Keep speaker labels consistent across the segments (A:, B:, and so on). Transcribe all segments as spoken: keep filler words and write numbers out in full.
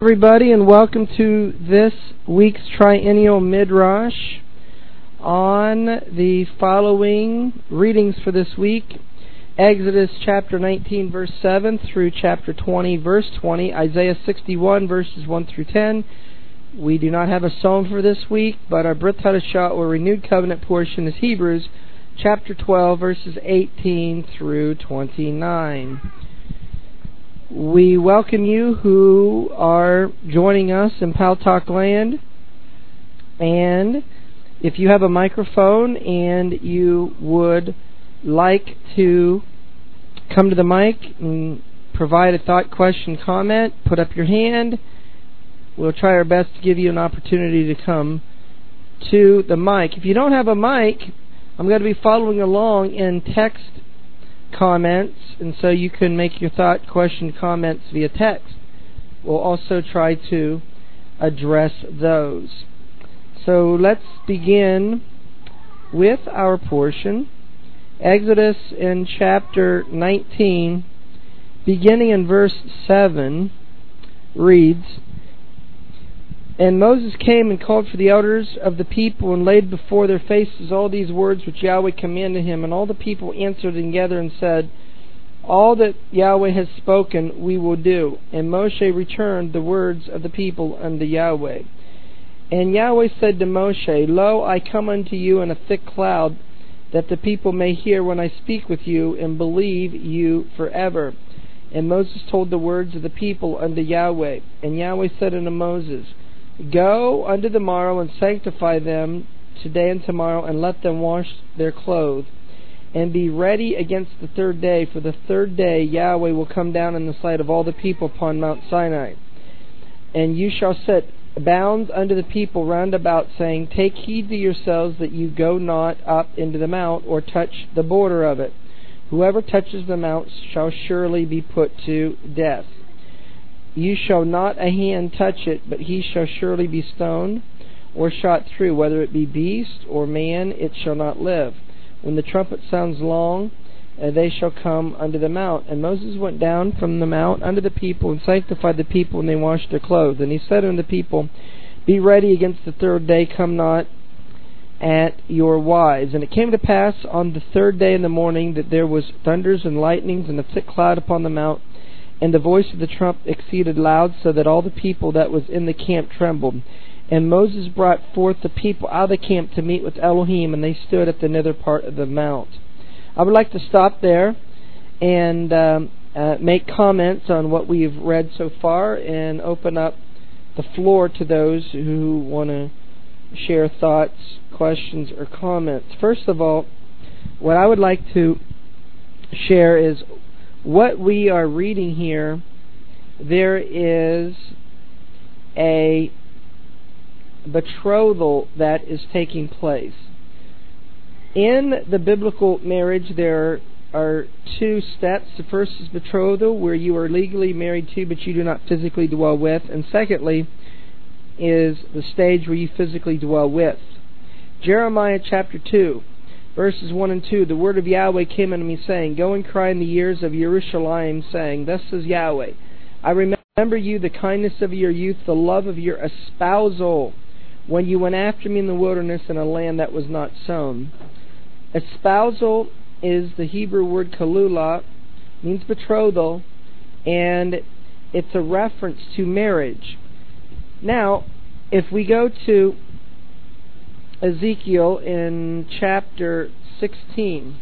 A: Everybody, and welcome to this week's Triennial Midrash on the following readings for this week: Exodus chapter nineteen verse seven through chapter twenty verse twenty, Isaiah sixty-one verses one through ten. We do not have a psalm for this week, but our Brit Hadashah or Renewed Covenant portion is Hebrews chapter twelve verses eighteen through twenty-nine. We welcome you who are joining us in Paltalk land, and if you have a microphone and you would like to come to the mic and provide a thought, question, comment, put up your hand. We'll try our best to give you an opportunity to come to the mic. If you don't have a mic, I'm going to be following along in text comments, and so you can make your thought, question, comments via text. We'll also try to address those. So let's begin with our portion. Exodus in chapter nineteen, beginning in verse seven, reads, "And Moses came and called for the elders of the people, and laid before their faces all these words which Yahweh commanded him. And all the people answered together and said, All that Yahweh has spoken we will do. And Moshe returned the words of the people unto Yahweh. And Yahweh said to Moshe, Lo, I come unto you in a thick cloud, that the people may hear when I speak with you, and believe you forever. And Moses told the words of the people unto Yahweh. And Yahweh said unto Moses, Go unto the morrow and sanctify them today and tomorrow, and let them wash their clothes, and be ready against the third day, for the third day Yahweh will come down in the sight of all the people upon Mount Sinai. And you shall set bounds unto the people round about, saying, Take heed to yourselves that you go not up into the mount, or touch the border of it. Whoever touches the mount shall surely be put to death. You shall not a hand touch it, but he shall surely be stoned, or shot through, whether it be beast or man, it shall not live. When the trumpet sounds long, uh, they shall come unto the mount. And Moses went down from the mount unto the people, and sanctified the people, and they washed their clothes. And he said unto the people, Be ready against the third day, come not at your wives. And it came to pass on the third day in the morning, that there was thunders and lightnings, and a thick cloud upon the mount, and the voice of the trump exceeded loud, so that all the people that was in the camp trembled. And Moses brought forth the people out of the camp to meet with Elohim, and they stood at the nether part of the mount." I would like to stop there and um, uh, make comments on what we've read so far, and open up the floor to those who want to share thoughts, questions, or comments. First of all, what I would like to share is what we are reading here. There is a betrothal that is taking place. In the biblical marriage, there are two steps. The first is betrothal, where you are legally married to, but you do not physically dwell with. And secondly is the stage where you physically dwell with. Jeremiah chapter two, verses one and two, "The word of Yahweh came unto me, saying, Go and cry in the ears of Jerusalem, saying, Thus says Yahweh, I remember you the kindness of your youth, the love of your espousal, when you went after me in the wilderness in a land that was not sown." Espousal is the Hebrew word kalula, means betrothal, and it's a reference to marriage. Now, if we go to Ezekiel in chapter sixteen,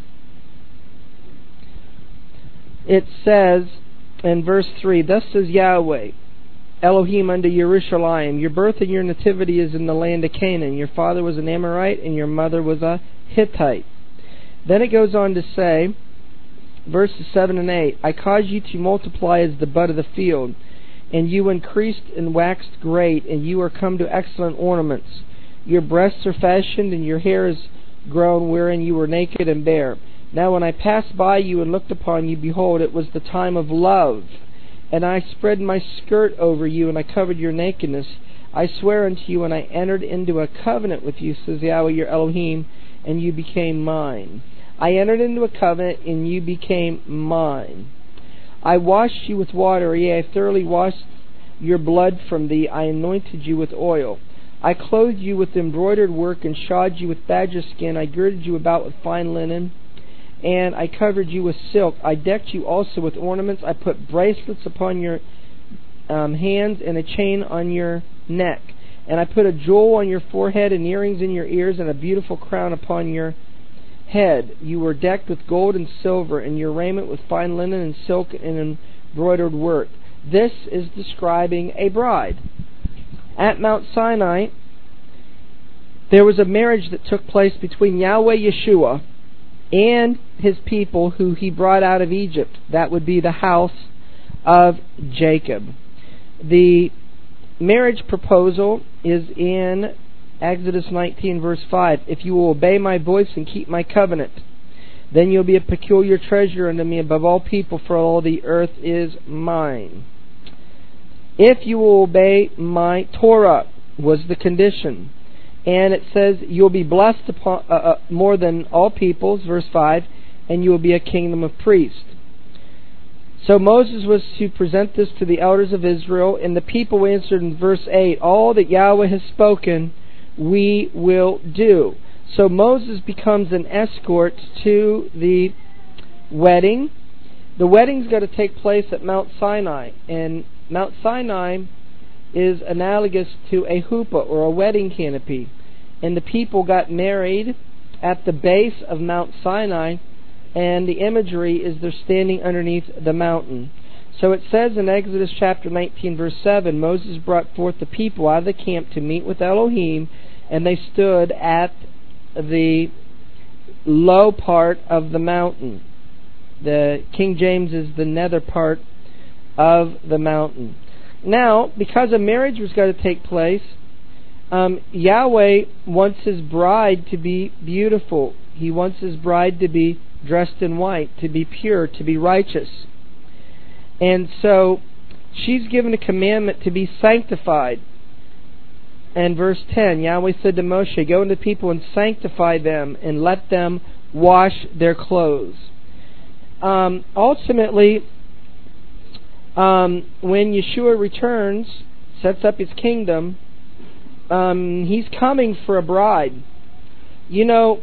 A: it says in verse three, "Thus says Yahweh, Elohim unto Jerusalem, Your birth and your nativity is in the land of Canaan. Your father was an Amorite, and your mother was a Hittite." Then it goes on to say, verses seven and eight, "I caused you to multiply as the bud of the field, and you increased and waxed great, and you are come to excellent ornaments. Your breasts are fashioned, and your hair is grown, wherein you were naked and bare. Now when I passed by you and looked upon you, behold, it was the time of love. And I spread my skirt over you, and I covered your nakedness. I swear unto you, and I entered into a covenant with you, says Yahweh your Elohim, and you became mine. I entered into a covenant, and you became mine. I washed you with water, yea, I thoroughly washed your blood from thee. I anointed you with oil. I clothed you with embroidered work and shod you with badger skin. I girded you about with fine linen, and I covered you with silk. I decked you also with ornaments. I put bracelets upon your um, hands and a chain on your neck. And I put a jewel on your forehead and earrings in your ears and a beautiful crown upon your head. You were decked with gold and silver, and your raiment with fine linen and silk and embroidered work. This is describing a bride. At Mount Sinai, there was a marriage that took place between Yahweh Yeshua and His people who He brought out of Egypt. That would be the house of Jacob. The marriage proposal is in Exodus nineteen, verse five. If you will obey my voice and keep my covenant, then you'll be a peculiar treasure unto me above all people, for all the earth is mine. If you will obey my Torah was the condition. And it says you'll be blessed upon, uh, uh, more than all peoples, verse five, and you will be a kingdom of priests. So Moses was to present this to the elders of Israel, and the people answered in verse eight, all that Yahweh has spoken, we will do. So Moses becomes an escort to the wedding. The wedding's got to take place at Mount Sinai, and Mount Sinai is analogous to a huppah, or a wedding canopy. And the people got married at the base of Mount Sinai, and the imagery is they're standing underneath the mountain. So it says in Exodus chapter nineteen, verse seven, Moses brought forth the people out of the camp to meet with Elohim, and they stood at the low part of the mountain. The King James is the nether part of the mountain. Now, because a marriage was going to take place, um, Yahweh wants His bride to be beautiful. He wants His bride to be dressed in white, to be pure, to be righteous. And so, she's given a commandment to be sanctified. And verse ten, Yahweh said to Moshe, go into the people and sanctify them, and let them wash their clothes. Um, ultimately, Um, when Yeshua returns, sets up His kingdom, um, He's coming for a bride. You know,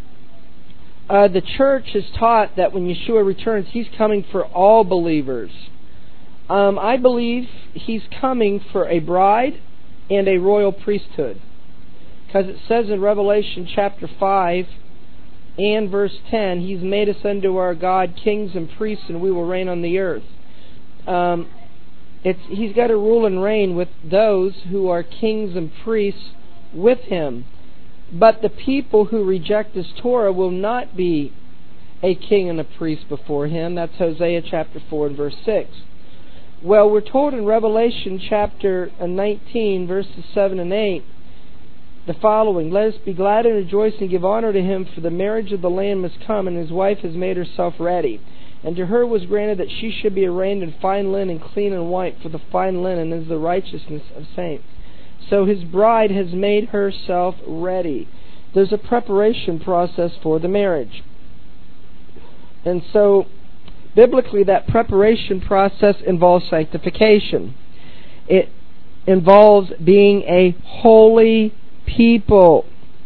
A: uh, the church has taught that when Yeshua returns, He's coming for all believers. Um, I believe He's coming for a bride and a royal priesthood. Because it says in Revelation chapter five and verse ten, He's made us unto our God kings and priests, and we will reign on the earth. Um, it's, he's got to rule and reign with those who are kings and priests with Him. But the people who reject His Torah will not be a king and a priest before Him. That's Hosea chapter four and verse six. Well, we're told in Revelation chapter nineteen, verses seven and eight, the following, let us be glad and rejoice and give honor to Him, for the marriage of the Lamb has come, and His wife has made herself ready. And to her was granted that she should be arrayed in fine linen, clean and white, for the fine linen is the righteousness of saints. So His bride has made herself ready. There's a preparation process for the marriage. And so, biblically, that preparation process involves sanctification. It involves being a holy people.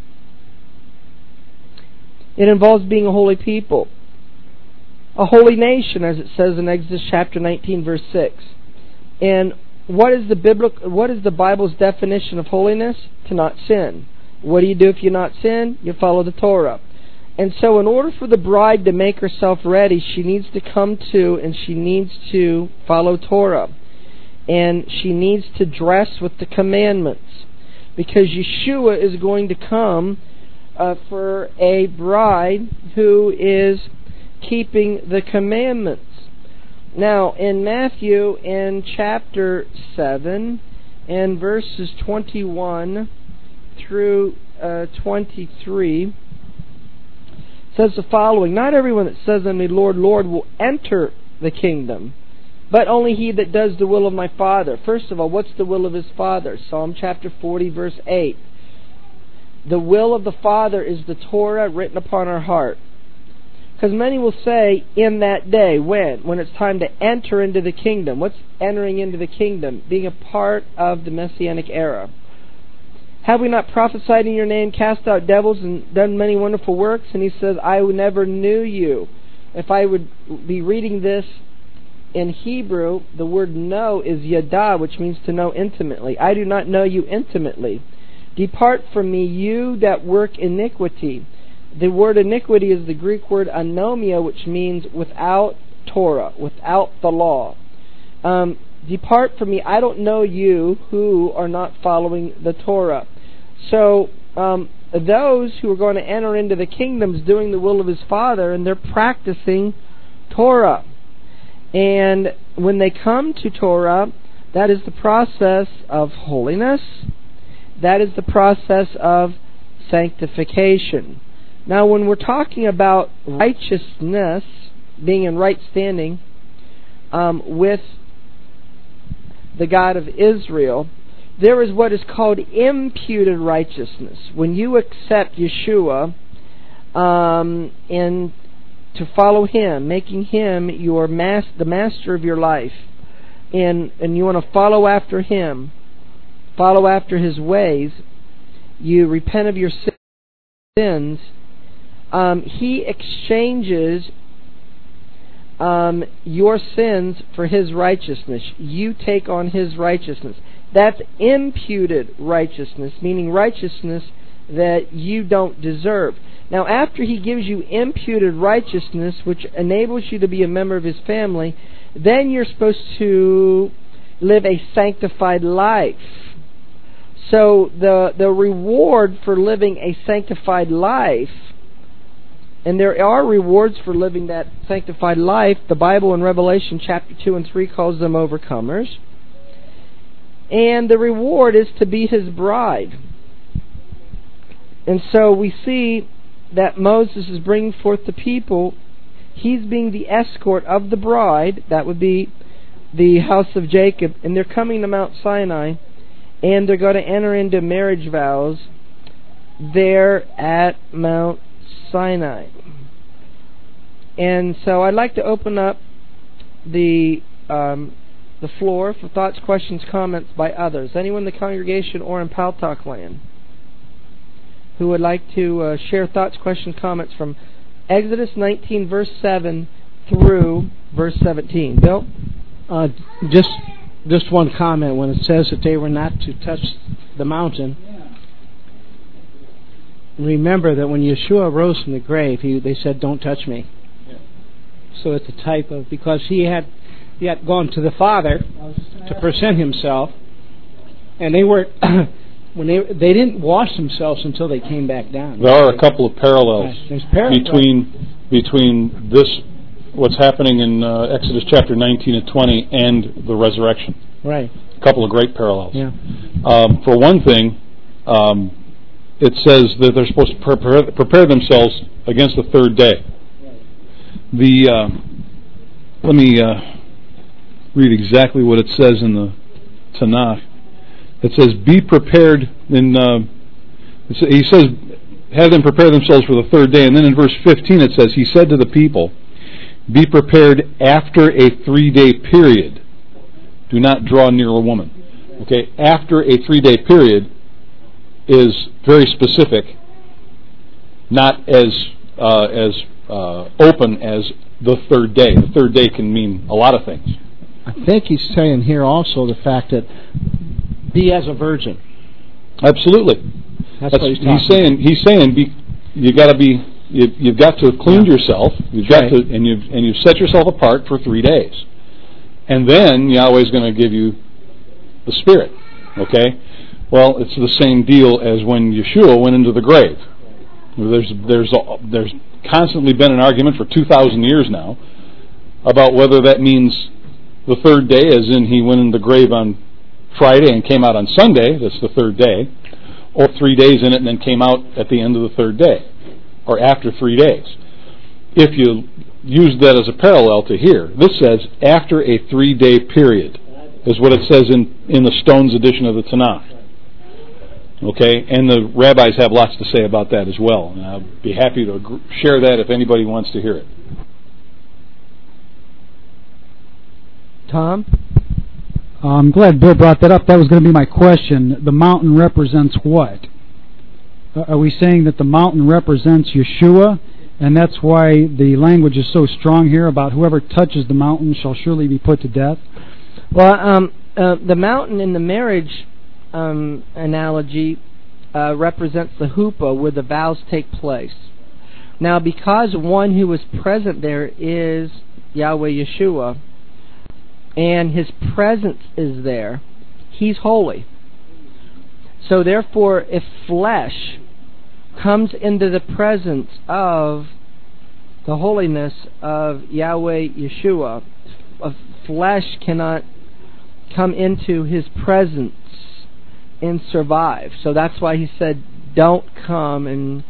A: It involves being a holy people. A holy nation, as it says in Exodus chapter nineteen, verse six. And what is the biblical, what is the Bible's definition of holiness? To not sin. What do you do if you not sin? You follow the Torah. And so in order for the bride to make herself ready, she needs to come to and she needs to follow Torah. And she needs to dress with the commandments. Because Yeshua is going to come uh, for a bride who is keeping the commandments. Now, in Matthew, in chapter seven, and verses twenty-one through uh, twenty-three, says the following, not everyone that says unto me, Lord, Lord, will enter the kingdom, but only he that does the will of my Father. First of all, what's the will of His Father? Psalm chapter forty, verse eight. The will of the Father is the Torah written upon our heart. Because many will say, in that day, when? When it's time to enter into the kingdom. What's entering into the kingdom? Being a part of the Messianic era. Have we not prophesied in your name, cast out devils, and done many wonderful works? And he says, I never knew you. If I would be reading this in Hebrew, the word know is yada, which means to know intimately. I do not know you intimately. Depart from me, you that work iniquity. The word iniquity is the Greek word anomia, which means without Torah, without the law. Um, Depart from me, I don't know you who are not following the Torah. So, um, those who are going to enter into the kingdom is doing the will of his Father, and they're practicing Torah. And when they come to Torah, that is the process of holiness. That is the process of sanctification. Now, when we're talking about righteousness, being in right standing um, with the God of Israel, there is what is called imputed righteousness. When you accept Yeshua um, and to follow Him, making Him your mas- the master of your life, and and you want to follow after Him, follow after His ways, you repent of your sins. Um, he exchanges um, your sins for His righteousness. You take on His righteousness. That's imputed righteousness, meaning righteousness that you don't deserve. Now, after He gives you imputed righteousness, which enables you to be a member of His family, then you're supposed to live a sanctified life. So the the reward for living a sanctified life, and there are rewards for living that sanctified life. The Bible in Revelation chapter two and three calls them overcomers. And the reward is to be His bride. And so we see that Moses is bringing forth the people. He's being the escort of the bride. That would be the house of Jacob. And they're coming to Mount Sinai. And they're going to enter into marriage vows there at Mount Sinai. And so I'd like to open up the um, the floor for thoughts, questions, comments by others. Anyone in the congregation or in Paltalk land who would like to uh, share thoughts, questions, comments from Exodus nineteen, verse seven through verse seventeen. Bill?
B: Uh, just just one comment. When it says that they were not to touch the mountain, remember that when Yeshua rose from the grave, he, they said, don't touch me. Yeah. So it's a type of, because he had, he had gone to the Father to present himself, and they were... When they they didn't wash themselves until they came back down.
C: There are a couple of parallels
B: par-
C: between between this, what's happening in uh, Exodus chapter nineteen and twenty, and the resurrection.
B: Right.
C: A couple of great parallels.
B: Yeah.
C: Um, for one thing, um, it says that they're supposed to prepare, prepare themselves against the third day. The uh, let me uh, read exactly what it says in the Tanakh. It says, be prepared, in, uh, he says, have them prepare themselves for the third day. And then in verse fifteen it says, he said to the people, be prepared after a three-day period. Do not draw near a woman. Okay, after a three-day period is very specific, not as uh, as uh, open as the third day. The third day can mean a lot of things.
B: I think he's saying here also the fact that be as a virgin.
C: Absolutely.
B: That's,
C: That's
B: what he's,
C: he's saying. He's saying be, you got to be. You, you've got to have cleaned yeah. yourself. You've
B: That's
C: got
B: right.
C: to, and you've and you've set yourself apart for three days, and then Yahweh's going to give you the Spirit. Okay. Well, it's the same deal as when Yeshua went into the grave. There's there's a, there's constantly been an argument for two thousand years now about whether that means the third day, as in he went in the grave on Friday and came out on Sunday, that's the third day, or three days in it and then came out at the end of the third day, or after three days. If you use that as a parallel to here, this says after a three-day period, is what it says in, in the Stones edition of the Tanakh. Okay, and the rabbis have lots to say about that as well. And I'll be happy to agree, share that if anybody wants to hear it.
A: Tom?
D: I'm glad Bill brought that up. That was going to be my question. The mountain represents what? Uh, are we saying that the mountain represents Yeshua, and that's why the language is so strong here about whoever touches the mountain shall surely be put to death?
A: Well, um, uh, the mountain in the marriage um, analogy uh, represents the huppah, where the vows take place. Now, because one who was present there is Yahweh Yeshua, and His presence is there, He's holy. So therefore, if flesh comes into the presence of the holiness of Yahweh Yeshua, flesh cannot come into His presence and survive. So that's why He said, "Don't come and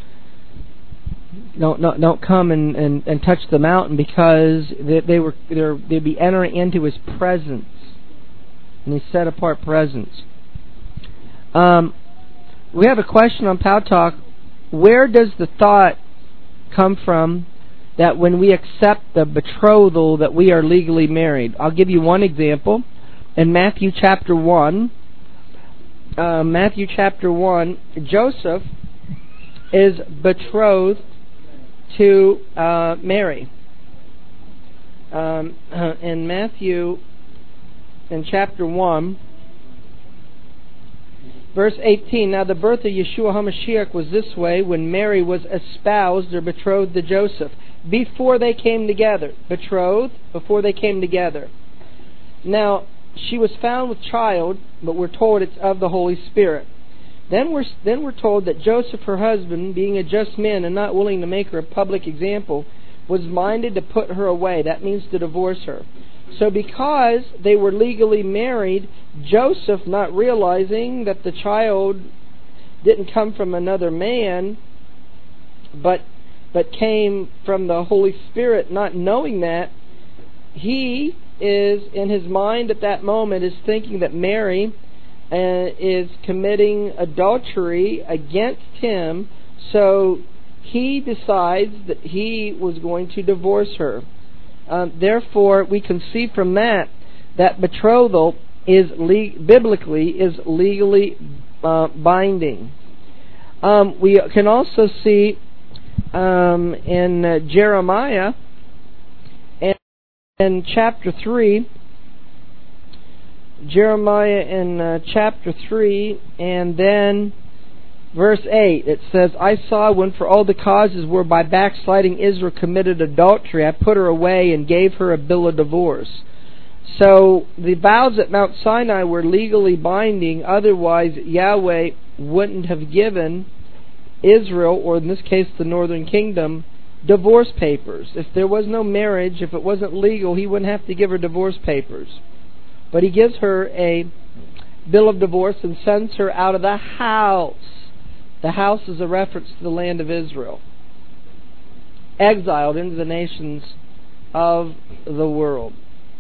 A: don't don't, don't come and, and, and touch the mountain," because they, they were they'd be entering into His presence, and His set apart presence. Um, we have a question on Pow Talk. Where does the thought come from that when we accept the betrothal that we are legally married? I'll give you one example. In Matthew chapter one, uh, Matthew chapter one, Joseph is betrothed to uh, Mary. Um, in Matthew, in chapter one, verse eighteen, now the birth of Yeshua HaMashiach was this way: when Mary was espoused or betrothed to Joseph, before they came together. Betrothed, before they came together. Now, she was found with child, but we're told it's of the Holy Spirit. Then we're, then we're told that Joseph, her husband, being a just man and not willing to make her a public example, was minded to put her away. That means to divorce her. So because they were legally married, Joseph, not realizing that the child didn't come from another man, but but came from the Holy Spirit, not knowing that, he is, in his mind at that moment, is thinking that Mary uh, is committing adultery against him, so he decides that he was going to divorce her. Um, therefore, we can see from that that betrothal is le- biblically is legally uh, binding. Um, we can also see um, in uh, Jeremiah and in chapter three, Jeremiah in uh, chapter three, and then verse eight, it says, I saw when for all the causes whereby backsliding Israel committed adultery, I put her away and gave her a bill of divorce. So the vows at Mount Sinai were legally binding, otherwise Yahweh wouldn't have given Israel, or in this case the northern kingdom, divorce papers. If there was no marriage, if it wasn't legal, He wouldn't have to give her divorce papers. But He gives her a bill of divorce and sends her out of the house. The house is a reference to the land of Israel, exiled into the nations of the world.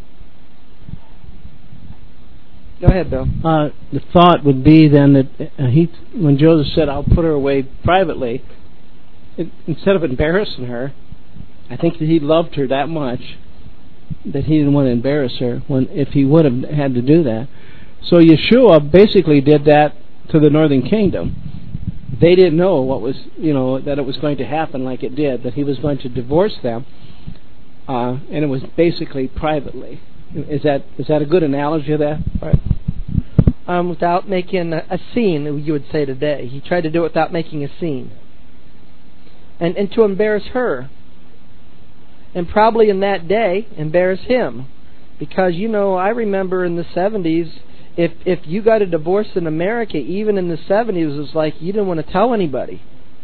A: Go ahead, Bill.
B: Uh, the thought would be then that uh, he, when Joseph said, I'll put her away privately, it, instead of embarrassing her, I think that he loved her that much that he didn't want to embarrass her when if he would have had to do that. So Yeshua basically did that to the northern kingdom. They didn't know what was, you know, that it was going to happen like it did, that he was going to divorce them, uh, and it was basically privately. Is that is that a good analogy of that?
A: Right. Um, without making a, a scene, you would say today. He tried to do it without making a scene. And, and to embarrass her. And probably in that day, embarrass him. Because, you know, I remember in the seventies, if if you got a divorce in America, even in the seventies, it was like you didn't want to tell anybody.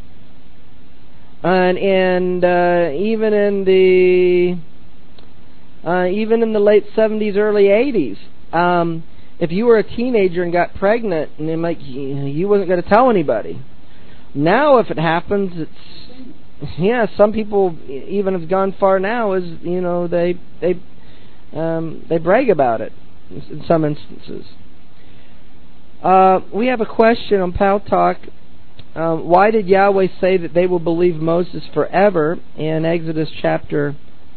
A: And, and uh, even in the... Uh, even in the late seventies, early eighties, um, if you were a teenager and got pregnant, and then like you, you wasn't going to tell anybody. Now, if it happens, it's yeah. Some people even have gone far now as you know they they um, they brag about it in some instances. Uh, we have a question on Pal Talk. Um, why did Yahweh say that they will believe Moses forever in Exodus chapter,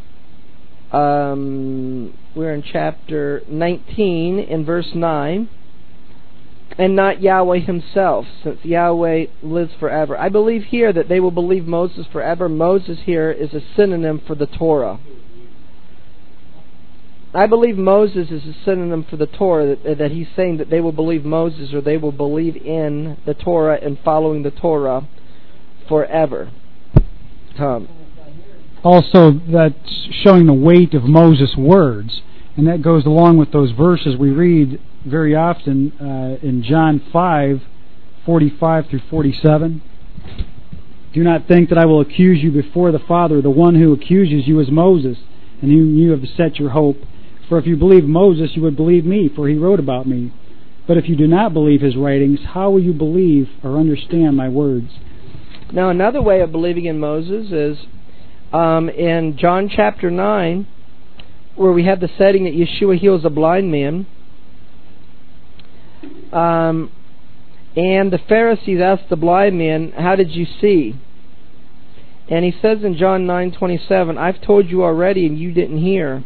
A: um, we're in chapter nineteen in verse nine, and not Yahweh himself, since Yahweh lives forever? I believe here that they will believe Moses forever. Moses here is a synonym for the Torah. I believe Moses is a synonym for the Torah, that, that he's saying that they will believe Moses, or they will believe in the Torah and following the Torah forever. Tom.
D: Also, that's showing the weight of Moses' words, and that goes along with those verses we read very often uh, in John five, forty-five through forty-seven. Do not think that I will accuse you before the Father. The one who accuses you is Moses, and whom you have set your hope. For if you believe Moses, you would believe me, for he wrote about me. But if you do not believe his writings, how will you believe or understand my words?
A: Now, another way of believing in Moses is um, in John chapter nine, where we have the setting that Yeshua heals a blind man. Um, and the Pharisees asked the blind man, "How did you see?" And he says in John nine twenty-seven, "I've told you already, and you didn't hear.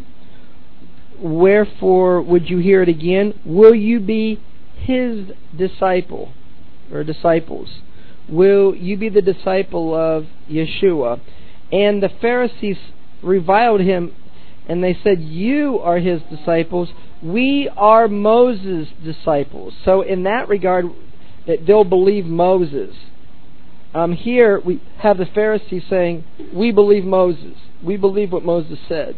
A: Wherefore would you hear it again? Will you be his disciple," or disciples? Will you be the disciple of Yeshua? And the Pharisees reviled him, and they said, "You are his disciples. We are Moses' disciples." So in that regard, that they'll believe Moses. Um, here we have the Pharisees saying, "We believe Moses. We believe what Moses said."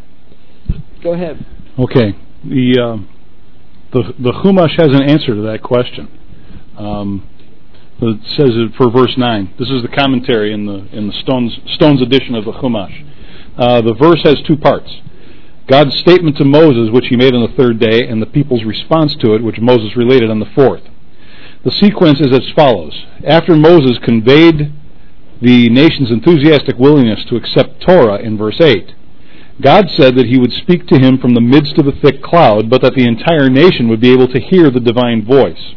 A: Go ahead.
C: Okay. The uh, the the Chumash has an answer to that question. Um, it says it for verse nine. This is the commentary in the in the Stones Stones edition of the Chumash. Uh, the verse has two parts: God's statement to Moses, which he made on the third day, and the people's response to it, which Moses related on the fourth. The sequence is as follows. After Moses conveyed the nation's enthusiastic willingness to accept Torah in verse eight, God said that he would speak to him from the midst of a thick cloud, but that the entire nation would be able to hear the divine voice.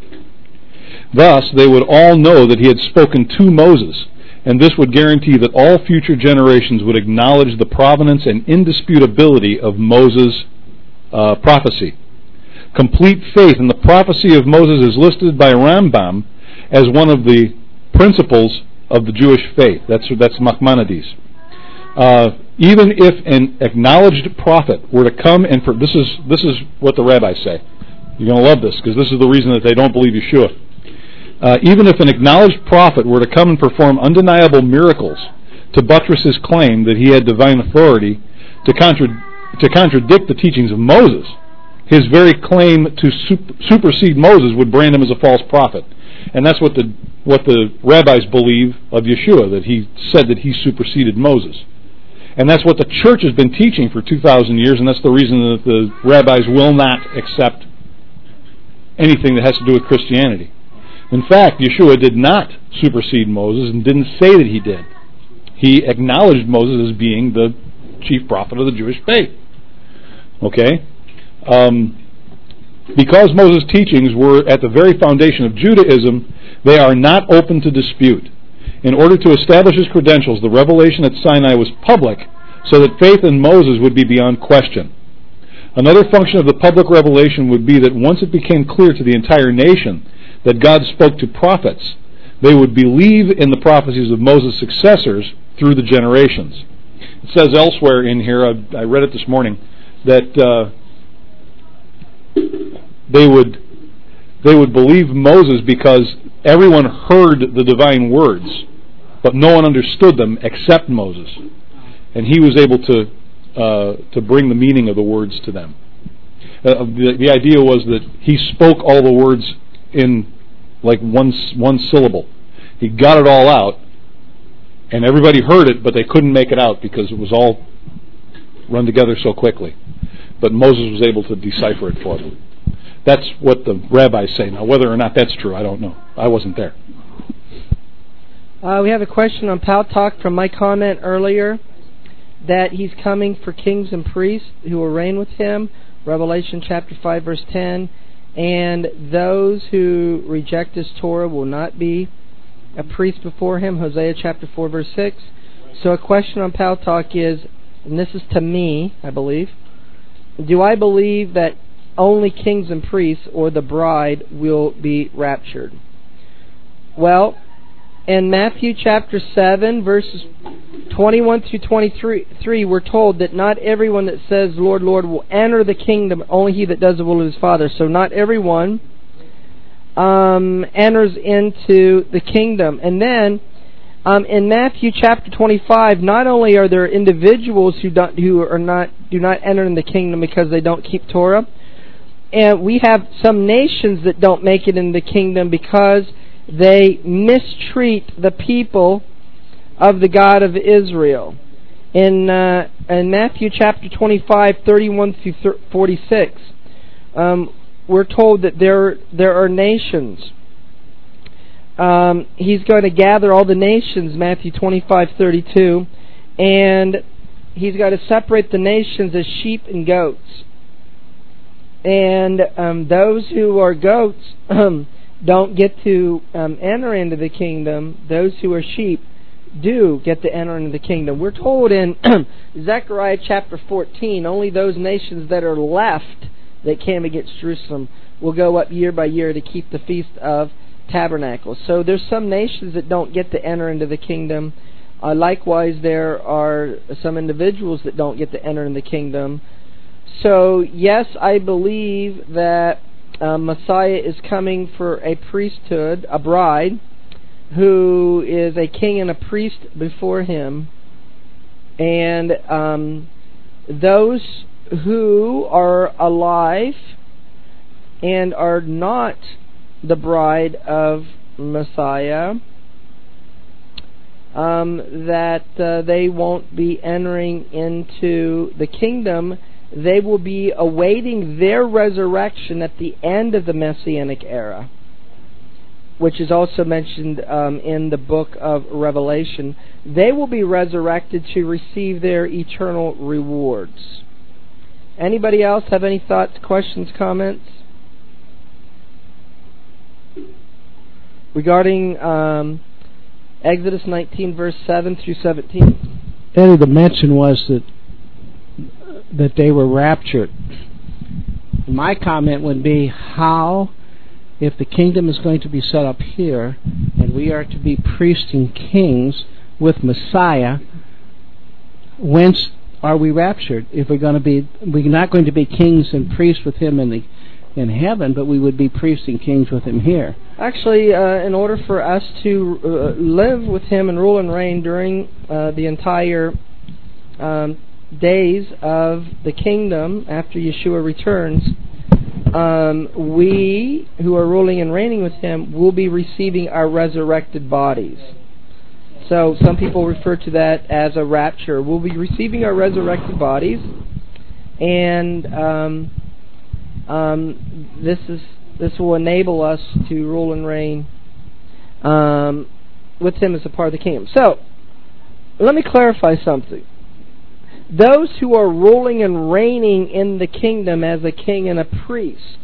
C: Thus, they would all know that he had spoken to Moses, and this would guarantee that all future generations would acknowledge the provenance and indisputability of Moses' uh, prophecy. Complete faith in the prophecy of Moses is listed by Rambam as one of the principles of the Jewish faith. That's that's Maimonides. Uh, even if an acknowledged prophet were to come and for, this is this is what the rabbis say. You're going to love this because this is the reason that they don't believe Yeshua. Uh, even if an acknowledged prophet were to come and perform undeniable miracles to buttress his claim that he had divine authority to, contra- to contradict the teachings of Moses, his very claim to super- supersede Moses would brand him as a false prophet. And that's what the what the rabbis believe of Yeshua, that he said that he superseded Moses. And that's what the church has been teaching for two thousand years, and that's the reason that the rabbis will not accept anything that has to do with Christianity. In fact, Yeshua did not supersede Moses and didn't say that he did. He acknowledged Moses as being the chief prophet of the Jewish faith. Okay? Um, because Moses' teachings were at the very foundation of Judaism, they are not open to dispute. In order to establish his credentials, the revelation at Sinai was public, so that faith in Moses would be beyond question. Another function of the public revelation would be that once it became clear to the entire nation that God spoke to prophets, they would believe in the prophecies of Moses' successors through the generations. It says elsewhere in here, I, I read it this morning, that uh, they would they would believe Moses because everyone heard the divine words, but no one understood them except Moses, and he was able to uh, to bring the meaning of the words to them. Uh, the, the idea was that he spoke all the words in like one one syllable. He got it all out, and everybody heard it, but they couldn't make it out because it was all run together so quickly. But Moses was able to decipher it for them. That's what the rabbis say. Now, whether or not that's true, I don't know. I wasn't there.
A: Uh, we have a question on Pal Talk from my comment earlier that he's coming for kings and priests who will reign with him. Revelation chapter five, verse ten. and those who reject his Torah will not be a priest before him, Hosea chapter four, verse six. So a question on Pal Talk is, and this is to me, I believe, do I believe that only kings and priests or the bride will be raptured? Well, in Matthew chapter seven, verses twenty-one through twenty-three, we're told that not everyone that says, Lord, Lord, will enter the kingdom, only he that does the will of his Father. So not everyone um, enters into the kingdom. And then, um, in Matthew chapter twenty-five, not only are there individuals who don't, who are not do not enter in the kingdom because they don't keep Torah, and we have some nations that don't make it in the kingdom because they mistreat the people of the God of Israel. In uh, in Matthew chapter twenty-five, thirty-one through forty-six, um, we're told that there there are nations. Um, he's going to gather all the nations, Matthew twenty-five, thirty-two, and he's got to separate the nations as sheep and goats. And um, those who are goats um, don't get to um, enter into the kingdom. Those who are sheep do get to enter into the kingdom. We're told in Zechariah chapter fourteen, only those nations that are left that came against Jerusalem will go up year by year to keep the Feast of Tabernacles. So there's some nations that don't get to enter into the kingdom. Uh, likewise, there are some individuals that don't get to enter in the kingdom. So, yes, I believe that uh, Messiah is coming for a priesthood, a bride, who is a king and a priest before him. And um, those who are alive and are not the bride of Messiah, um, that uh, they won't be entering into the kingdom. They will be awaiting their resurrection at the end of the Messianic era, which is also mentioned um, in the book of Revelation. They will be resurrected to receive their eternal rewards. Anybody else have any thoughts, questions, comments regarding um, Exodus nineteen, verse seven through seventeen?
B: Eddie, the mention was that that they were raptured. My comment would be, how, if the kingdom is going to be set up here, and we are to be priests and kings with Messiah, whence are we raptured? If we're going to be, we're not going to be kings and priests with him in the in heaven, but we would be priests and kings with him here.
A: Actually, uh, in order for us to uh, live with him and rule and reign during uh, the entire um, days of the kingdom after Yeshua returns, um, we who are ruling and reigning with him will be receiving our resurrected bodies. So some people refer to that as a rapture. We'll be receiving our resurrected bodies, and um, um, this is this will enable us to rule and reign um, with him as a part of the kingdom. So let me clarify something. Those who are ruling and reigning in the kingdom as a king and a priest,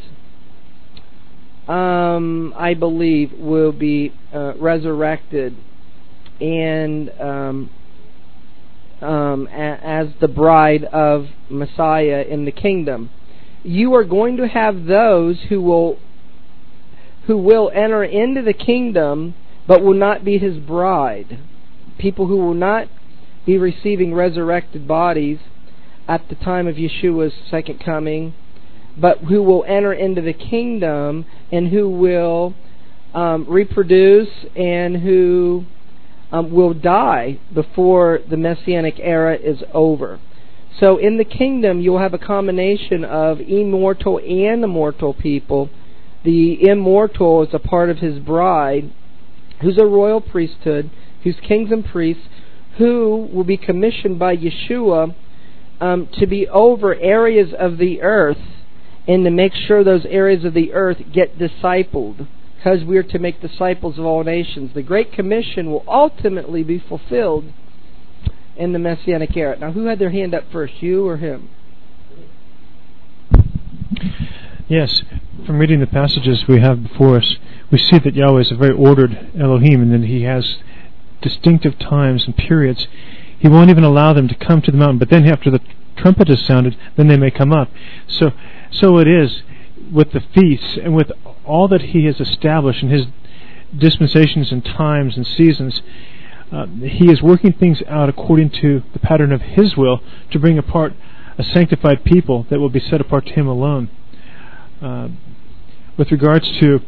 A: um, I believe, will be uh, resurrected and um, um, a- as the bride of Messiah in the kingdom. You are going to have those who will who will enter into the kingdom, but will not be his bride. People who will not be receiving resurrected bodies at the time of Yeshua's second coming, but who will enter into the kingdom and who will um, reproduce and who um, will die before the Messianic era is over. So in the kingdom, you'll have a combination of immortal and immortal people. The immortal is a part of his bride, who's a royal priesthood, who's kings and priests, who will be commissioned by Yeshua um, to be over areas of the earth and to make sure those areas of the earth get discipled, because we are to make disciples of all nations. The Great Commission will ultimately be fulfilled in the Messianic era. Now, who had their hand up first, you or him?
E: Yes. from reading the passages we have before us, we see that Yahweh is a very ordered Elohim, and that He has distinctive times and periods. He won't even allow them to come to the mountain, but then after the trumpet is sounded, then they may come up. So, so it is with the feasts and with all that He has established in His dispensations and times and seasons. Uh, he is working things out according to the pattern of His will to bring apart a sanctified people that will be set apart to Him alone. Uh, with regards to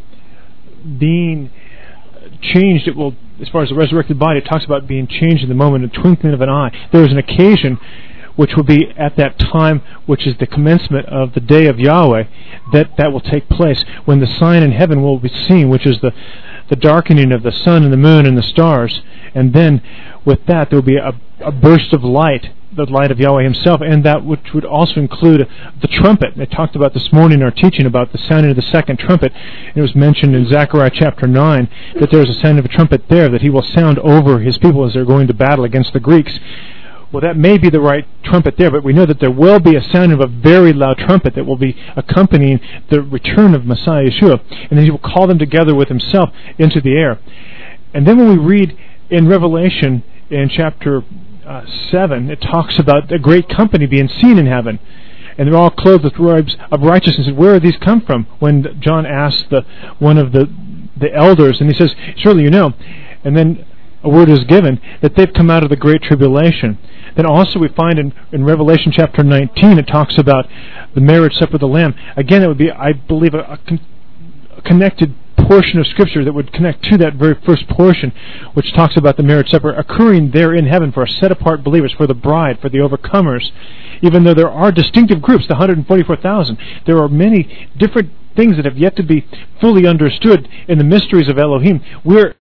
E: being changed, it will, as far as the resurrected body, it talks about being changed in the moment, a twinkling of an eye. There is an occasion which will be at that time, which is the commencement of the day of Yahweh, that that will take place, when the sign in heaven will be seen, which is the, the darkening of the sun and the moon and the stars. And then with that there will be a, a burst of light, the light of Yahweh Himself, and that which would also include the trumpet. I talked about this morning in our teaching about the sounding of the second trumpet. It was mentioned in Zechariah chapter nine that there is a sound of a trumpet there, that He will sound over His people as they're going to battle against the Greeks. Well, that may be the right trumpet there, but we know that there will be a sound of a very loud trumpet that will be accompanying the return of Messiah Yeshua, and then He will call them together with Himself into the air. And then when we read in Revelation in chapter uh, seven, it talks about a great company being seen in heaven, and they're all clothed with robes of righteousness. And where do these come from? When John asked the one of the the elders, and he says, "Surely you know." And then a word is given that they've come out of the great tribulation. Then also we find in, in Revelation chapter nineteen, it talks about the marriage supper of the Lamb. Again, it would be, I believe, a, a, con- a connected portion of Scripture that would connect to that very first portion, which talks about the marriage supper occurring there in heaven for set-apart believers, for the bride, for the overcomers. Even though there are distinctive groups, the one hundred forty-four thousand, there are many different things that have yet to be fully understood in the mysteries of Elohim. We're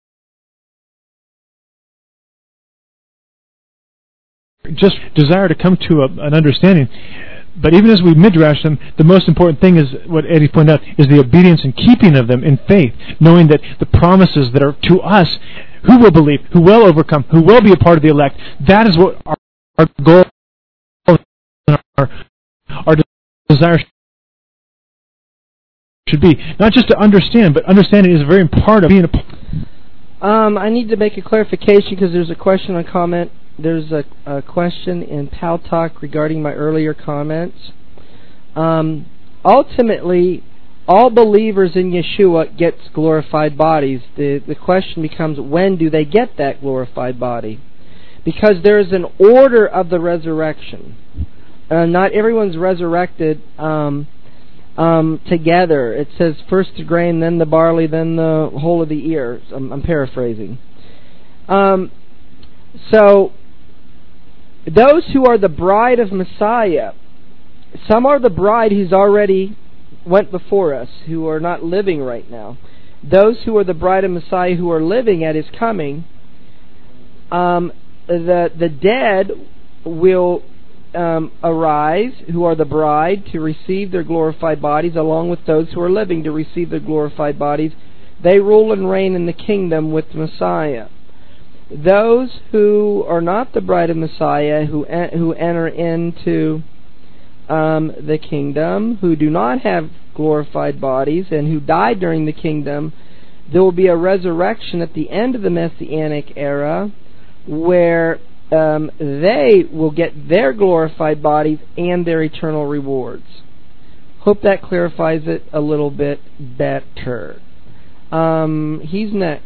E: just desire to come to a, an understanding. But even as we midrash them, the most important thing is what Eddie pointed out, is the obedience and keeping of them in faith, knowing that the promises that are to us, who will believe, who will overcome, who will be a part of the elect, that is what our, our goal and our, our desire should be. Not just to understand, but understanding is a very important part of being a...
A: Um, I need to make a clarification because there's a question or comment. There's a, a question in Pal Talk regarding my earlier comments. Um, ultimately, all believers in Yeshua gets glorified bodies. The, the question becomes, when do they get that glorified body? Because there is an order of the resurrection. Uh, not everyone's resurrected um, um, together. It says first the grain, then the barley, then the whole of the ear. I'm, I'm paraphrasing. Um, so... Those who are the bride of Messiah, some are the bride who's already went before us, who are not living right now. Those who are the bride of Messiah who are living at His coming, um, the the dead will um, arise, who are the bride, to receive their glorified bodies, along with those who are living to receive their glorified bodies. They rule and reign in the kingdom with Messiah. Those who are not the bride of Messiah, who en- who enter into um, the kingdom, who do not have glorified bodies, and who die during the kingdom, there will be a resurrection at the end of the Messianic era, where um, they will get their glorified bodies and their eternal rewards. Hope that clarifies it a little bit better. Um, he's next.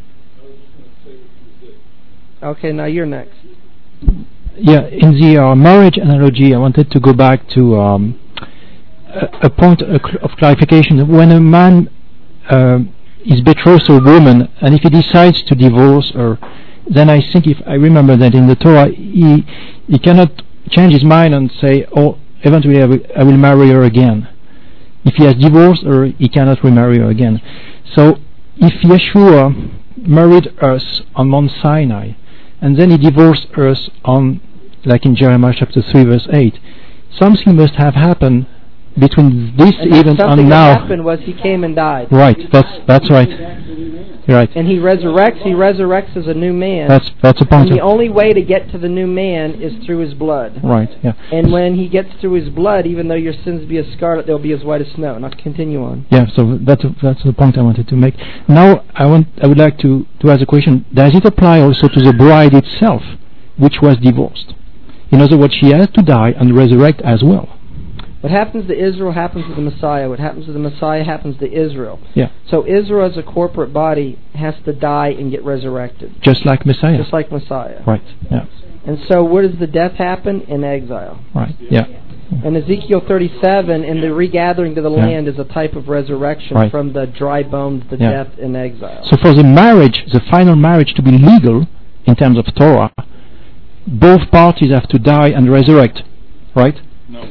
A: Okay, now you're next.
F: Yeah, in the uh, marriage analogy, I wanted to go back to um, a, a point of clarification. When a man uh, is betrothed to a woman, and if he decides to divorce her, then I think, if I remember that in the Torah, he he cannot change his mind and say, "Oh, eventually I will, I will marry her again." If he has divorced her, he cannot remarry her again. So, if Yeshua married us on Mount Sinai, and then He divorced us on, like in Jeremiah chapter three, verse eight, something must have happened between this
A: and
F: event and
A: something
F: now.
A: Something that happened was He came and died.
F: Right, that's that's right. Right.
A: And he resurrects. He resurrects as a new man.
F: That's that's a point.
A: And the only way to get to the new man is through his blood.
F: Right. Yeah.
A: And when he gets through his blood, even though your sins be as scarlet, they'll be as white as snow. Now continue on.
F: Yeah. So that's a, that's the point I wanted to make. Now I want I would like to to ask a question. Does it apply also to the bride itself, which was divorced? In other words, she has to die and resurrect as well.
A: What happens to Israel happens to the Messiah. What happens to the Messiah happens to Israel.
F: Yeah.
A: So Israel as a corporate body has to die and get resurrected.
F: Just like Messiah.
A: Just like Messiah.
F: Right. Yeah.
A: And so where does the death happen? In exile.
F: Right. Yeah.
A: And Ezekiel thirty-seven and the regathering to the
F: yeah.
A: land is a type of resurrection
F: right.
A: from the dry bones, the
F: yeah.
A: death in exile.
F: So for the marriage, the final marriage to be legal in terms of Torah, both parties have to die and resurrect. Right?
C: No.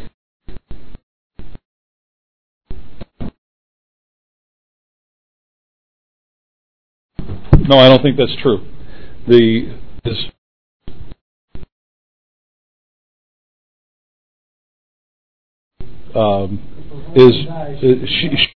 C: No, I don't think that's true. The is um, is, is she, she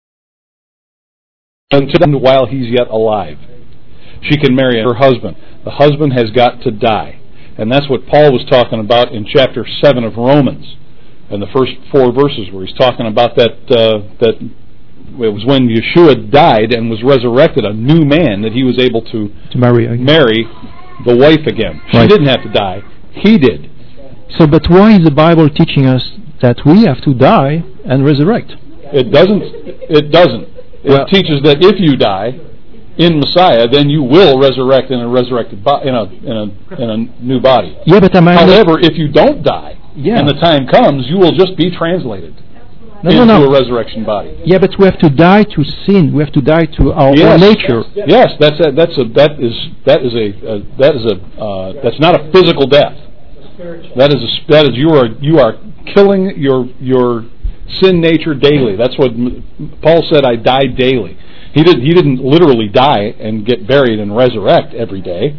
C: until while he's yet alive, she can marry her husband. The husband has got to die, and that's what Paul was talking about in chapter seven of Romans, in the first four verses, where he's talking about that uh, that. It was when Yeshua died and was resurrected, a new man, that he was able to,
F: to marry, again.
C: marry the wife again. She
F: right.
C: didn't have to die. He did.
F: So, but why is the Bible teaching us that we have to die and resurrect?
C: It doesn't. It doesn't.
F: Well,
C: it teaches that if you die in Messiah, then you will resurrect in a resurrected bo- in a in a in a new body.
F: Yeah, but am I
C: However, if you don't die,
F: yeah.
C: and the time comes, you will just be translated.
F: No,
C: into
F: no, no.
C: a resurrection body.
F: Yeah, but we have to die to sin. We have to die to our
C: yes.
F: own nature.
C: Yes, that's a, that's a that is that is a uh, that is a uh, that's not a physical death. That is a, that is you are you are killing your your sin nature daily. That's what Paul said. I die daily. He did he didn't literally die and get buried and resurrect every day.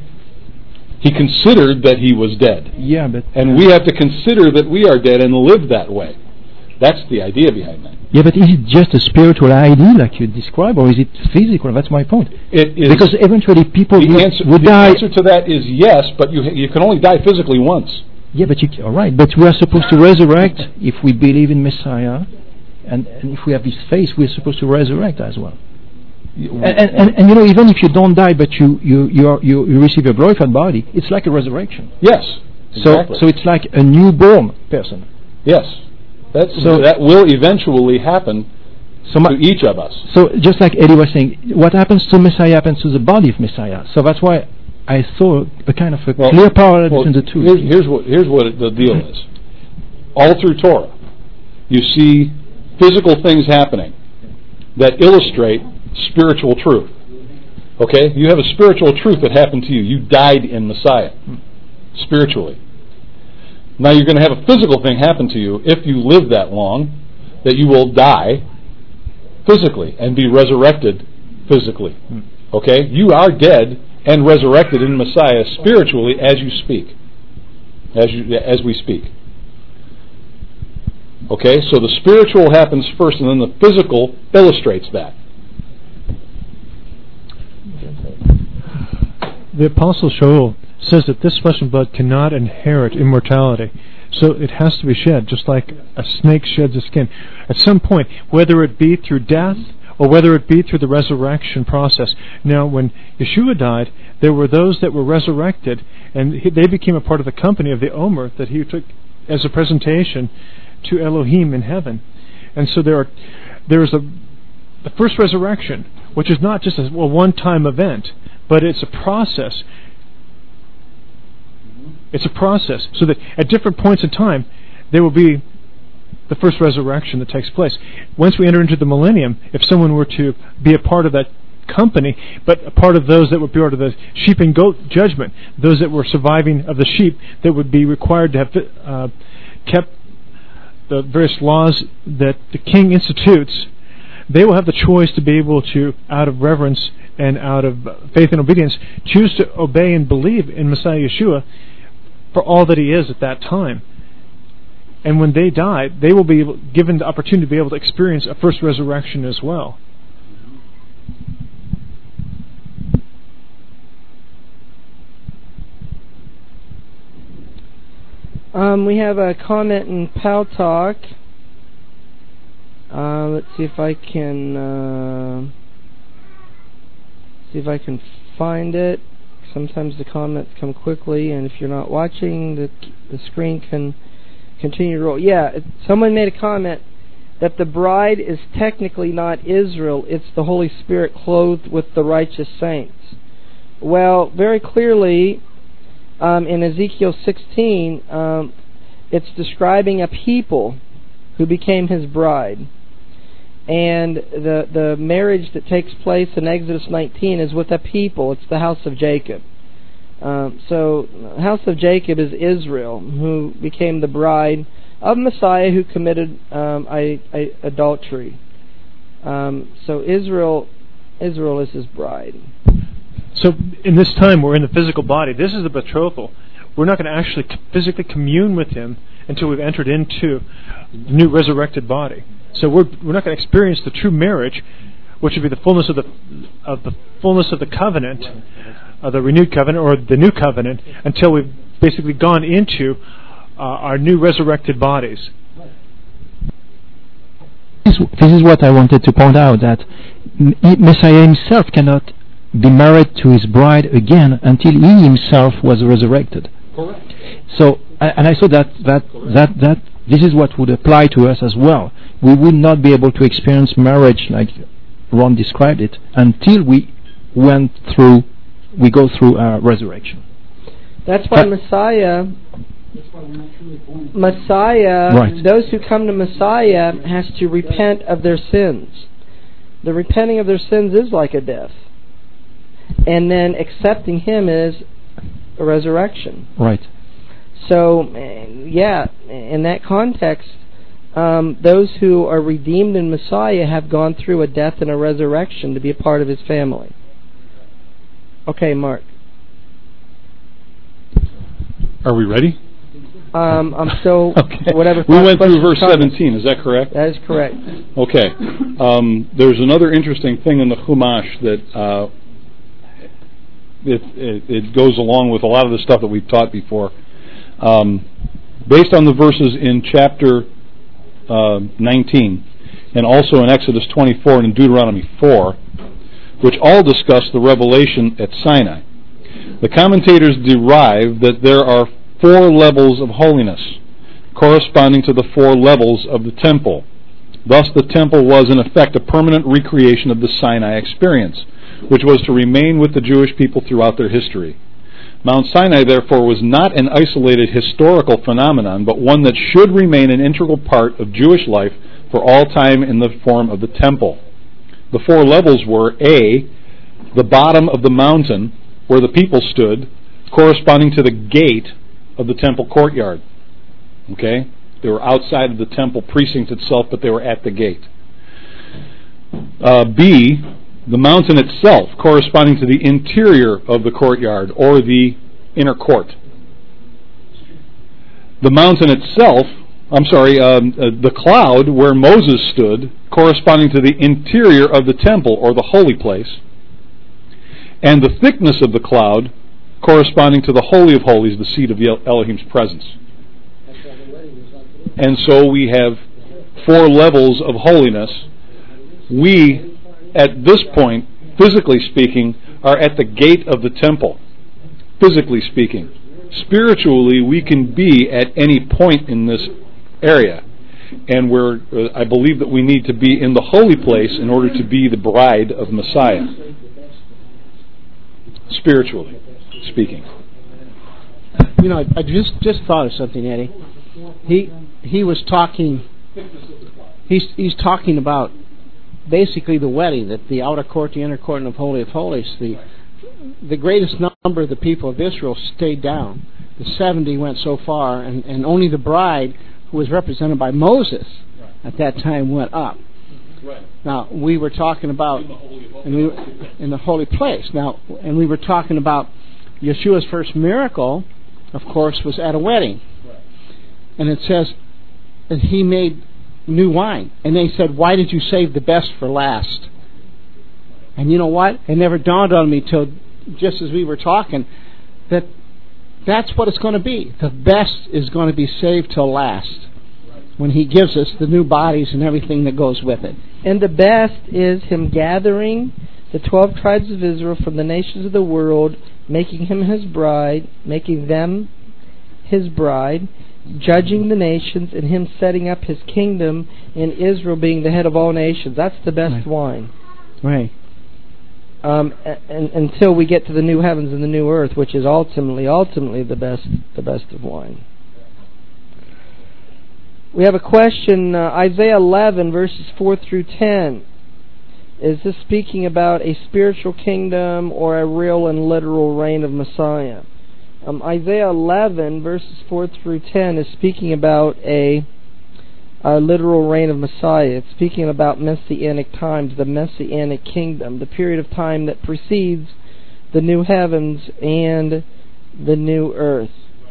C: He considered that he was dead.
F: Yeah, but
C: and we have to consider that we are dead and live that way. That's the idea behind that.
F: Yeah, but is it just a spiritual idea like you describe, or is it physical? That's my point.
C: It is,
F: because eventually people
C: the
F: would,
C: answer,
F: would
C: the
F: die.
C: The answer to that is yes, but you you can only die physically once.
F: Yeah, but you all right. But we are supposed to resurrect if we believe in Messiah, and, and if we have this faith, we are supposed to resurrect as well. And, and, and, and you know, even if you don't die, but you you you, are, you, you receive a glorified body, it's like a resurrection.
C: Yes.
F: Exactly. So so it's like a newborn person.
C: Yes. That's, so that will eventually happen so my, to each of us.
F: So just like Eddie was saying, what happens to Messiah happens to the body of Messiah. So that's why I saw a kind of a well, clear parallel
C: well,
F: between the two.
C: Here's, here's what here's what the deal is. All through Torah, you see physical things happening that illustrate spiritual truth. Okay, you have a spiritual truth that happened to you. You died in Messiah, spiritually. Now you're going to have a physical thing happen to you if you live that long, that you will die physically and be resurrected physically. Okay? You are dead and resurrected in Messiah spiritually as you speak. As you as we speak. Okay? So the spiritual happens first and then the physical illustrates that.
E: The Apostle Shaul says that this flesh and blood cannot inherit immortality. So it has to be shed, just like a snake sheds its skin. At some point, whether it be through death or whether it be through the resurrection process. Now, when Yeshua died, there were those that were resurrected, and they became a part of the company of the Omer that he took as a presentation to Elohim in heaven. And so there are, there is a the first resurrection, which is not just a, a one-time event, but it's a process. It's a process, so that at different points in time, there will be the first resurrection that takes place. Once we enter into the millennium, if someone were to be a part of that company, but a part of those that would be part of the sheep and goat judgment, those that were surviving of the sheep that would be required to have uh, kept the various laws that the king institutes, they will have the choice to be able to, out of reverence and out of faith and obedience, choose to obey and believe in Messiah Yeshua for all that he is at that time. And when they die, they will be able, given the opportunity to be able to experience a first resurrection as well.
A: Um, we have a comment in Pal Talk. Uh, let's see if I can uh, see if I can find it. Sometimes the comments come quickly, and if you're not watching, the the screen can continue to roll. Yeah, it, someone made a comment that the bride is technically not Israel; it's the Holy Spirit clothed with the righteous saints. Well, very clearly, um, in Ezekiel sixteen, um, it's describing a people who became His bride. And the the marriage that takes place in Exodus nineteen is with a people. It's the house of Jacob. Um, so, the house of Jacob is Israel, who became the bride of Messiah, who committed um, I, I, adultery. Um, so Israel, Israel is His bride.
E: So, in this time, we're in the physical body. This is the betrothal. We're not going to actually physically commune with Him until we've entered into the new resurrected body. So we're we're not going to experience the true marriage, which would be the fullness of the of the fullness of the covenant, of the renewed covenant or the new covenant, until we've basically gone into uh, our new resurrected bodies.
F: This is what I wanted to point out, that Messiah Himself cannot be married to His bride again until He Himself was resurrected.
C: Correct.
F: So, and I thought that that that that this is what would apply to us as well. We would not be able to experience marriage like Ron described it until we went through, we go through our resurrection.
A: That's why Messiah, Messiah,
F: right.
A: Those who come to Messiah has to repent of their sins. The repenting of their sins is like a death. And then accepting Him is a resurrection.
F: Right.
A: So, yeah, in that context, um, those who are redeemed in Messiah have gone through a death and a resurrection to be a part of His family. Okay, Mark.
C: Are we ready?
A: Um, I'm still
C: okay.
A: whatever.
C: We went through verse
A: comment.
C: seventeen. Is that correct?
A: That is correct.
C: Okay. Um, there's another interesting thing in the Chumash that uh, it, it, it goes along with a lot of the stuff that we've taught before. Um, based on the verses in chapter uh, nineteen, and also in Exodus twenty-four and in Deuteronomy four, which all discuss the revelation at Sinai, the commentators derive that there are four levels of holiness, corresponding to the four levels of the temple. Thus, the temple was in effect a permanent recreation of the Sinai experience, which was to remain with the Jewish people throughout their history. Mount Sinai, therefore, was not an isolated historical phenomenon, but one that should remain an integral part of Jewish life for all time in the form of the temple. The four levels were A, the bottom of the mountain where the people stood, corresponding to the gate of the temple courtyard. Okay? They were outside of the temple precinct itself, but they were at the gate. Uh, B, the mountain itself, corresponding to the interior of the courtyard, or the inner court. The mountain itself, I'm sorry, um, uh, the cloud where Moses stood, corresponding to the interior of the temple, or the holy place. And the thickness of the cloud, corresponding to the Holy of Holies, the seat of Elohim's presence. And so we have four levels of holiness. We, at this point, physically speaking, are at the gate of the temple, physically speaking. Spiritually, we can be at any point in this area, and we're, I believe that we need to be in the holy place in order to be the bride of Messiah, spiritually speaking.
B: You know, I, I just just thought of something, Eddie. He he was talking. He's he's talking about basically the wedding, that the outer court, the inner court, and the Holy of Holies. The the greatest number of the people of Israel stayed down. The seventy went so far, and, and only the bride, who was represented by Moses at that time, went up.
C: Right.
B: Now, we were talking about in, we, in the holy place. Now, and we were talking about Yeshua's first miracle, of course, was at a wedding.
C: Right.
B: And it says that He made new wine. And they said, why did you save the best for last? And you know what? It never dawned on me till just as we were talking that That's what it's going to be. The best is going to be saved till last, when He gives us the new bodies and everything that goes with it.
A: And the best is Him gathering the twelve tribes of Israel from the nations of the world, making Him His bride, making them His bride, judging the nations, and Him setting up His kingdom, and Israel being the head of all nations. That's the best
B: Right.
A: wine.
B: Right.
A: Um, and, until we get to the new heavens and the new earth, which is ultimately, ultimately the best, the best of wine. We have a question, uh, Isaiah eleven, verses four through ten. Is this speaking about a spiritual kingdom or a real and literal reign of Messiah? Um, Isaiah eleven, verses four through ten, is speaking about a, a literal reign of Messiah. It's speaking about Messianic times, the Messianic kingdom, the period of time that precedes the new heavens and the new earth.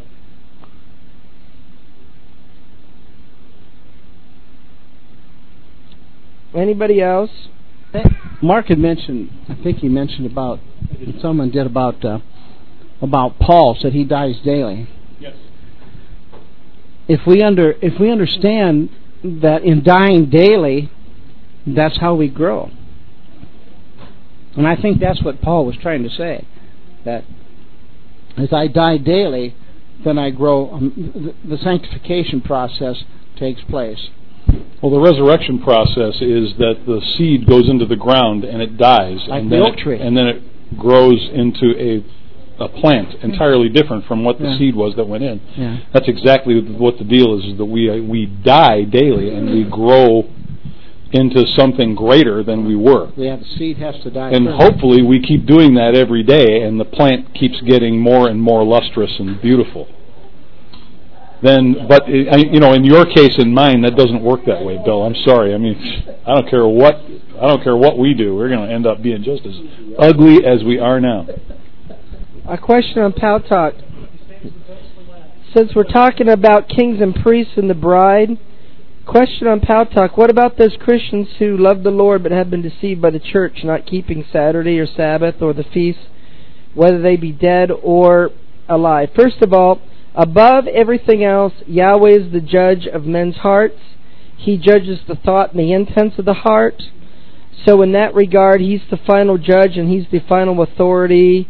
A: Anybody else?
B: Mark had mentioned, I think he mentioned about, someone did about uh, about Paul, said he dies daily.
C: Yes.
B: If we under if we understand that in dying daily, that's how we grow. And I think that's what Paul was trying to say, that as I die daily, then I grow. Um, the, the sanctification process takes place.
C: Well, the resurrection process is that the seed goes into the ground and it dies,
B: Like
C: and
B: the
C: then
B: oak
C: it,
B: tree.
C: and then it grows into a a plant entirely different from what the
B: Yeah.
C: seed was that went in.
B: Yeah.
C: That's exactly what the deal is: is that we uh, we die daily and we grow into something greater than we were.
B: Yeah, the seed has to die.
C: And
B: first.
C: hopefully, we keep doing that every day, and the plant keeps getting more and more lustrous and beautiful. Then, but you know, in your case and mine, that doesn't work that way, Bill. I'm sorry. I mean, I don't care what I don't care what we do. We're going to end up being just as ugly as we are now.
A: A question on Pal Talk. Since we're talking about kings and priests and the bride, question on Pal Talk. What about those Christians who love the Lord but have been deceived by the church, not keeping Saturday or Sabbath or the feasts, whether they be dead or alive? First of all, above everything else, Yahweh is the judge of men's hearts. He judges the thought and the intents of the heart. So in that regard, He's the final judge and He's the final authority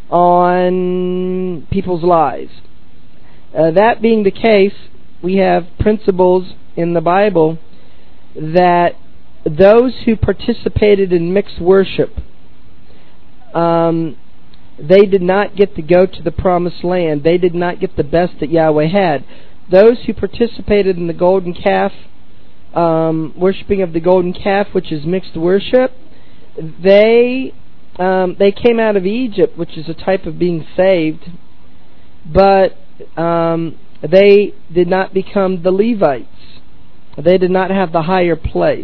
A: on people's lives. Uh, that being the case, we have principles in the Bible that those who participated in mixed worship, um, they did not get to go to the promised land. They did not get the best that Yahweh had. Those who participated in the golden calf, um, worshiping of the golden calf, which is mixed worship, they um, they came out of Egypt, which is a type of being saved, but um, they did not become the Levites. They did not have the higher place.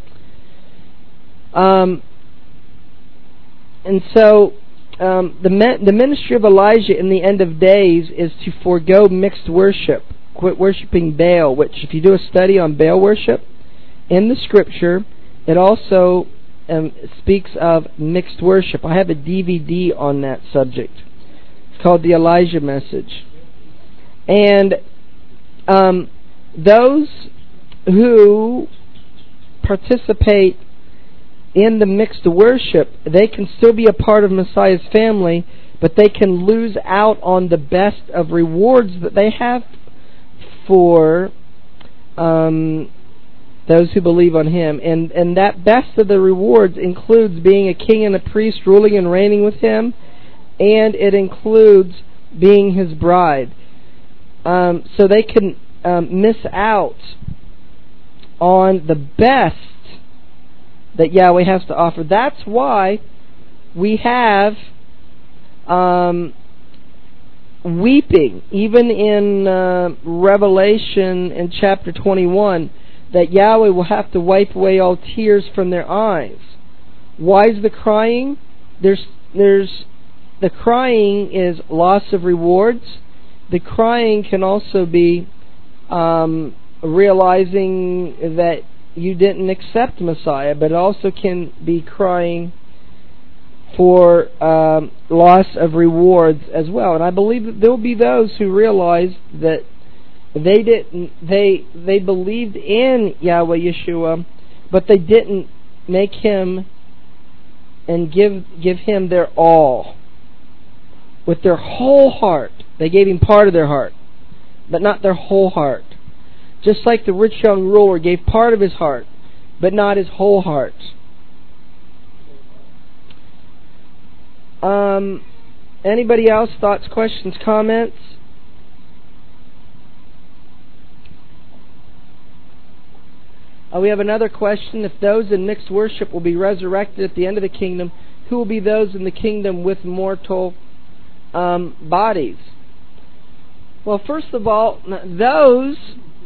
A: Um, and so um, the me- the ministry of Elijah in the end of days is to forego mixed worship, quit worshiping Baal, which if you do a study on Baal worship in the Scripture, it also um, speaks of mixed worship. I have a D V D on that subject. It's called The Elijah Message. And um, those who participate in the mixed worship, they can still be a part of Messiah's family, but they can lose out on the best of rewards that they have for um, those who believe on Him. And, and that best of the rewards includes being a king and a priest, ruling and reigning with Him, and it includes being His bride. Um, so they can um, miss out on the best that Yahweh has to offer. That's why we have um, weeping, even in uh, Revelation in chapter twenty-one, that Yahweh will have to wipe away all tears from their eyes. Why is the crying? There's, there's, the crying is loss of rewards. The crying can also be um, realizing that you didn't accept Messiah, but it also can be crying for um, loss of rewards as well. And I believe that there will be those who realize that they didn't they they believed in Yahweh Yeshua, but they didn't make him and give give him their all. With their whole heart. They gave him part of their heart, but not their whole heart. Just like the rich young ruler gave part of his heart, but not his whole heart. Um, anybody else? Thoughts, questions, comments? Uh, we have another question. If those in mixed worship will be resurrected at the end of the kingdom, who will be those in the kingdom with mortal um, bodies? Well, first of all, those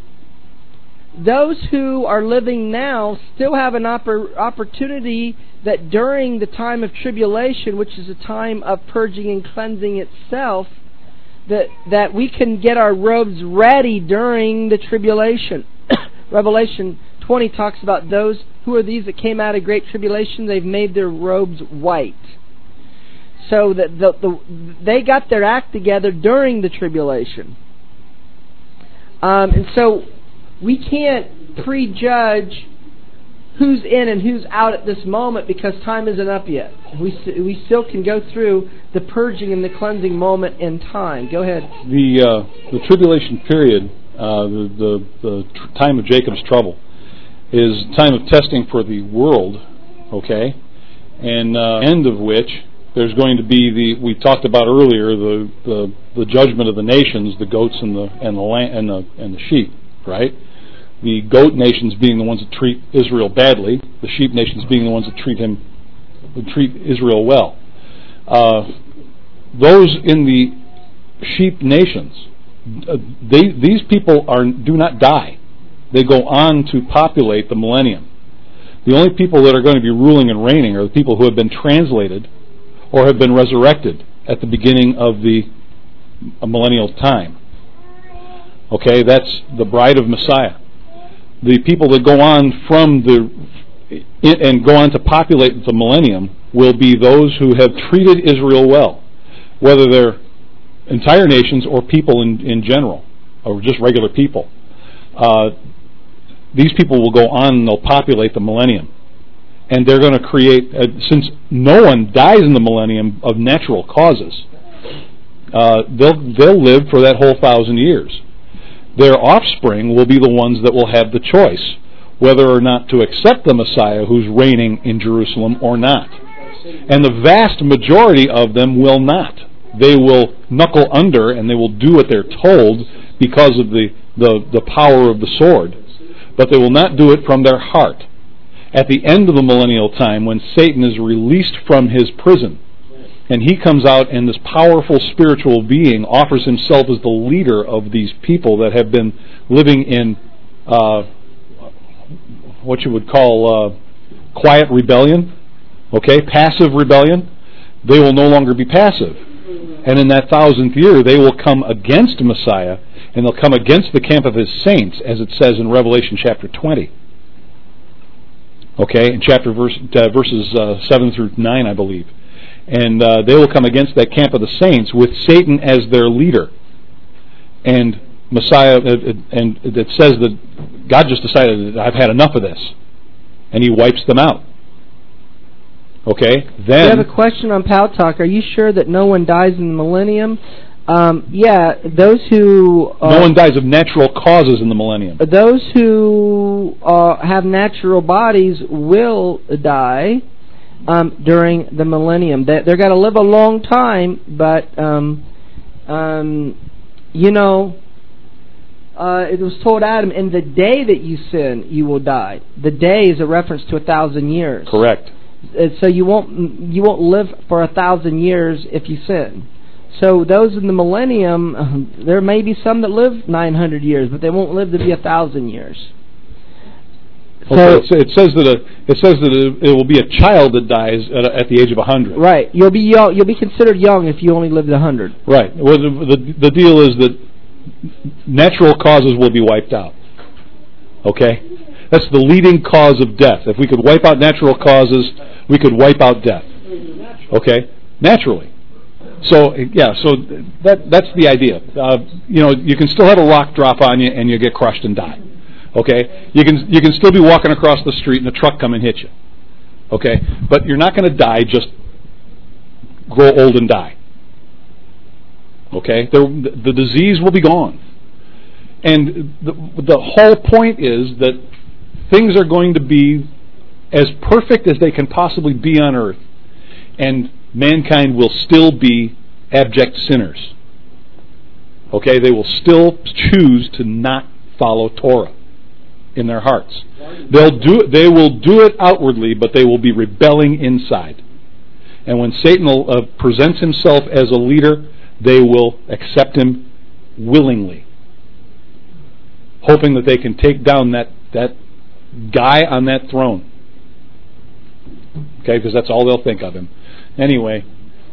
A: those who are living now still have an oppor- opportunity that during the time of tribulation, which is a time of purging and cleansing itself, that that we can get our robes ready during the tribulation. Revelation twenty talks about those who are these that came out of great tribulation. They've made their robes white. So that the, the, they got their act together during the tribulation. Um, and so we can't prejudge who's in and who's out at this moment because time isn't up yet. We we still can go through the purging and the cleansing moment in time. Go ahead.
C: The uh, the tribulation period, uh, the the, the tr- time of Jacob's trouble, is time of testing for the world. Okay, and uh, end of which there's going to be the we talked about earlier the, the, the judgment of the nations, the goats and the and the lamb, and the and the sheep, right? The goat nations being the ones that treat Israel badly, the sheep nations being the ones that treat him, that treat Israel well. Uh, those in the sheep nations, uh, they these people are do not die; they go on to populate the millennium. The only people that are going to be ruling and reigning are the people who have been translated or have been resurrected at the beginning of the millennial time. Okay, that's the bride of Messiah. The people that go on from the and go on to populate the millennium will be those who have treated Israel well, whether they're entire nations or people in, in general, or just regular people. Uh, these people will go on and they'll populate the millennium. And they're going to create, uh, since no one dies in the millennium of natural causes, uh, they'll they'll live for that whole thousand years. Their offspring will be the ones that will have the choice whether or not to accept the Messiah who's reigning in Jerusalem or not. And the vast majority of them will not. They will knuckle under and they will do what they're told because of the, the, the power of the sword. But they will not do it from their heart. At the end of the millennial time, when Satan is released from his prison, and he comes out and this powerful spiritual being offers himself as the leader of these people that have been living in uh, what you would call uh, quiet rebellion, okay, passive rebellion, they will no longer be passive. And in that thousandth year, they will come against Messiah, and they'll come against the camp of his saints, as it says in Revelation chapter twenty. Okay, in chapter verse, uh, verses uh, seven through nine, I believe. And uh, they will come against that camp of the saints with Satan as their leader. And Messiah, uh, and it says that God just decided that I've had enough of this. And he wipes them out. Okay, then...
A: We have a question on Pal Talk. Are you sure that no one dies in the millennium? Um, yeah, those who... Uh,
C: no one dies of natural causes in the millennium.
A: Those who uh, have natural bodies will die um, during the millennium. They, they're going to live a long time, but, um, um, you know, uh, it was told Adam, in the day that you sin, you will die. The day is a reference to a thousand years.
C: Correct.
A: So you won't you won't live for a thousand years if you sin. So those in the millennium, there may be some that live nine hundred years, but they won't live to be a thousand years.
C: Okay, so it says that a, it says that it will be a child that dies at, a, at the age of a hundred.
A: Right, you'll be young, you'll be considered young if you only lived a hundred.
C: Right. Well, the, the the deal is that natural causes will be wiped out. Okay, that's the leading cause of death. If we could wipe out natural causes, we could wipe out death. Okay? Naturally. So, yeah, so that that's the idea. Uh, you know, you can still have a rock drop on you and you get crushed and die. Okay? You can you can still be walking across the street and a truck come and hit you. Okay? But you're not going to die, just grow old and die. Okay? The, the disease will be gone. And the, the whole point is that things are going to be as perfect as they can possibly be on earth. And mankind will still be abject sinners. Okay? They will still choose to not follow Torah in their hearts. They'll do they will do it outwardly, but they will be rebelling inside. And when Satan uh, presents himself as a leader, they will accept him willingly, hoping that they can take down that, that guy on that throne. Okay, because that's all they'll think of him. Anyway,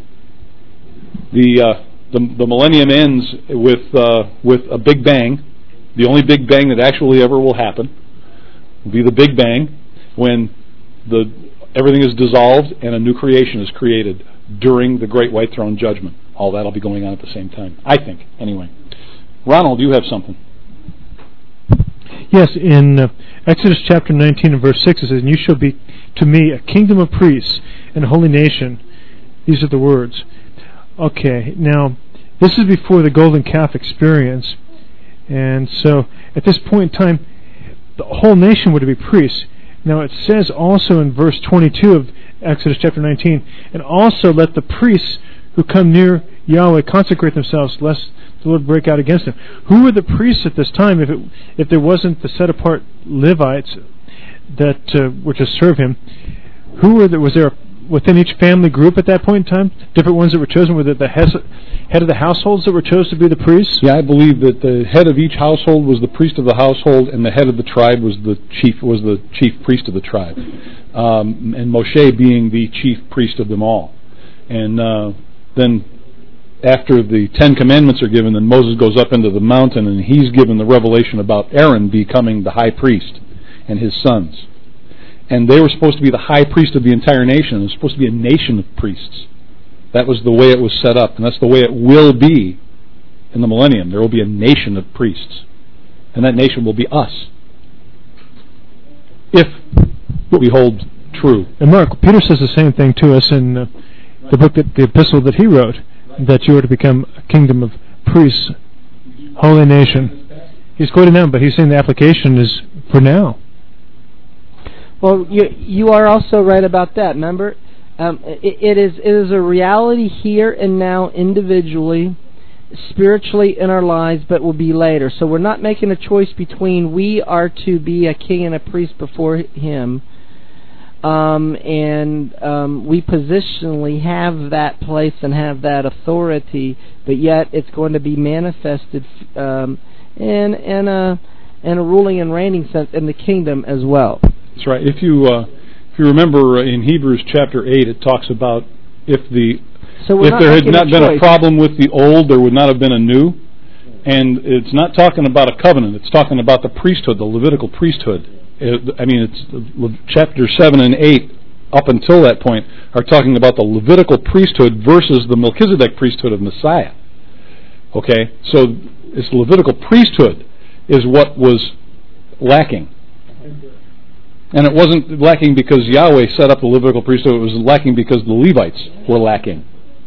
C: the uh, the, the millennium ends with uh, with a big bang. The only big bang that actually ever will happen will be the Big Bang, when the everything is dissolved and a new creation is created during the Great White Throne Judgment. All that will be going on at the same time, I think. Anyway, Ronald, you have something.
E: Yes, in uh, Exodus chapter nineteen and verse six it says, "And you shall be to me a kingdom of priests and a holy nation." These are the words. Okay, now, this is before the golden calf experience. And so, at this point in time, the whole nation were to be priests. Now, it says also in verse twenty-two of Exodus chapter nineteen, "And also let the priests who come near Yahweh consecrate themselves, lest the Lord break out against them." Who were the priests at this time if it, if there wasn't the set-apart Levites that uh, were to serve him? Who were there? Was there within each family group at that point in time different ones that were chosen? Were it the head of the households that were chosen to be the priests?
C: Yeah, I believe that the head of each household was the priest of the household, and the head of the tribe was the chief was the chief priest of the tribe, um, and Moshe being the chief priest of them all. And uh, then after the Ten Commandments are given, then Moses goes up into the mountain, and he's given the revelation about Aaron becoming the high priest and his sons. And they were supposed to be the high priest of the entire nation. It was supposed to be a nation of priests. That was the way it was set up, and that's the way it will be in the millennium. There will be a nation of priests, and that nation will be us, if we hold true.
E: And Mark, Peter says the same thing to us in uh, the book, that the epistle that he wrote, that you are to become a kingdom of priests, holy nation. He's quoting them, but he's saying the application is for now.
A: Well, you you are also right about that. Remember, um, it, it is it is a reality here and now, individually, spiritually in our lives, but will be later. So we're not making a choice between we are to be a king and a priest before Him, um, and um, we positionally have that place and have that authority, but yet it's going to be manifested um, in in a in a ruling and reigning sense in the kingdom as well.
C: That's right. If you uh, if you remember in Hebrews chapter eight, it talks about if the
A: so
C: if there had not
A: a
C: been
A: choice.
C: a problem with the old, there would not have been a new. And it's not talking about a covenant. It's talking about the priesthood, the Levitical priesthood. It, I mean, it's chapter seven and eight up until that point are talking about the Levitical priesthood versus the Melchizedek priesthood of Messiah. Okay, so this Levitical priesthood is what was lacking. And it wasn't lacking because Yahweh set up the Levitical priesthood. It was lacking because the Levites were lacking.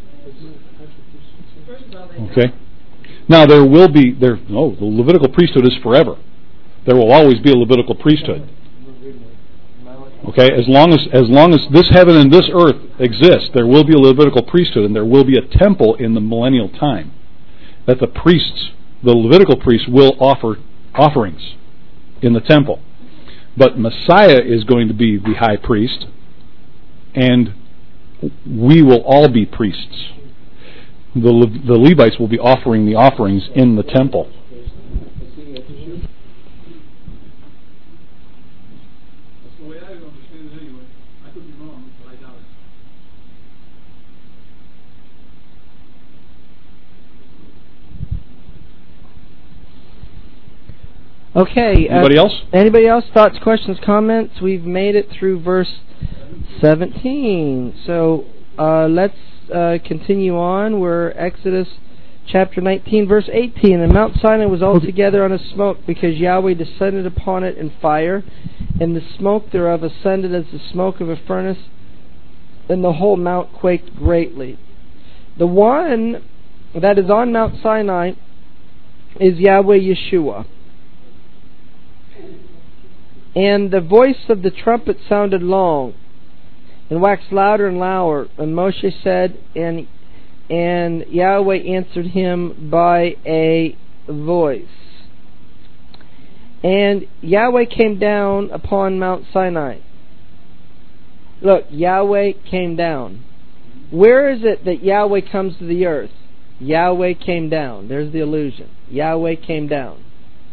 C: Okay. Now there will be there. No, the Levitical priesthood is forever. There will always be a Levitical priesthood. Okay. As long as as long as this heaven and this earth exist, there will be a Levitical priesthood, and there will be a temple in the millennial time that the priests, the Levitical priests, will offer offerings in the temple. But Messiah is going to be the high priest, and we will all be priests. The, Le- the Levites will be offering the offerings in the temple.
G: That's the way I understand it anyway. I could be wrong, but I doubt it.
A: Okay.
C: Anybody
A: uh,
C: else?
A: Anybody else? Thoughts, questions, comments? We've made it through verse seventeen. So uh, let's uh, continue on. We're Exodus chapter nineteen, verse eighteen. And Mount Sinai was altogether on a smoke, because Yahweh descended upon it in fire, and the smoke thereof ascended as the smoke of a furnace, and the whole mount quaked greatly. The one that is on Mount Sinai is Yahweh Yeshua. And the voice of the trumpet sounded long, and waxed louder and louder. And Moshe said, and and Yahweh answered him by a voice. And Yahweh came down upon Mount Sinai. Look, Yahweh came down. Where is it that Yahweh comes to the earth? Yahweh came down. There's the illusion. Yahweh came down.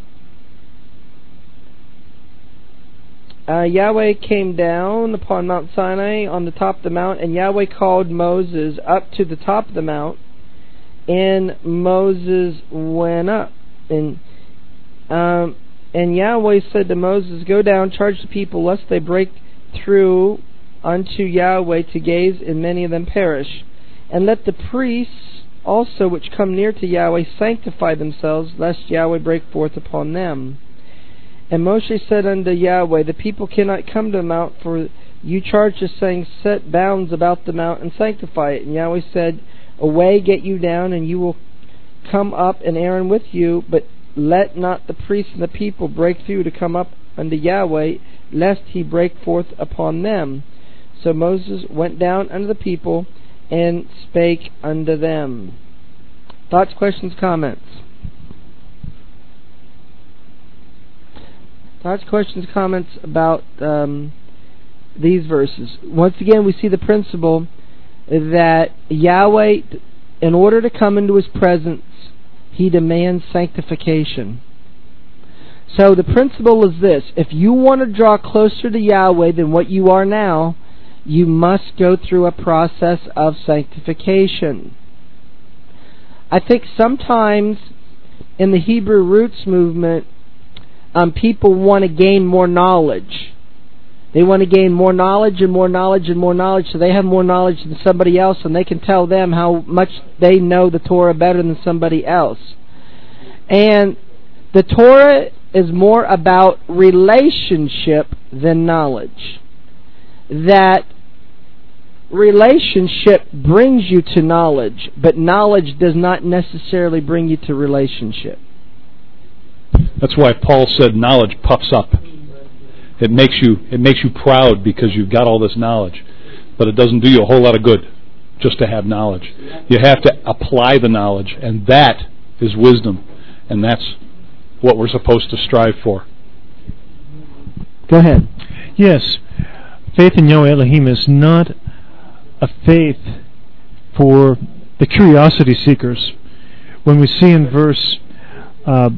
A: Uh, Yahweh came down upon Mount Sinai on the top of the mount, and Yahweh called Moses up to the top of the mount, and Moses went up. And um, and Yahweh said to Moses, Go down, charge the people, lest they break through unto Yahweh to gaze, and many of them perish. And let the priests also which come near to Yahweh sanctify themselves, lest Yahweh break forth upon them. And Moshe said unto Yahweh, The people cannot come to the mount, for you charged us, saying, Set bounds about the mount and sanctify it. And Yahweh said, Away, get you down, and you will come up, and Aaron with you, but let not the priests and the people break through to come up unto Yahweh, lest he break forth upon them. So Moses went down unto the people, and spake unto them. Thoughts, questions, comments? Thoughts, questions, comments about um, these verses. Once again, we see the principle that Yahweh, in order to come into His presence, He demands sanctification. So the principle is this: if you want to draw closer to Yahweh than what you are now, you must go through a process of sanctification. I think sometimes in the Hebrew roots movement, um, people want to gain more knowledge. They want to gain more knowledge and more knowledge and more knowledge, so they have more knowledge than somebody else, and they can tell them how much they know the Torah better than somebody else. And the Torah is more about relationship than knowledge. That relationship brings you to knowledge, but knowledge does not necessarily bring you to relationship.
C: That's why Paul said knowledge puffs up. It makes you it makes you proud because you've got all this knowledge, but it doesn't do you a whole lot of good just to have knowledge. You have to apply the knowledge, and that is wisdom, and that's what we're supposed to strive for.
B: Go ahead.
E: Yes, faith in Yahweh Elohim is not a faith for the curiosity seekers. When we see in verse uh,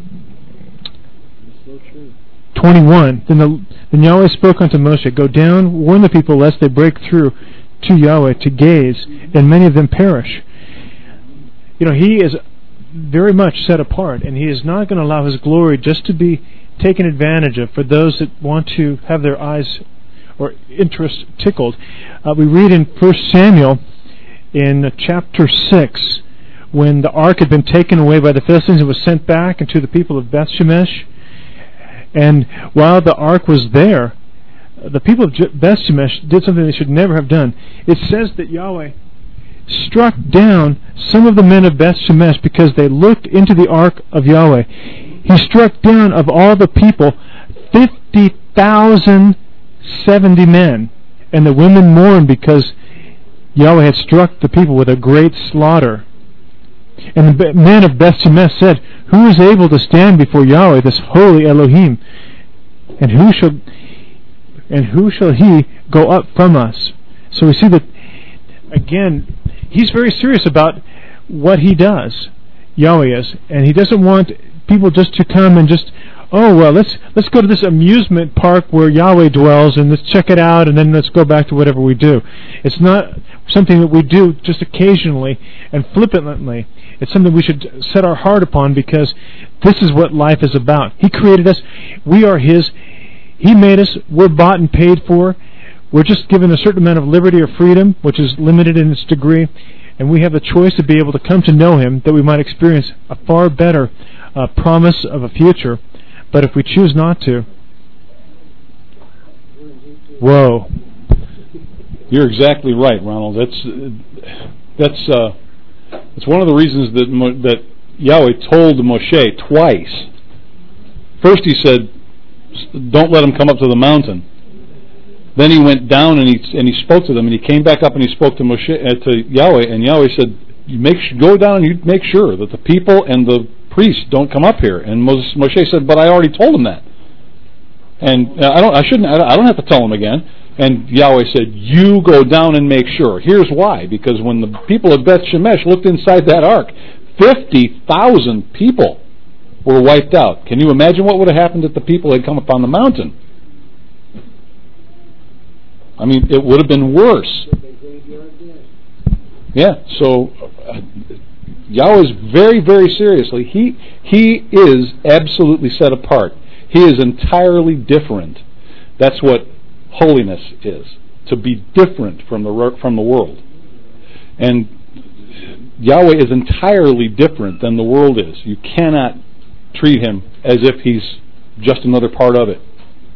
E: twenty-one, then, the, then Yahweh spoke unto Moshe, Go down, warn the people, lest they break through to Yahweh to gaze, and many of them perish. You know, He is very much set apart, and He is not going to allow His glory just to be taken advantage of for those that want to have their eyes or interest tickled. Uh, we read in First Samuel in uh, chapter six, when the ark had been taken away by the Philistines and was sent back into the people of Beth Shemesh. And while the ark was there, the people of Beth Shemesh did something they should never have done. It says that Yahweh struck down some of the men of Beth Shemesh because they looked into the ark of Yahweh. He struck down of all the people fifty thousand seventy men, and the women mourned because Yahweh had struck the people with a great slaughter. And the men of Beth Shemesh said, Who is able to stand before Yahweh, this holy Elohim? And who shall and who shall he go up from us? So we see that, again, He's very serious about what He does, Yahweh is, and He doesn't want people just to come and just, oh, well, let's let's go to this amusement park where Yahweh dwells, and let's check it out, and then let's go back to whatever we do. It's not something that we do just occasionally and flippantly. It's something we should set our heart upon, because this is what life is about. He created us. We are His. He made us. We're bought and paid for. we're just given a certain amount of liberty or freedom, which is limited in its degree, and we have the choice to be able to come to know Him, that we might experience a far better uh, promise of a future. But if we choose not to, whoa.
C: You're exactly right, Ronald. That's that's uh, that's one of the reasons that Mo- that Yahweh told Moshe twice. First, He said, "Don't let him come up to the mountain." Then He went down and he and He spoke to them, and He came back up and He spoke to Moshe uh, to Yahweh, and Yahweh said, "You make go down and you make sure that the people and the priests don't come up here." And Moses, Moshe said, "But I already told them that." And uh, I don't. I shouldn't. I don't have to tell them again. And Yahweh said, "You go down and make sure." Here's why: because when the people of Beth Shemesh looked inside that ark, fifty thousand people were wiped out. Can you imagine what would have happened if the people had come up on the mountain? I mean, it would have been worse. Yeah. So uh, Yahweh's very, very seriously. He He is absolutely set apart. He is entirely different. That's what holiness is, to be different from the from the world. And Yahweh is entirely different than the world is. You cannot treat Him as if He's just another part of it.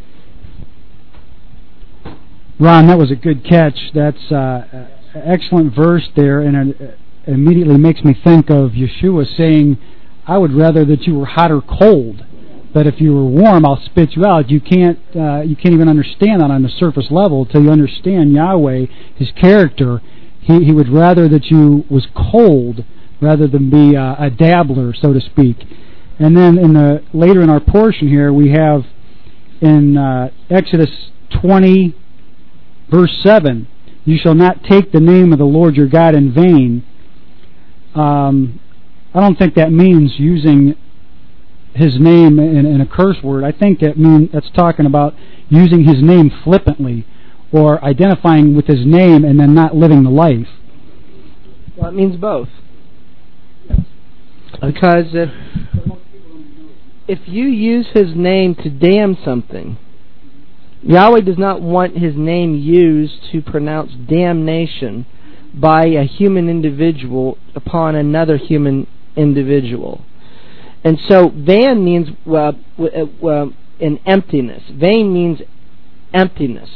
D: Ron, that was a good catch. That's uh, an excellent verse there, and it immediately makes me think of Yeshua saying, "I would rather that you were hot or cold. But if you were warm, I'll spit you out." You can't uh, you can't even understand that on the surface level until you understand Yahweh, His character. He He would rather that you was cold rather than be uh, a dabbler, so to speak. And then in the later in our portion here, we have in uh, Exodus twenty, verse seven, "You shall not take the name of the Lord your God in vain." Um, I don't think that means using His name in, in a curse word. I think that mean that's talking about using His name flippantly, or identifying with His name and then not living the life.
A: Well, it means both. Because if if you use His name to damn something, Yahweh does not want His name used to pronounce damnation by a human individual upon another human individual. And so, vain means uh, uh, an emptiness. Vain means emptiness,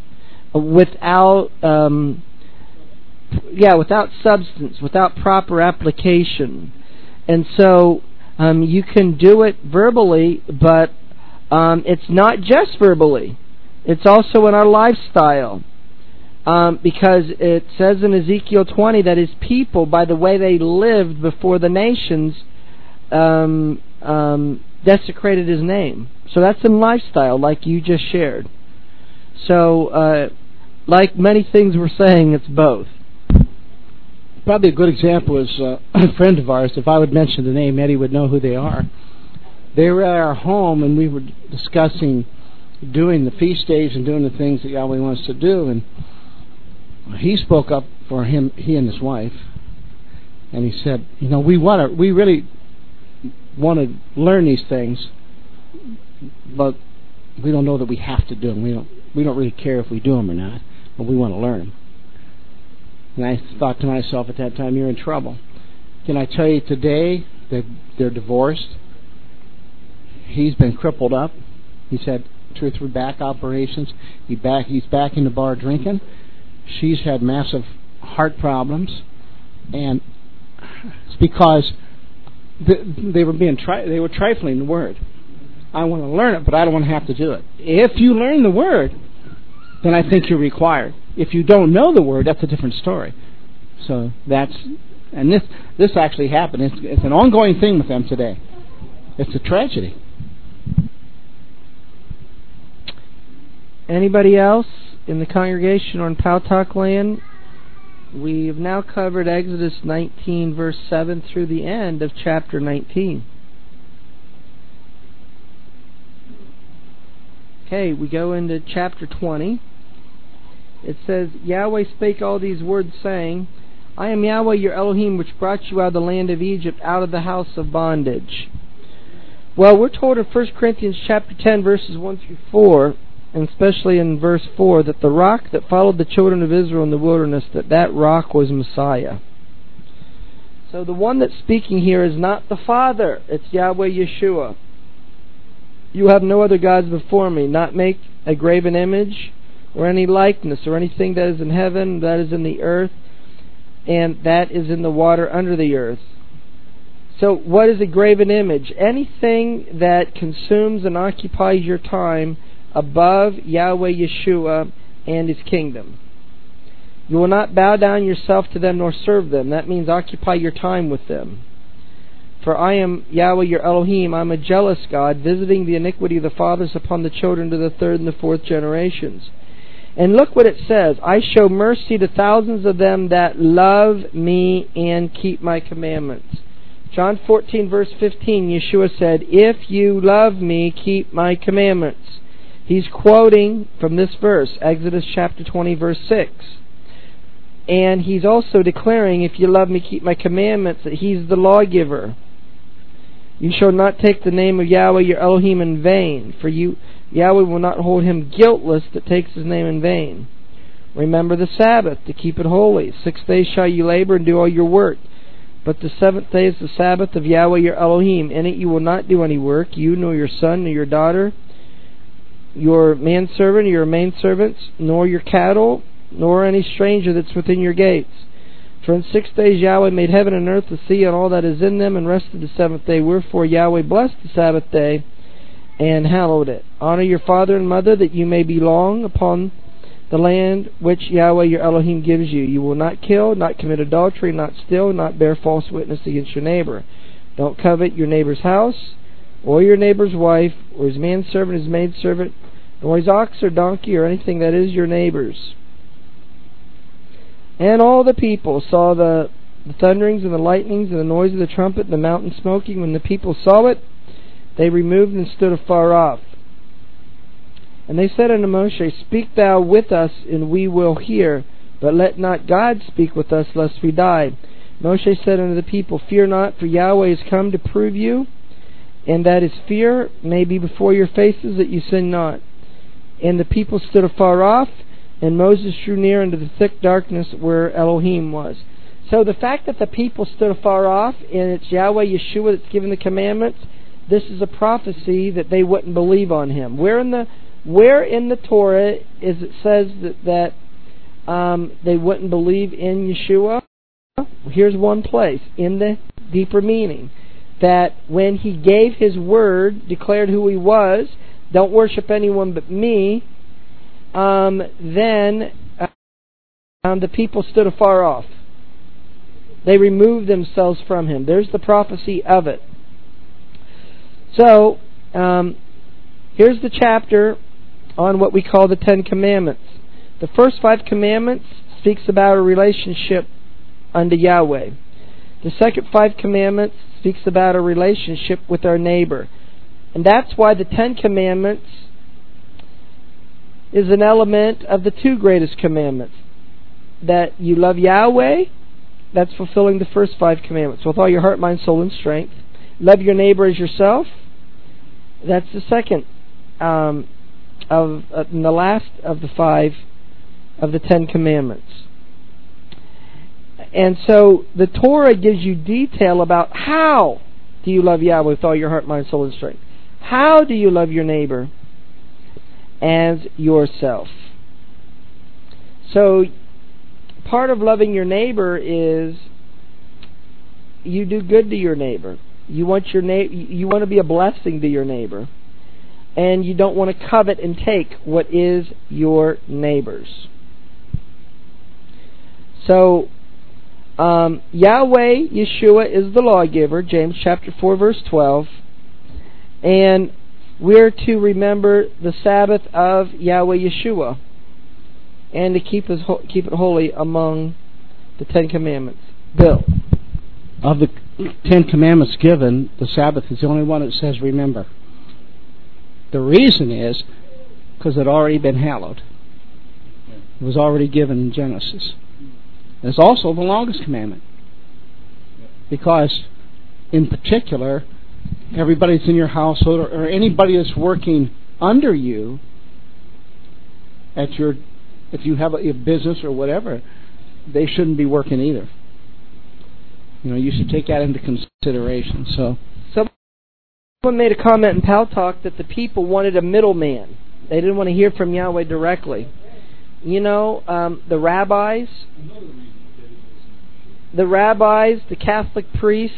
A: without, um, yeah, without substance, without proper application. And so, um, you can do it verbally, but um, it's not just verbally. It's also in our lifestyle. Um, because it says in Ezekiel twenty that His people, by the way they lived before the nations, um, um, desecrated His name. So that's in lifestyle, like you just shared. So, uh, like many things we're saying, it's both.
B: Probably a good example is uh, a friend of ours. If I would mention the name, Eddie would know who they are. They were at our home, and we were discussing doing the feast days and doing the things that Yahweh wants to do, and he spoke up for him, he and his wife, and he said, "You know, we want to, we really want to learn these things, but we don't know that we have to do them. We don't, we don't really care if we do them or not, but we want to learn them." And I thought to myself at that time, "You're in trouble." Can I tell you today that they're divorced? He's been crippled up. He's had two or three back operations. He back, he's back in the bar drinking. She's had massive heart problems, and it's because they were being tri- they were trifling the word. I want to learn it, but I don't want to have to do it. If you learn the word, then I think you're required. If you don't know the word, that's a different story. So that's, and this this actually happened. It's, it's an ongoing thing with them today. It's a tragedy.
A: Anybody else in the congregation or in Paltalk land? We have now covered Exodus nineteen, verse seven through the end of chapter nineteen. Okay, we go into chapter twenty. It says, "Yahweh spake all these words, saying, I am Yahweh your Elohim, which brought you out of the land of Egypt, out of the house of bondage." Well, we're told in First Corinthians chapter ten, verses one through four, and especially in verse four, that the rock that followed the children of Israel in the wilderness, that that rock was Messiah. So the one that's speaking here is not the Father, it's Yahweh Yeshua. You have no other gods before me, not make a graven image or any likeness or anything that is in heaven, that is in the earth, and that is in the water under the earth. So what is a graven image? Anything that consumes and occupies your time above Yahweh Yeshua and His kingdom. You will not bow down yourself to them nor serve them. That means occupy your time with them. For I am Yahweh your Elohim. I am a jealous God, visiting the iniquity of the fathers upon the children to the third and the fourth generations. And look what it says. I show mercy to thousands of them that love me and keep my commandments. John fourteen verse fifteen, Yeshua said, if you love me, keep my commandments. He's quoting from this verse, Exodus chapter twenty verse six. And he's also declaring, if you love me, keep my commandments, that He's the lawgiver. You shall not take the name of Yahweh your Elohim in vain, for you Yahweh will not hold him guiltless that takes His name in vain. Remember the Sabbath, to keep it holy. Six days shall you labor and do all your work. But the seventh day is the Sabbath of Yahweh your Elohim. In it you will not do any work, you nor your son nor your daughter, your manservant or your maidservants, nor your cattle, nor any stranger that's within your gates. For in six days Yahweh made heaven and earth, the sea, and all that is in them, and rested the seventh day. Wherefore Yahweh blessed the Sabbath day, and hallowed it. Honor your father and mother, that you may be long upon the land which Yahweh your Elohim gives you. You will not kill, not commit adultery, not steal, not bear false witness against your neighbor. Don't covet your neighbor's house, or your neighbor's wife, or his manservant, his maidservant, nor his ox or donkey, or anything that is your neighbor's. And all the people saw the, the thunderings and the lightnings and the noise of the trumpet and the mountain smoking. When the people saw it, they removed and stood afar off. And they said unto Moshe, speak thou with us, and we will hear, but let not God speak with us, lest we die. Moshe said unto the people, fear not, for Yahweh is come to prove you, and that His fear may be before your faces, that you sin not. And the people stood afar off, and Moses drew near into the thick darkness where Elohim was. So the fact that the people stood afar off, and it's Yahweh Yeshua that's given the commandments, this is a prophecy that they wouldn't believe on Him. Where in the where in the Torah is it says that, that um, they wouldn't believe in Yeshua? Here's one place in the deeper meaning, that when He gave His word, declared who He was, don't worship anyone but me, um, then uh, um, the people stood afar off. They removed themselves from Him. There's the prophecy of it. So, um, here's the chapter on what we call the Ten Commandments. The first five commandments speaks about a relationship unto Yahweh. The second five commandments speaks about a relationship with our neighbor. And that's why the Ten Commandments is an element of the two greatest commandments. That you love Yahweh, that's fulfilling the first five commandments with all your heart, mind, soul, and strength. Love your neighbor as yourself, that's the second um, of uh, the last of the five of the Ten Commandments. And so the Torah gives you detail about how do you love Yahweh with all your heart, mind, soul, and strength. How do you love your neighbor as yourself? So part of loving your neighbor is you do good to your neighbor. You want your na- you want to be a blessing to your neighbor, and you don't want to covet and take what is your neighbor's. So um, Yahweh Yeshua is the lawgiver, James chapter four verse twelve, and we're to remember the Sabbath of Yahweh Yeshua and to keep his ho- keep it holy among the Ten Commandments. Bill.
B: Of the Ten Commandments given, the Sabbath is the only one that says remember. The reason is because it had already been hallowed. It was already given in Genesis. It's also the longest commandment, because in particular, everybody that's in your household or, or anybody that's working under you at your, if you have a, a business or whatever, they shouldn't be working either. You know, you should take that into consideration. So,
A: someone made a comment in Pal Talk that the people wanted a middleman. They didn't want to hear from Yahweh directly. You know, um, the rabbis, the rabbis, the Catholic priests,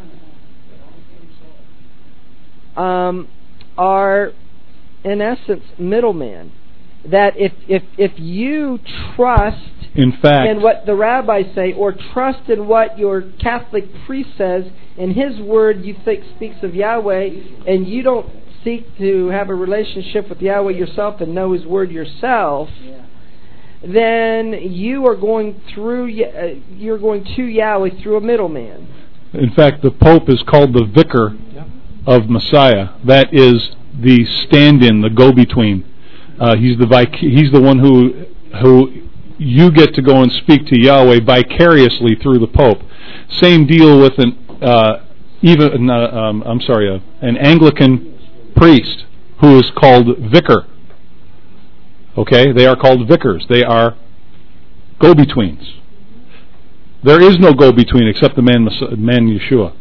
A: um, are in essence middlemen. That if if if you trust
C: in fact
A: in what the rabbis say, or trust in what your Catholic priest says, and his word you think speaks of Yahweh, and you don't seek to have a relationship with Yahweh yourself and know his word yourself, yeah. then you are going through uh, you're going to Yahweh through a middleman.
C: In fact, the Pope is called the vicar yeah. of Messiah. That is the stand-in, the go-between. Uh, he's the vic- he's the one who who you get to go and speak to Yahweh vicariously through the Pope. Same deal with an uh, even uh, um, I'm sorry, uh, an Anglican priest who is called vicar. Okay, they are called vicars. They are go-betweens. There is no go-between except the man, man Yeshua.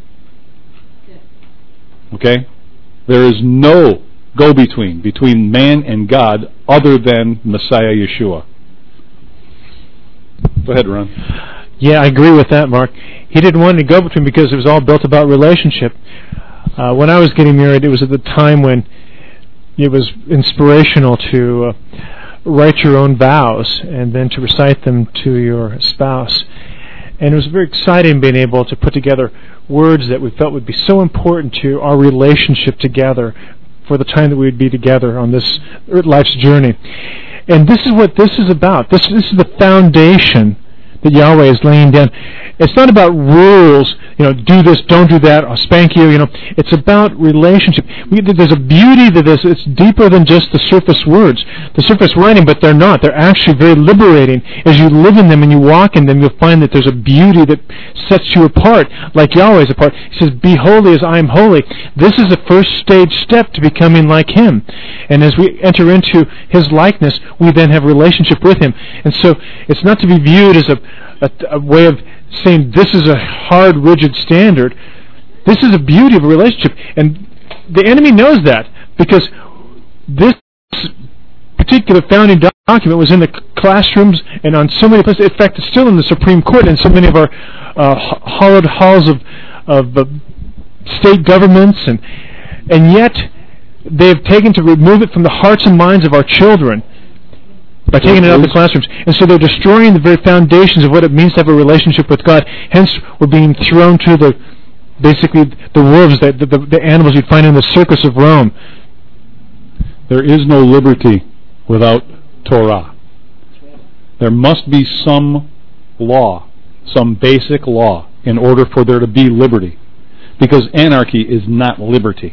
C: Okay, there is no go-between between man and God other than Messiah Yeshua. Go ahead, Ron.
E: Yeah, I agree with that, Mark. He didn't want to go between because it was all built about relationship. Uh, when I was getting married, it was at the time when it was inspirational to uh, write your own vows and then to recite them to your spouse. And it was very exciting being able to put together words that we felt would be so important to our relationship together for the time that we would be together on this life's journey. And this is what this is about. This, this is the foundation that Yahweh is laying down. It's not about rules, you know, do this, don't do that, I'll spank you, you know. It's about relationship. We, there's a beauty to this. It's deeper than just the surface words, the surface writing, but they're not. They're actually very liberating. As you live in them and you walk in them, you'll find that there's a beauty that sets you apart, like Yahweh is apart. He says, be holy as I am holy. This is the first stage step to becoming like Him. And as we enter into His likeness, we then have a relationship with Him. And so it's not to be viewed as a A, a way of saying this is a hard, rigid standard. This is a beauty of a relationship. And the enemy knows that because this particular founding document was in the classrooms and on so many places. In fact, it's still in the Supreme Court and so many of our uh, hallowed halls of, of uh, state governments. And, and yet they have taken to remove it from the hearts and minds of our children by taking it out of the classrooms. And so they're destroying the very foundations of what it means to have a relationship with God. Hence, we're being thrown to the, basically, the wolves, the, the, the animals you'd find in the circus of Rome.
C: There is no liberty without Torah. There must be some law, some basic law, in order for there to be liberty. Because anarchy is not liberty.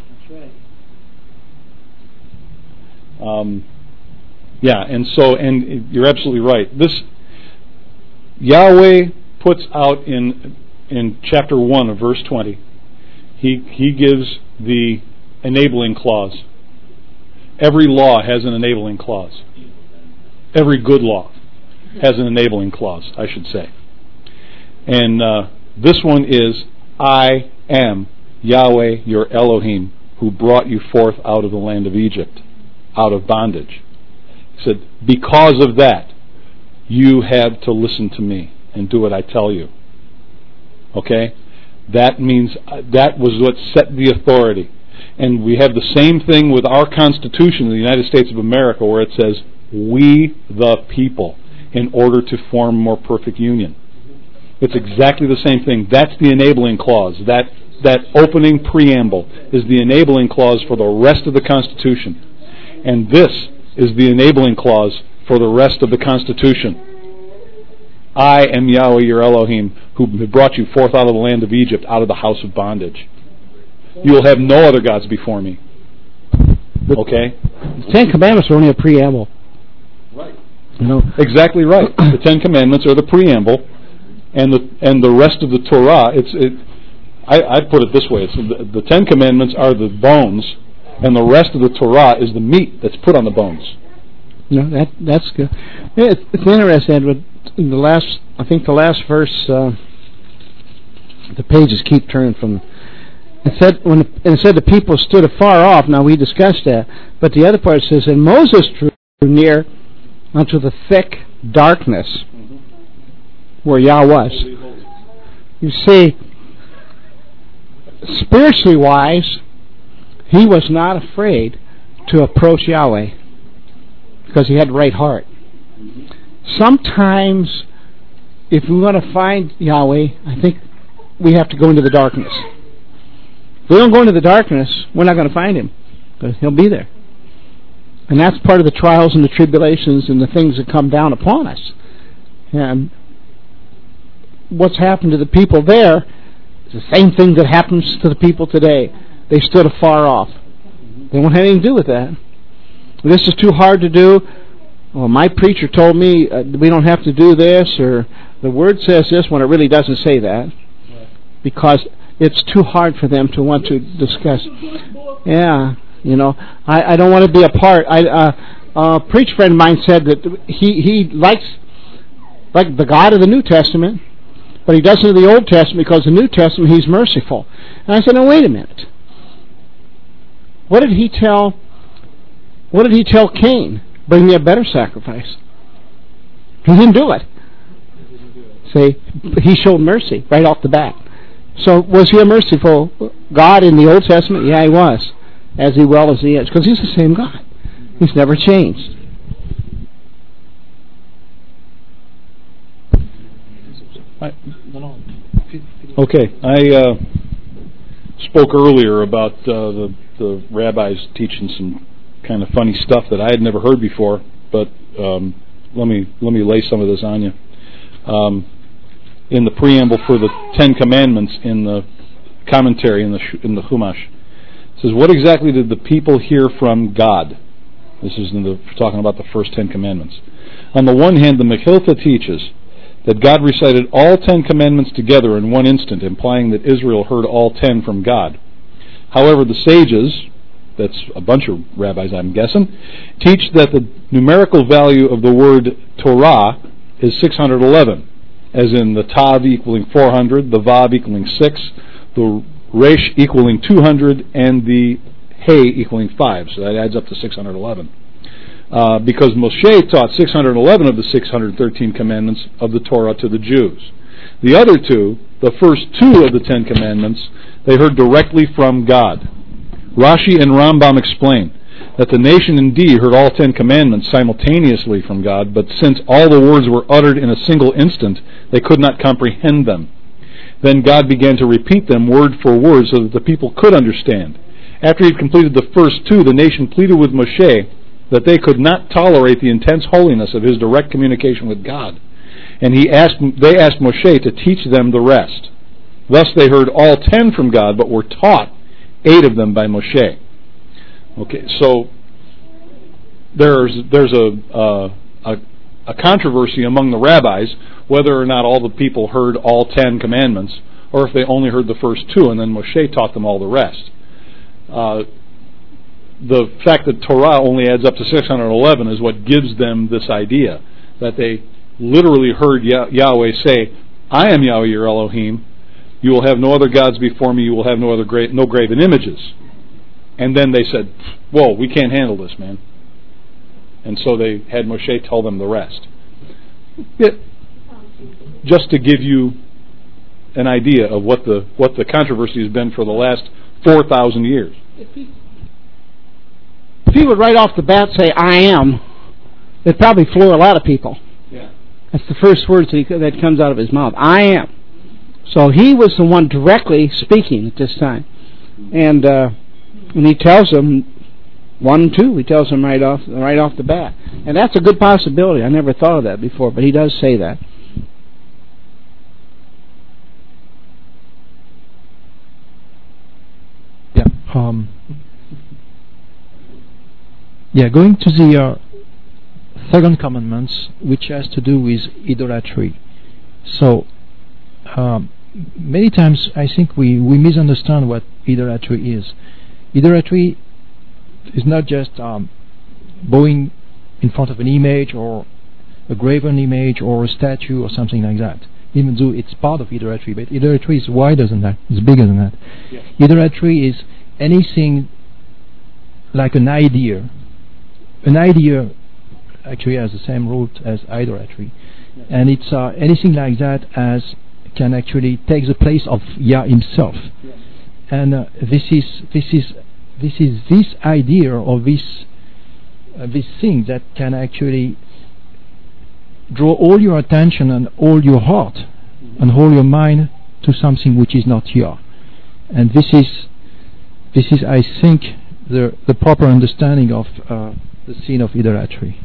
C: Um... Yeah, and so, and you're absolutely right. This, Yahweh puts out in in chapter one of verse twenty, he he gives the enabling clause. Every law has an enabling clause. Every good law has an enabling clause, I should say. And uh, this one is, I am Yahweh your Elohim, who brought you forth out of the land of Egypt, out of bondage. He said, because of that, you have to listen to me and do what I tell you. Okay? That means, uh, that was what set the authority. And we have the same thing with our Constitution in the United States of America, where it says, we the people, in order to form more perfect union. It's exactly the same thing. That's the enabling clause. That, that opening preamble is the enabling clause for the rest of the Constitution. And this is the enabling clause for the rest of the Constitution. I am Yahweh your Elohim, who brought you forth out of the land of Egypt, out of the house of bondage. You will have no other gods before me. Okay?
B: The Ten Commandments are only a preamble.
C: Right.
B: You know,
C: exactly right. The Ten Commandments are the preamble, and the and the rest of the Torah. It's it. I I'd put it this way: it's the, the Ten Commandments are the bones, and the rest of the Torah is the meat that's put on the bones.
B: No, that that's good. It's, it's interesting, Edward. In the last, I think the last verse, uh, the pages keep turning from. It said when it said the people stood afar off. Now we discussed that, but the other part says, and Moses drew near unto the thick darkness mm-hmm. where Yah was. Holy, holy. You see, spiritually wise, he was not afraid to approach Yahweh because he had the right heart. Mm-hmm. Sometimes, if we want to find Yahweh, I think we have to go into the darkness. If we don't go into the darkness, we're not going to find him, because he'll be there. And that's part of the trials and the tribulations and the things that come down upon us. And what's happened to the people there is the same thing that happens to the people today. They stood afar off. They won't have anything to do with that. This is too hard to do. Well, my preacher told me uh, we don't have to do this, or the Word says this when it really doesn't say that, because it's too hard for them to want to discuss. Yeah, you know, I, I don't want to be a part. I, uh, a preacher friend of mine said that he, he likes like the God of the New Testament, but he doesn't of the Old Testament, because the New Testament he's merciful. And I said, no, wait a minute. What did he tell? What did he tell Cain? Bring me a better sacrifice. He didn't do it. See, he showed mercy right off the bat. So was he a merciful God in the Old Testament? Yeah, he was, as he well as he is, because he's the same God. He's never changed.
C: Okay, I uh, spoke earlier about uh, the, the rabbis teaching some kind of funny stuff that I had never heard before, but um, let me let me lay some of this on you. Um, in the preamble for the Ten Commandments, in the commentary in the in the Chumash, it says, "What exactly did the people hear from God?" This is in the, talking about the first Ten Commandments. On the one hand, the Mechilta teaches that God recited all Ten Commandments together in one instant, implying that Israel heard all ten from God. However, the sages, that's a bunch of rabbis I'm guessing, teach that the numerical value of the word Torah is six hundred eleven, as in the Tav equaling four hundred, the Vav equaling six, the Resh equaling two hundred, and the Hey equaling five, so that adds up to six hundred eleven. Uh, because Moshe taught six hundred eleven of the six hundred thirteen commandments of the Torah to the Jews. The other two, the first two of the Ten Commandments, they heard directly from God. Rashi and Rambam explain that the nation indeed heard all Ten Commandments simultaneously from God, but since all the words were uttered in a single instant, they could not comprehend them. Then God began to repeat them word for word so that the people could understand. After he had completed the first two, the nation pleaded with Moshe that they could not tolerate the intense holiness of his direct communication with God. And he asked, they asked Moshe to teach them the rest. Thus they heard all ten from God, but were taught eight of them by Moshe. Okay, so there's there's a, uh, a a controversy among the rabbis whether or not all the people heard all ten commandments, or if they only heard the first two, and then Moshe taught them all the rest. Uh, the fact that Torah only adds up to six hundred eleven is what gives them this idea that they literally heard Yah- Yahweh say, "I am Yahweh your Elohim. You will have no other gods before me. You will have no other gra- no graven images." And then they said, "Whoa, we can't handle this, man." And so they had Moshe tell them the rest. It, just to give you an idea of what the what the controversy has been for the last four thousand years.
B: If he would right off the bat say, "I am," it'd probably floor a lot of people.
C: Yeah.
B: That's the first words that, he, that comes out of his mouth. I am. So he was the one directly speaking at this time. And uh, and he tells them, one and two, he tells them right off, right off the bat. And that's a good possibility. I never thought of that before, but he does say that.
F: Yeah. Um, yeah, going to the uh, second commandment, which has to do with idolatry. So, um, many times I think we, we misunderstand what idolatry is. Idolatry is not just um, bowing in front of an image or a graven image or a statue or something like that. Even though it's part of idolatry, but idolatry is wider than that, it's bigger than that.
E: Yeah.
F: Idolatry is anything like an idea. An idea actually has the same root as idolatry.
E: Yeah.
F: And it's uh, anything like that as can actually take the place of Yah himself.
E: Yeah.
F: And uh, this is this is this is this idea or this uh, this thing that can actually draw all your attention and all your heart mm-hmm. and all your mind to something which is not Yah. And this is this is I think the the proper understanding of uh, the sin of idolatry.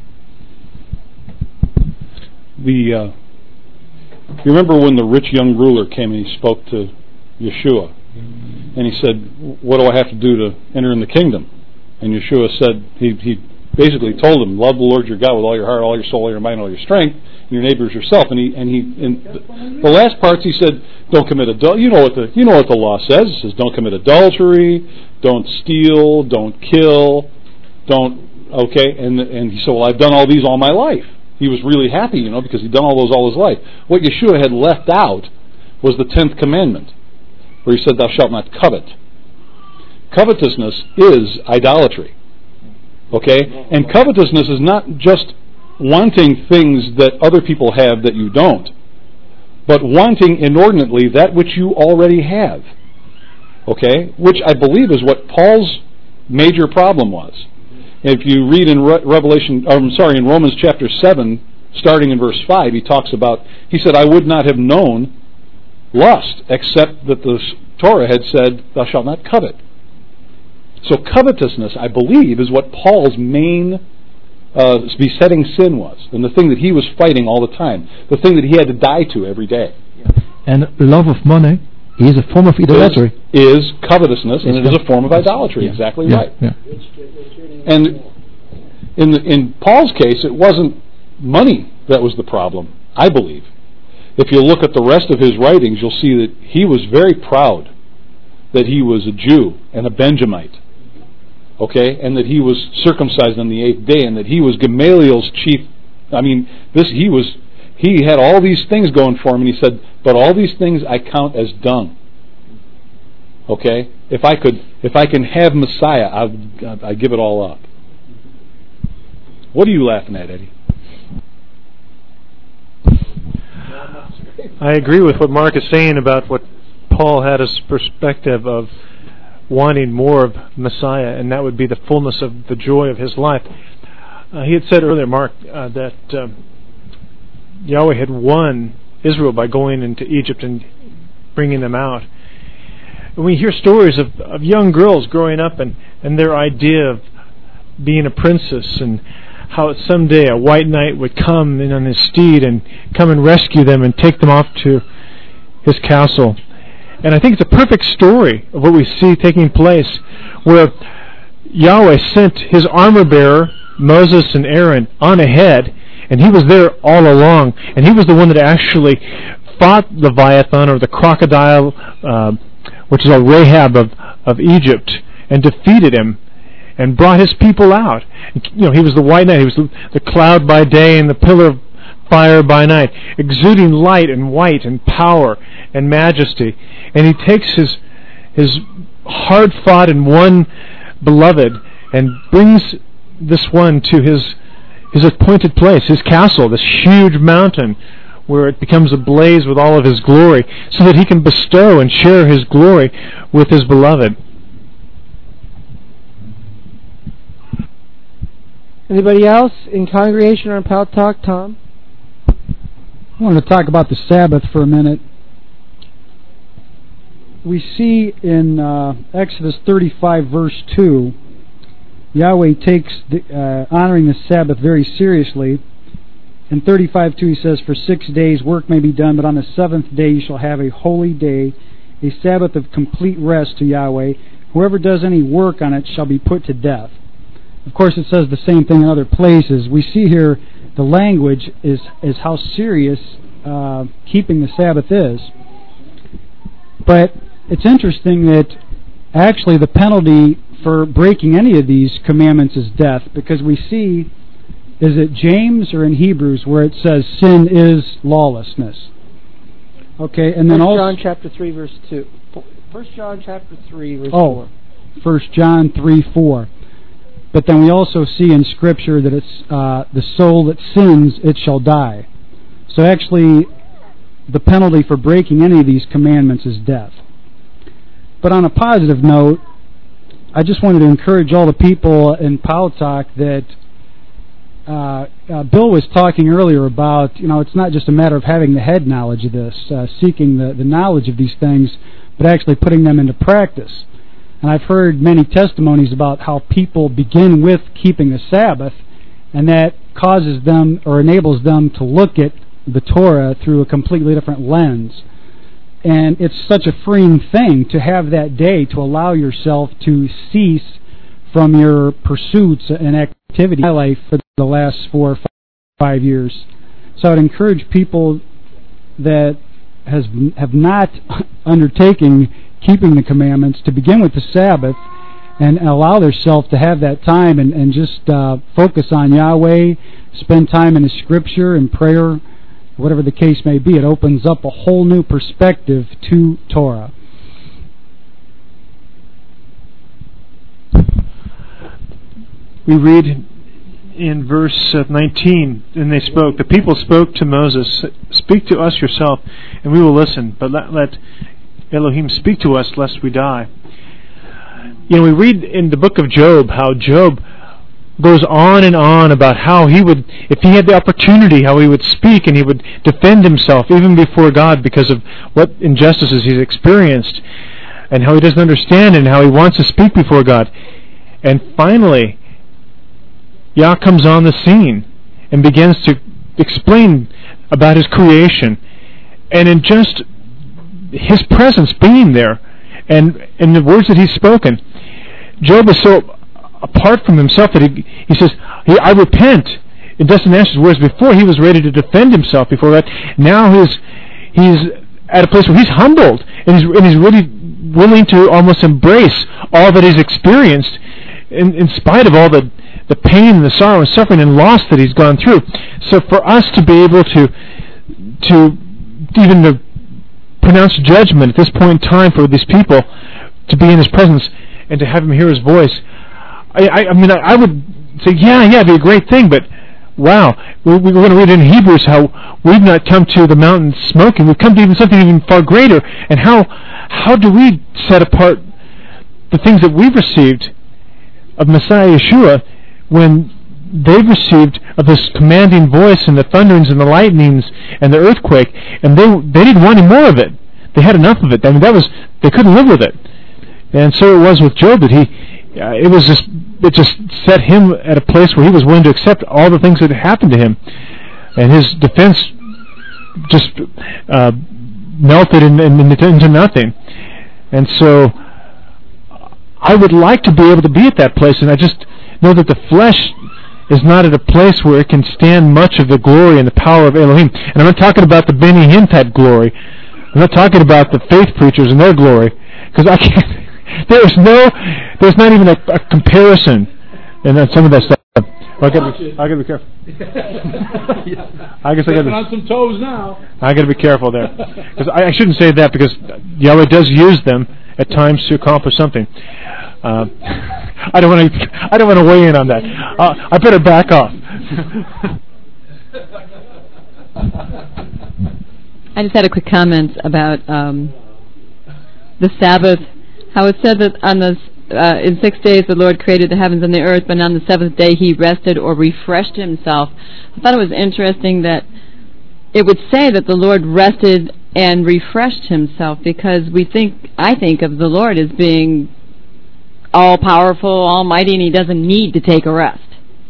C: The uh, you remember when the rich young ruler came and he spoke to Yeshua, and he said, "What do I have to do to enter in the kingdom?" And Yeshua said, he he basically told him, "Love the Lord your God with all your heart, all your soul, all your mind, all your strength, and your neighbor as yourself." And he and he in the, the last parts he said, "Don't commit adultery." You know what the you know what the law says. It says, "Don't commit adultery, don't steal, don't kill, don't." Okay, and and he said, "Well, I've done all these all my life." He was really happy, you know, because he'd done all those all his life. What Yeshua had left out was the tenth commandment, where he said, "Thou shalt not covet." Covetousness is idolatry. Okay? And covetousness is not just wanting things that other people have that you don't, but wanting inordinately that which you already have. Okay? Which I believe is what Paul's major problem was. If you read in Re- Revelation, I'm sorry, in Romans chapter seven, starting in verse five, he talks about, he said, "I would not have known lust, except that the Torah had said, thou shalt not covet." So covetousness, I believe, is what Paul's main uh, besetting sin was, and the thing that he was fighting all the time, the thing that he had to die to every day.
F: And love of money is a form of idolatry.
C: Is, is covetousness, and
F: it's
C: it is a form of idolatry.
F: Yeah.
C: Exactly
F: yeah.
C: right.
F: Yeah.
C: And in the, in Paul's case, it wasn't money that was the problem, I believe. If you look at the rest of his writings, you'll see that he was very proud that he was a Jew and a Benjamite. Okay, and that he was circumcised on the eighth day, and that he was Gamaliel's chief. I mean, this he was. He had all these things going for him, and he said, "But all these things I count as dung." Okay, if I could, if I can have Messiah, I'd, I'd give it all up. What are you laughing at, Eddie?
E: I agree with what Mark is saying about what Paul had as perspective of wanting more of Messiah, and that would be the fullness of the joy of his life. Uh, he had said earlier, Mark, uh, that uh, Yahweh had won Israel by going into Egypt and bringing them out. And we hear stories of, of young girls growing up and, and their idea of being a princess, and how someday a white knight would come in on his steed and come and rescue them and take them off to his castle. And I think it's a perfect story of what we see taking place, where Yahweh sent his armor bearer, Moses and Aaron, on ahead, and he was there all along, and he was the one that actually fought Leviathan, or the crocodile, uh, which is a Rahab of, of Egypt, and defeated him, and brought his people out. You know, he was the white knight, he was the, the cloud by day and the pillar of fire by night, exuding light and white and power and majesty. And he takes his his hard-fought and won beloved and brings this one to his his appointed place, his castle, this huge mountain, where it becomes ablaze with all of his glory, so that he can bestow and share his glory with his beloved.
A: Anybody else in congregation or in Pal Talk? Tom?
D: I wanted to talk about the Sabbath for a minute. We see in uh, Exodus thirty-five, verse two, Yahweh takes the, uh, honoring the Sabbath very seriously. In thirty-five two, he says, "For six days work may be done, but on the seventh day you shall have a holy day, a Sabbath of complete rest to Yahweh. Whoever does any work on it shall be put to death." Of course, it says the same thing in other places. We see here the language is, is how serious uh, keeping the Sabbath is. But it's interesting that actually the penalty for breaking any of these commandments is death, because we see Is it James or in Hebrews where it says sin is lawlessness? Okay, and then
A: First
D: also
A: John chapter three verse two. First John chapter three verse
D: oh,
A: four.
D: First John three four. But then we also see in Scripture that it's uh, the soul that sins, it shall die. So actually, the penalty for breaking any of these commandments is death. But on a positive note, I just wanted to encourage all the people in Powhatan that uh, uh, Bill was talking earlier about, you know, it's not just a matter of having the head knowledge of this, uh, seeking the, the knowledge of these things, but actually putting them into practice. And I've heard many testimonies about how people begin with keeping the Sabbath, and that causes them or enables them to look at the Torah through a completely different lens. And it's such a freeing thing to have that day to allow yourself to cease from your pursuits and activity in my life for the last four or five years. So I would encourage people that has have not undertaken keeping the commandments to begin with the Sabbath and allow themselves to have that time and, and just uh, focus on Yahweh, spend time in the Scripture and prayer, whatever the case may be. It opens up a whole new perspective to Torah.
E: We read in verse nineteen, and they spoke, the people spoke to Moses, speak to us yourself, and we will listen, but let, let Elohim speak to us lest we die. You know, we read in the book of Job how Job goes on and on about how he would, if he had the opportunity, how he would speak and he would defend himself even before God because of what injustices he's experienced and how he doesn't understand and how he wants to speak before God. And finally, Yah comes on the scene and begins to explain about his creation. And in just his presence being there and, and the words that he's spoken, Job is so apart from himself that he, he says, I repent in dust and ashes, whereas before he was ready to defend himself before that. Now he's, he's at a place where he's humbled and he's, and he's really willing to almost embrace all that he's experienced in, in spite of all the, the pain and the sorrow and suffering and loss that he's gone through. So for us to be able to to even to pronounce judgment at this point in time for these people, to be in his presence and to have him hear his voice, I, I, I mean, I, I would say, yeah, yeah, it'd be a great thing, but wow, we're, we're going to read in Hebrews how we've not come to the mountain smoking, we've come to even something even far greater, and how how do we set apart the things that we've received of Messiah Yeshua when they've received of this commanding voice and the thunderings and the lightnings and the earthquake, and they they didn't want any more of it. They had enough of it. I mean, that was, they couldn't live with it. And so it was with Job that he, uh, it was just, it just set him at a place where he was willing to accept all the things that had happened to him, and his defense just uh, melted in, in, into nothing. And so I would like to be able to be at that place, and I just know that the flesh is not at a place where it can stand much of the glory and the power of Elohim. And I'm not talking about the Beni Hinn type glory. I'm not talking about the faith preachers and their glory, because I can't. There's no, there's not even a, a comparison in some of that stuff. I got to, I got to be careful. I guess I got to
G: on some toes now.
E: I got to be careful there, because I, I shouldn't say that, because Yahweh does use them at times to accomplish something. Uh, I don't want to. I don't want to weigh in on that. Uh, I better back off.
H: I just had a quick comment about um, the Sabbath. How it said that on the uh, in six days the Lord created the heavens and the earth, but on the seventh day He rested or refreshed Himself. I thought it was interesting that it would say that the Lord rested and refreshed Himself, because we think, I think of the Lord as being all powerful, almighty, and He doesn't need to take a rest.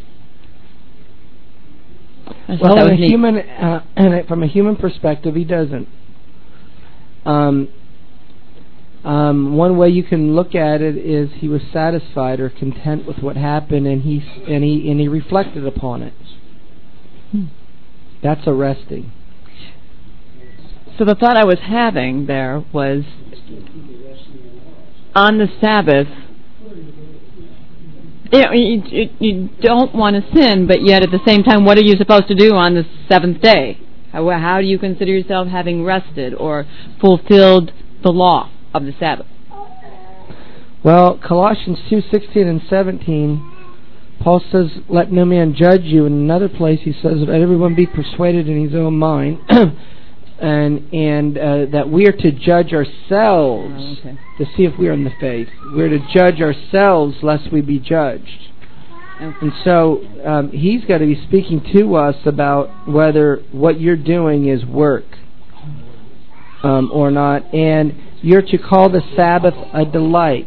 A: Well, in a human, uh, and from a human perspective, He doesn't. Um, um, one way you can look at it is He was satisfied or content with what happened, and He and He and He reflected upon it. Hmm. That's a resting.
H: So the thought I was having there was, on the Sabbath, you know, you, you, you don't want to sin, but yet at the same time, what are you supposed to do on the seventh day? How, how do you consider yourself having rested or fulfilled the law of the Sabbath?
A: Well, Colossians two sixteen and seventeen, Paul says, "Let no man judge you." In another place, he says, "Let everyone be persuaded in his own mind." And and uh, that we are to judge ourselves
H: oh, okay.
A: to see if we are in the faith. We're to judge ourselves lest we be judged.
H: Okay.
A: And so um, he's got to be speaking to us about whether what you're doing is work um, or not. And you're to call the Sabbath a delight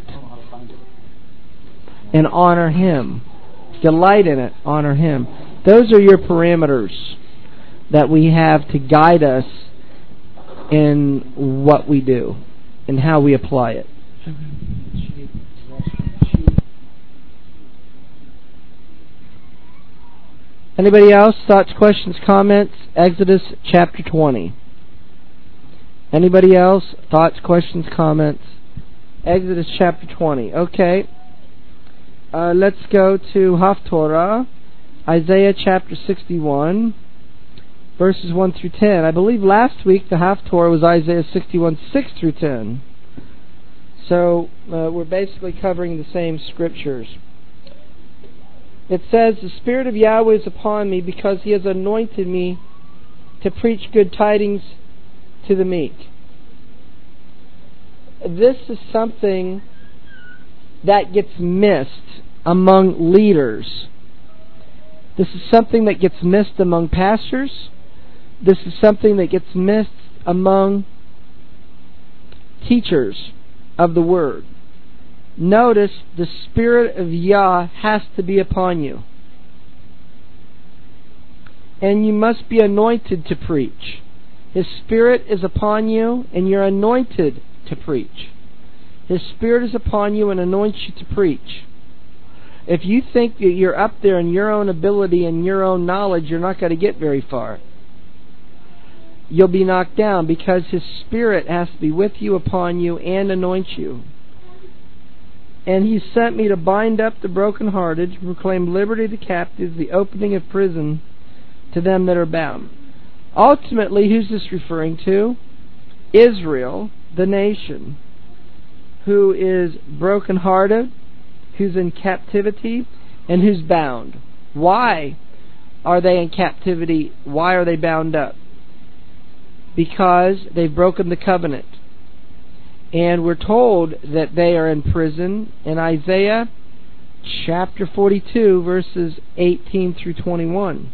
A: and honor Him. Delight in it, honor Him. Those are your parameters that we have to guide us in what we do and how we apply it. Anybody else? Thoughts, questions, comments? Exodus chapter twenty. Anybody else? Thoughts, questions, comments? Exodus chapter twenty. Okay. Uh, let's go to Haftorah, Isaiah chapter sixty-one. Verses one through ten. I believe last week the Haftorah was Isaiah sixty-one, six through ten. So uh, we're basically covering the same scriptures. It says, "The Spirit of Yahweh is upon me because He has anointed me to preach good tidings to the meek." This is something that gets missed among leaders. This is something that gets missed among pastors. This is something that gets missed among teachers of the Word. Notice the Spirit of Yah has to be upon you. And you must be anointed to preach. His Spirit is upon you and you're anointed to preach. His Spirit is upon you and anoints you to preach. If you think that you're up there in your own ability and your own knowledge, you're not going to get very far. You'll be knocked down because His Spirit has to be with you, upon you, and anoint you. "And He sent me to bind up the brokenhearted, to proclaim liberty to captives, the opening of prison to them that are bound." Ultimately, who's this referring to? Israel, the nation, who is brokenhearted, who's in captivity, and who's bound. Why are they in captivity? Why are they bound up? Because they've broken the covenant. And we're told that they are in prison in Isaiah chapter forty-two, verses eighteen through twenty-one.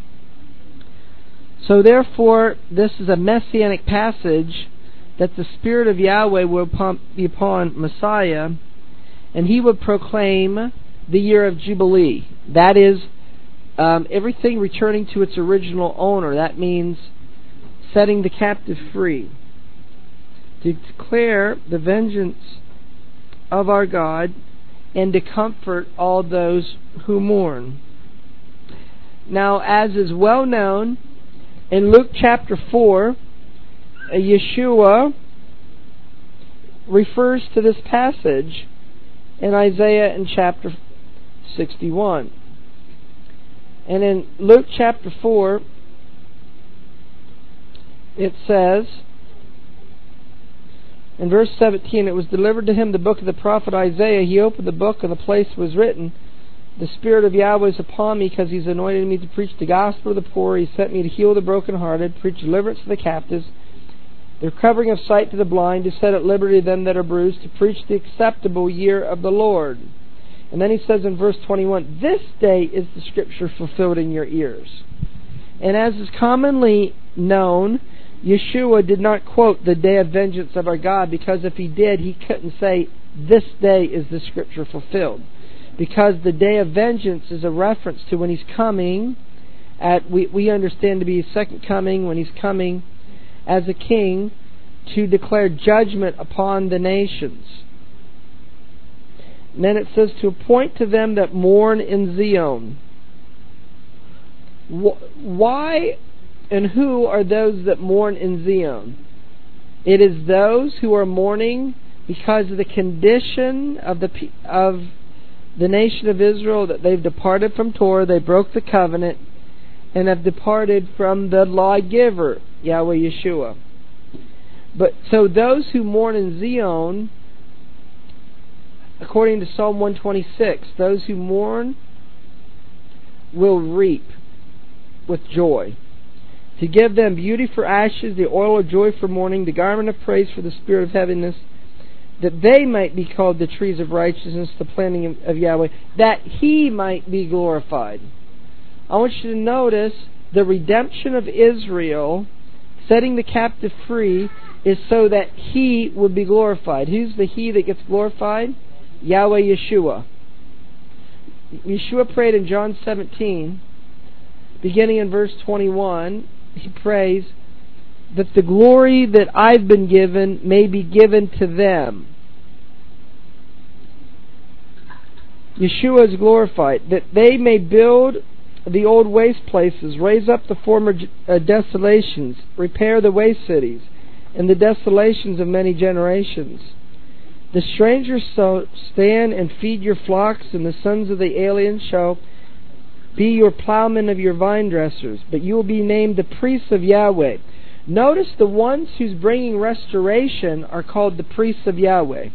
A: So therefore, this is a messianic passage that the Spirit of Yahweh will be upon Messiah, and He would proclaim the year of Jubilee. That is, um, everything returning to its original owner. That means setting the captive free. To declare the vengeance of our God and to comfort all those who mourn. Now, as is well known, in Luke chapter four, Yeshua refers to this passage in Isaiah in chapter sixty-one. And in Luke chapter four, it says, in verse seventeen, "It was delivered to him the book of the prophet Isaiah. He opened the book, and the place was written, The Spirit of Yahweh is upon me, because He's anointed me to preach the gospel of the poor. He sent me to heal the brokenhearted, preach deliverance to the captives, the recovering of sight to the blind, to set at liberty them that are bruised, to preach the acceptable year of the Lord." And then he says in verse twenty-one, "This day is the scripture fulfilled in your ears." And as is commonly known, Yeshua did not quote the day of vengeance of our God, because if he did, he couldn't say, "This day is the scripture fulfilled." Because the day of vengeance is a reference to when He's coming, at we, we understand to be His second coming, when He's coming as a king to declare judgment upon the nations. And then it says, "To appoint to them that mourn in Zion." Why and who are those that mourn in Zion? It is those who are mourning because of the condition of the of the nation of Israel that they've departed from Torah, they broke the covenant, and have departed from the lawgiver, Yahweh Yeshua. But so those who mourn in Zion, according to Psalm one twenty-six, those who mourn will reap with joy. To give them beauty for ashes, the oil of joy for mourning, the garment of praise for the spirit of heaviness, that they might be called the trees of righteousness, the planting of Yahweh, that He might be glorified. I want you to notice the redemption of Israel, setting the captive free, is so that He would be glorified. Who's the He that gets glorified? Yahweh Yeshua. Yeshua prayed in John seventeen, beginning in verse twenty-one, He prays that the glory that I've been given may be given to them. Yeshua is glorified, that they may build the old waste places, raise up the former uh, desolations, repair the waste cities, and the desolations of many generations. The strangers shall stand and feed your flocks, and the sons of the aliens shall be your plowmen of your vine dressers, but you will be named the priests of Yahweh. Notice the ones who's bringing restoration are called the priests of Yahweh.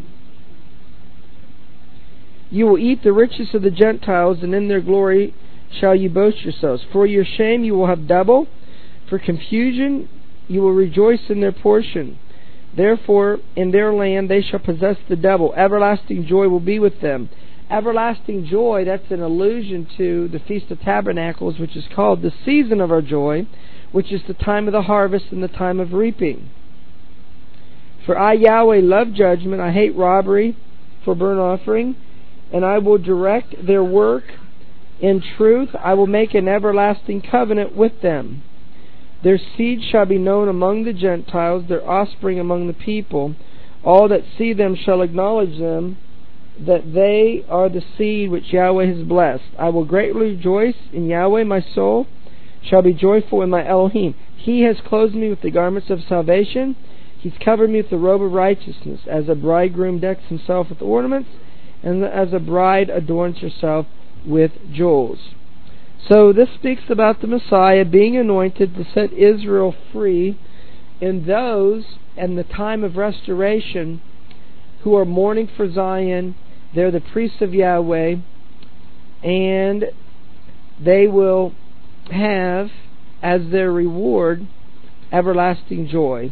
A: You will eat the riches of the Gentiles, and in their glory shall you boast yourselves. For your shame you will have double, for confusion you will rejoice in their portion. Therefore in their land they shall possess the double. Everlasting joy will be with them. Everlasting joy, that's an allusion to the Feast of Tabernacles, which is called the season of our joy, which is the time of the harvest and the time of reaping. For I, Yahweh, love judgment. I hate robbery for burnt offering, and I will direct their work in truth. I will make an everlasting covenant with them. Their seed shall be known among the Gentiles, their offspring among the people. All that see them shall acknowledge them, that they are the seed which Yahweh has blessed. I will greatly rejoice in Yahweh, my soul shall be joyful in my Elohim. He has clothed me with the garments of salvation. He's covered me with the robe of righteousness. As a bridegroom decks himself with ornaments, and as a bride adorns herself with jewels. So this speaks about the Messiah being anointed to set Israel free, in those and the time of restoration who are mourning for Zion. They're the priests of Yahweh, and they will have as their reward everlasting joy.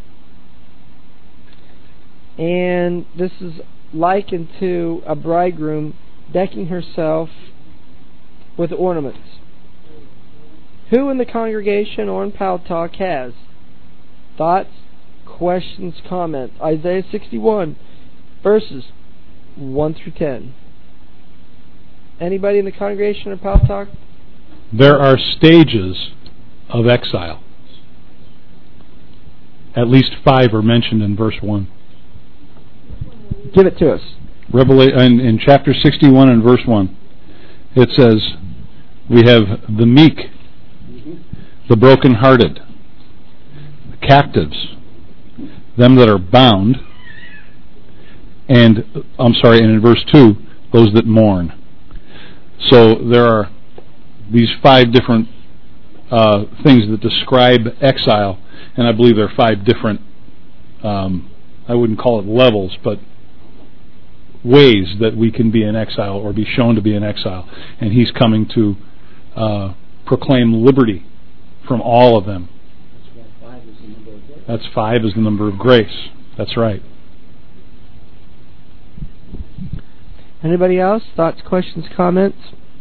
A: And this is likened to a bridegroom decking herself with ornaments. Who in the congregation or in Pal Talk has thoughts, questions, comments? Isaiah sixty-one, verses one through ten. Anybody in the congregation or Pal Talk?
C: There are stages of exile. At least five are mentioned in verse one.
A: Give it to us.
C: Revelation in, in chapter sixty-one and verse one. It says, we have the meek, the brokenhearted, the captives, them that are bound, and, I'm sorry, and in verse two, those that mourn. So there are these five different uh, things that describe exile, and I believe there are five different, um, I wouldn't call it levels, but ways that we can be in exile or be shown to be in exile. And He's coming to uh, proclaim liberty from all of them. That's five is the number of grace. That's right.
A: Anybody else? Thoughts, questions, comments?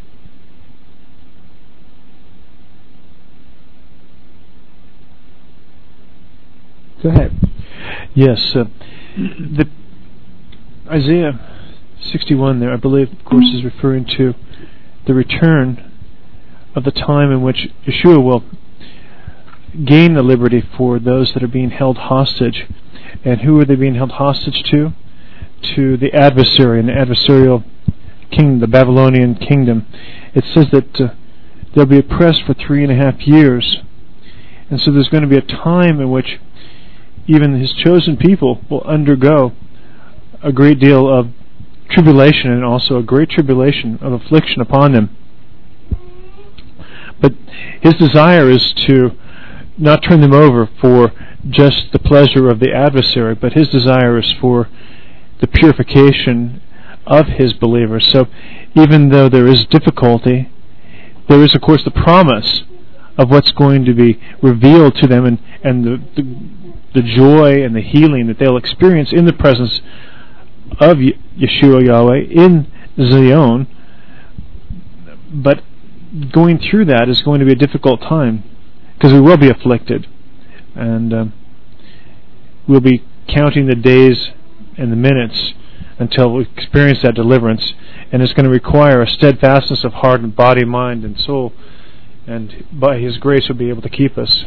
A: Go ahead.
E: Yes. Uh, the Isaiah sixty-one there, I believe, of course, is referring to the return of the time in which Yeshua will gain the liberty for those that are being held hostage. And who are they being held hostage to? To the adversary and the adversarial kingdom, the Babylonian kingdom. It says that uh, they'll be oppressed for three and a half years. And so there's going to be a time in which even His chosen people will undergo a great deal of tribulation and also a great tribulation of affliction upon them. But his desire is to not turn them over for just the pleasure of the adversary, but his desire is for the purification of his believers. So even though there is difficulty, there is of course the promise of what's going to be revealed to them, and, and the, the, the joy and the healing that they'll experience in the presence of Yeshua Yahweh in Zion. But going through that is going to be a difficult time, because we will be afflicted, and um, we'll be counting the days and the minutes until we experience that deliverance, and it's going to require a steadfastness of heart and body, mind, and soul, and by His grace we'll be able to keep us.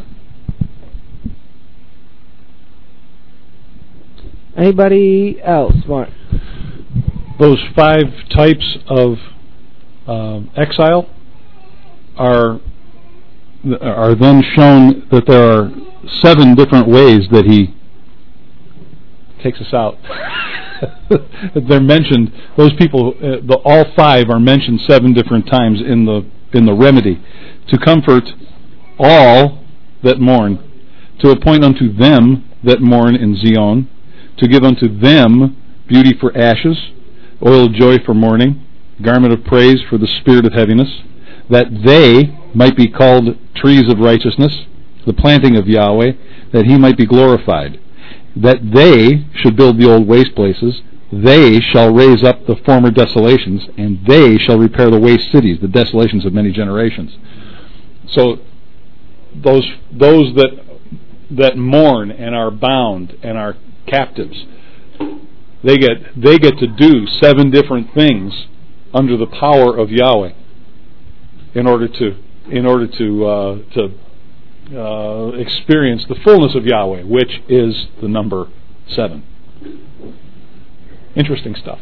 A: Anybody else? Mark?
C: Those five types of um, exile are are then shown that there are seven different ways that He takes us out. They're mentioned. Those people, uh, the all five are mentioned seven different times in the in the remedy, to comfort all that mourn, to appoint unto them that mourn in Zion, to give unto them beauty for ashes, oil of joy for mourning, garment of praise for the spirit of heaviness, that they might be called trees of righteousness, the planting of Yahweh, that He might be glorified, that they should build the old waste places, they shall raise up the former desolations, and they shall repair the waste cities, the desolations of many generations. So those those that that mourn and are bound and are captives, they get they get to do seven different things under the power of Yahweh in order to in order to uh, to uh, experience the fullness of Yahweh, which is the number seven. Interesting stuff.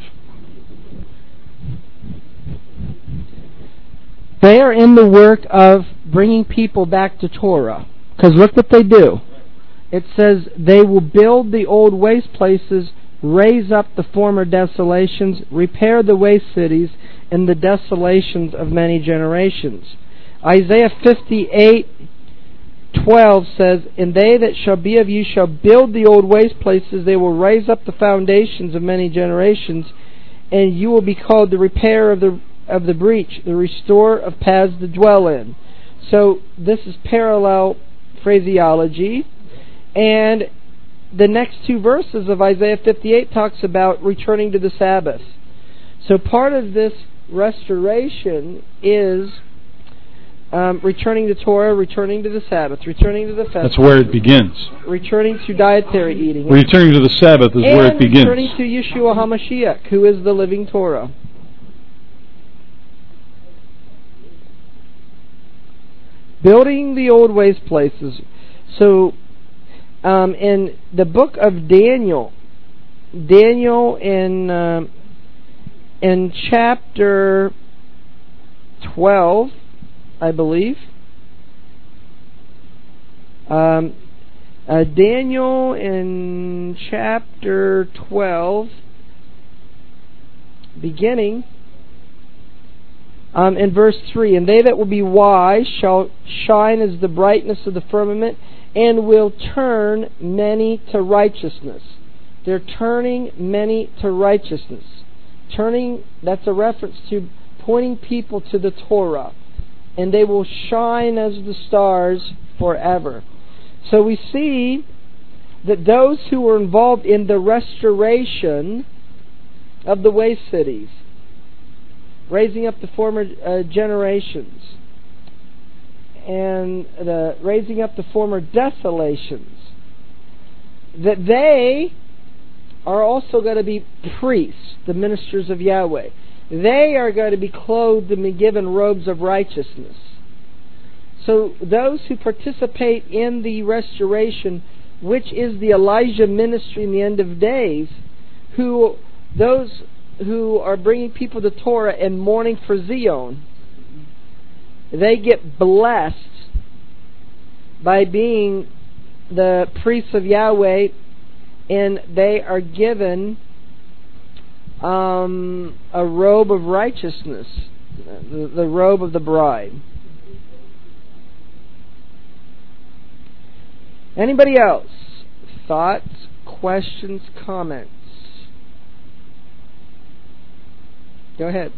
A: They are in the work of bringing people back to Torah. Because look what they do. It says they will build the old waste places, raise up the former desolations, repair the waste cities, and the desolations of many generations. Isaiah fifty-eight twelve says, "And they that shall be of you shall build the old waste places, they will raise up the foundations of many generations, and you will be called the repairer of the of the breach, the restorer of paths to dwell in." So this is parallel phraseology, and the next two verses of Isaiah fifty-eight talks about returning to the Sabbath. So part of this restoration is Um, returning to Torah, returning to the Sabbath, returning to the festival.
C: That's where it begins.
A: Returning to dietary eating.
C: Returning to the Sabbath is
A: and
C: where it begins.
A: returning to Yeshua HaMashiach, who is the living Torah. Building the old waste places. So, um, in the book of Daniel, Daniel in uh, in chapter twelve, I believe. Um, uh, Daniel in chapter twelve, beginning um, in verse three, "And they that will be wise shall shine as the brightness of the firmament, and will turn many to righteousness." They're turning many to righteousness. Turning, that's a reference to pointing people to the Torah. And they will shine as the stars forever. So we see that those who were involved in the restoration of the waste cities, raising up the former uh, generations, and the raising up the former desolations, that they are also going to be priests, the ministers of Yahweh. They are going to be clothed and be given robes of righteousness. So those who participate in the restoration, which is the Elijah ministry in the end of days, who those who are bringing people to Torah and mourning for Zion, they get blessed by being the priests of Yahweh, and they are given um, a robe of righteousness, the, the robe of the bride. Anybody else? Thoughts, questions, comments? Go ahead.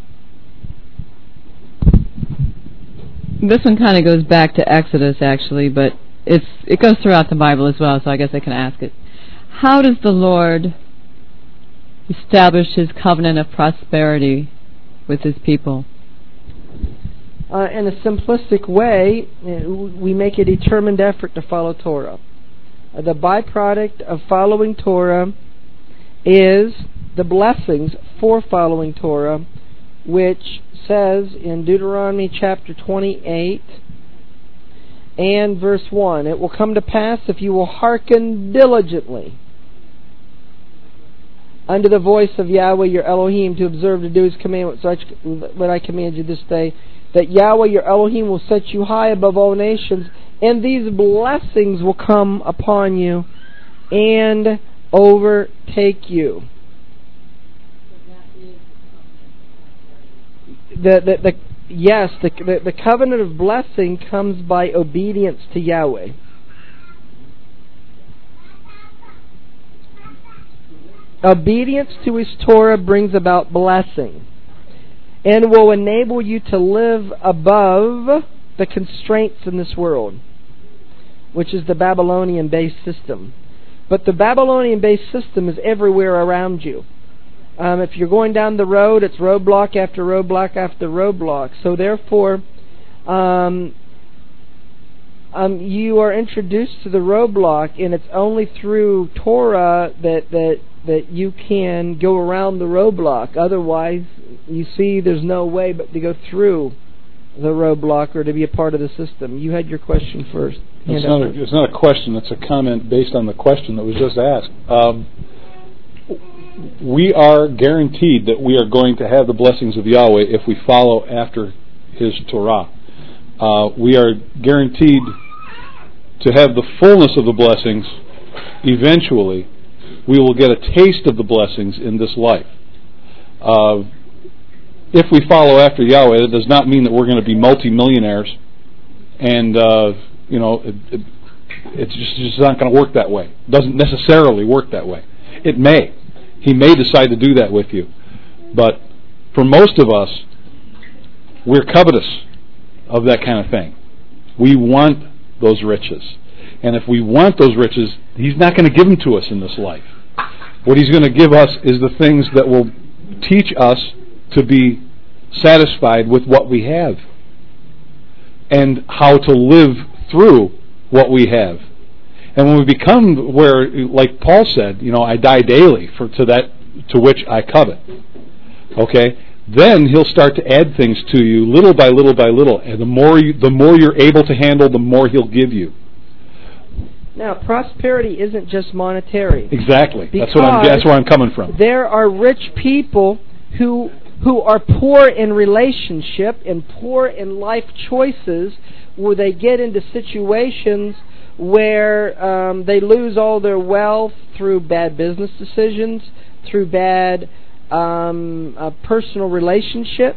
H: This one kind of goes back to Exodus, actually, but it's it goes throughout the Bible as well, so I guess I can ask it. How does the Lord establish His covenant of prosperity with His people?
A: Uh, in a simplistic way, we make a determined effort to follow Torah. Uh, the byproduct of following Torah is the blessings for following Torah, which says in Deuteronomy chapter twenty-eight and verse one, "It will come to pass if you will hearken diligently unto the voice of Yahweh your Elohim to observe to do His commandments, what I command you this day, that Yahweh your Elohim will set you high above all nations, and these blessings will come upon you and overtake you." The, the, the, yes, the, the, the covenant of blessing comes by obedience to Yahweh. Obedience to His Torah brings about blessing and will enable you to live above the constraints in this world, which is the Babylonian-based system. But the Babylonian-based system is everywhere around you. Um, if you're going down the road, it's roadblock after roadblock after roadblock. So therefore, um, um, you are introduced to the roadblock, and it's only through Torah that that that you can go around the roadblock. Otherwise, you see, there's no way but to go through the roadblock or to be a part of the system. You had your question first.
C: It's not, a, it's not a question. It's a comment based on the question that was just asked. Um, we are guaranteed that we are going to have the blessings of Yahweh if we follow after His Torah. Uh, we are guaranteed to have the fullness of the blessings eventually. We will get a taste of the blessings in this life. Uh, if we follow after Yahweh, that does not mean that we're going to be multimillionaires, and uh, you know, it, it, it's just, just not going to work that way. It doesn't necessarily work that way. It may. He may decide to do that with you. But for most of us, we're covetous of that kind of thing. We want those riches. And if we want those riches, He's not going to give them to us in this life. What He's going to give us is the things that will teach us to be satisfied with what we have and how to live through what we have. And when we become where, like Paul said, you know, I die daily for to that to which I covet. Okay, then He'll start to add things to you little by little by little, and the more you, the more you're able to handle, the more He'll give you.
A: Now, prosperity isn't just monetary.
C: Exactly. That's what I'm. That's where I'm coming from.
A: There are rich people who who are poor in relationship and poor in life choices, where they get into situations where um, they lose all their wealth through bad business decisions, through bad um, uh, personal relationships,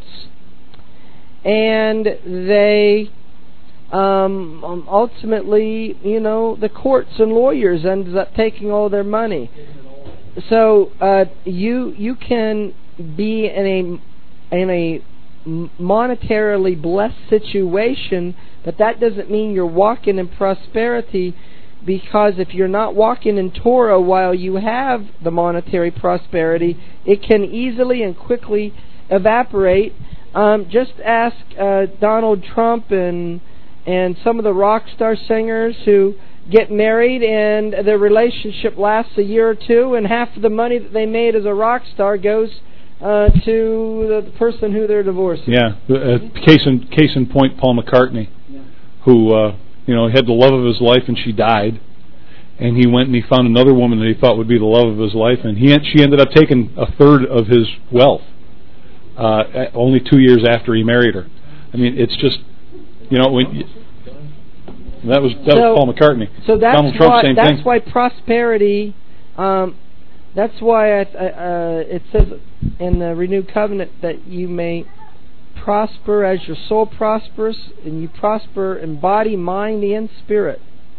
A: and they um, ultimately, you know, the courts and lawyers ends up taking all their money. So uh, you you can be in a in a monetarily blessed situation, but that doesn't mean you're walking in prosperity, because if you're not walking in Torah while you have the monetary prosperity, it can easily and quickly evaporate. Um, just ask uh, Donald Trump and and some of the rock star singers who get married and their relationship lasts a year or two, and half of the money that they made as a rock star goes Uh, to the person who they're divorcing.
C: Yeah, uh, case in case in point, Paul McCartney, yeah. who uh, you know had the love of his life and she died, and he went and he found another woman that he thought would be the love of his life, and he she ended up taking a third of his wealth, uh, only two years after he married her. I mean, it's just, you know, when you, that was that
A: so,
C: was Paul McCartney.
A: So that's
C: Donald Trump,
A: why
C: same
A: that's
C: thing.
A: why prosperity. Um, That's why I, uh, it says in the renewed covenant that you may prosper as your soul prospers, and you prosper in body, mind, and spirit.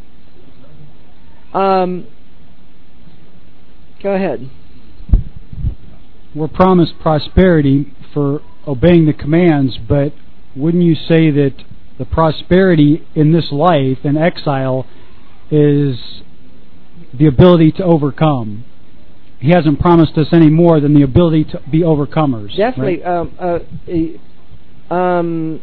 A: Um, go ahead.
D: We're promised prosperity for obeying the commands, but wouldn't you say that the prosperity in this life in exile is the ability to overcome? He hasn't promised us any more than the ability to be overcomers.
A: Definitely.
D: Right?
A: Um, uh, um,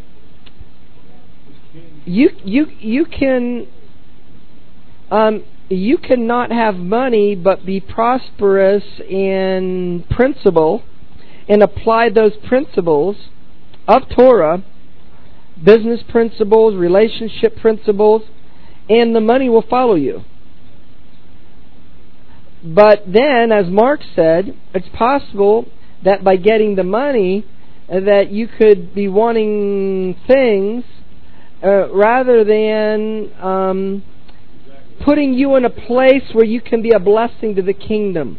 A: you you you can um, you cannot have money but be prosperous in principle and apply those principles of Torah, business principles, relationship principles, and the money will follow you. But then, as Mark said, it's possible that by getting the money, uh, that you could be wanting things uh, rather than um, putting you in a place where you can be a blessing to the kingdom.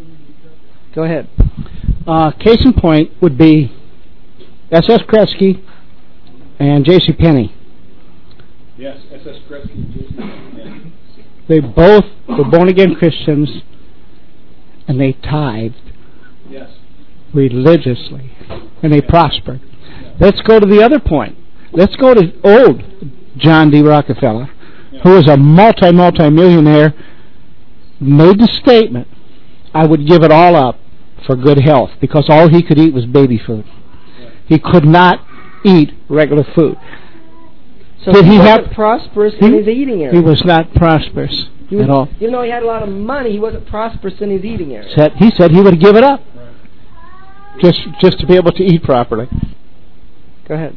A: Go ahead.
B: Uh, case in point would be S S Kresge and J C Penney.
C: Yes, S S Kresge and J C Penney.
B: They both were born-again Christians, and they tithed
C: yes.
B: religiously, and they prospered. Yeah. Let's go to the other point. Let's go to old John D. Rockefeller, yeah. who was a multi, multi-millionaire, made the statement, I would give it all up for good health, because all he could eat was baby food. Yeah. He could not eat regular food.
A: So
B: Did
A: he,
B: he
A: wasn't
B: have,
A: prosperous
B: he,
A: in his eating area.
B: He was not prosperous
A: he was,
B: at all.
A: Even though he had a lot of money, he wasn't prosperous in his eating area.
B: Said, he said he would give it up right. just just to be able to eat properly.
A: Go ahead.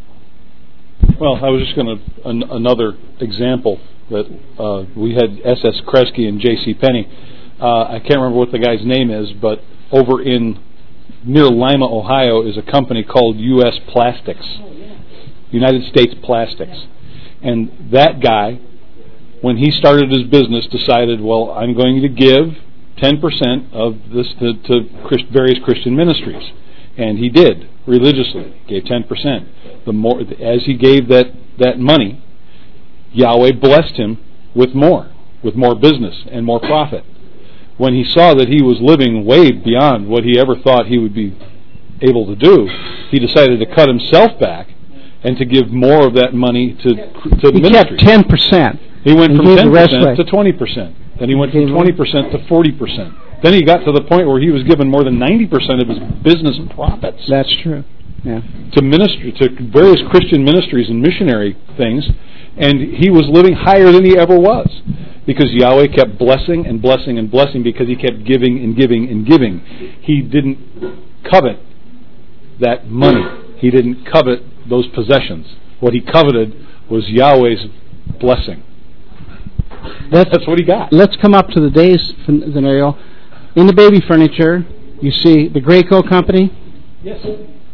C: Well, I was just going to an, another example that uh, we had S S Kresge and J C Penney. Uh, I can't remember what the guy's name is, but over in near Lima, Ohio, is a company called U S Plastics. United States Plastics. And that guy, when he started his business, decided, well, I'm going to give ten percent of this to, to Christ, various Christian ministries. And he did, religiously, gave ten percent. The more, as he gave that, that money, Yahweh blessed him with more, with more business and more profit. When he saw that he was living way beyond what he ever thought he would be able to do, he decided to cut himself back and to give more of that money to to
B: he
C: ministry.
B: He kept ten percent.
C: He went from ten percent to
B: away.
C: twenty percent. Then he went from twenty percent to forty percent. Then he got to the point where he was given more than ninety percent of his business profits.
B: That's true. Yeah.
C: To ministry, to various Christian ministries and missionary things, and he was living higher than he ever was, because Yahweh kept blessing and blessing and blessing, because he kept giving and giving and giving. He didn't covet that money. He didn't covet those possessions. What he coveted was Yahweh's blessing.
B: That's,
C: That's what he got.
B: Let's come up to the day's scenario. In the baby furniture, you see the Graco Company.
C: Yes.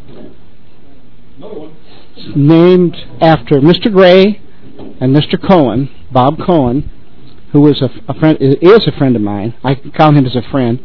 C: Another one.
B: It's named after Mister Gray and Mister Cohen, Bob Cohen, who was a, a friend, is a friend of mine. I count him as a friend.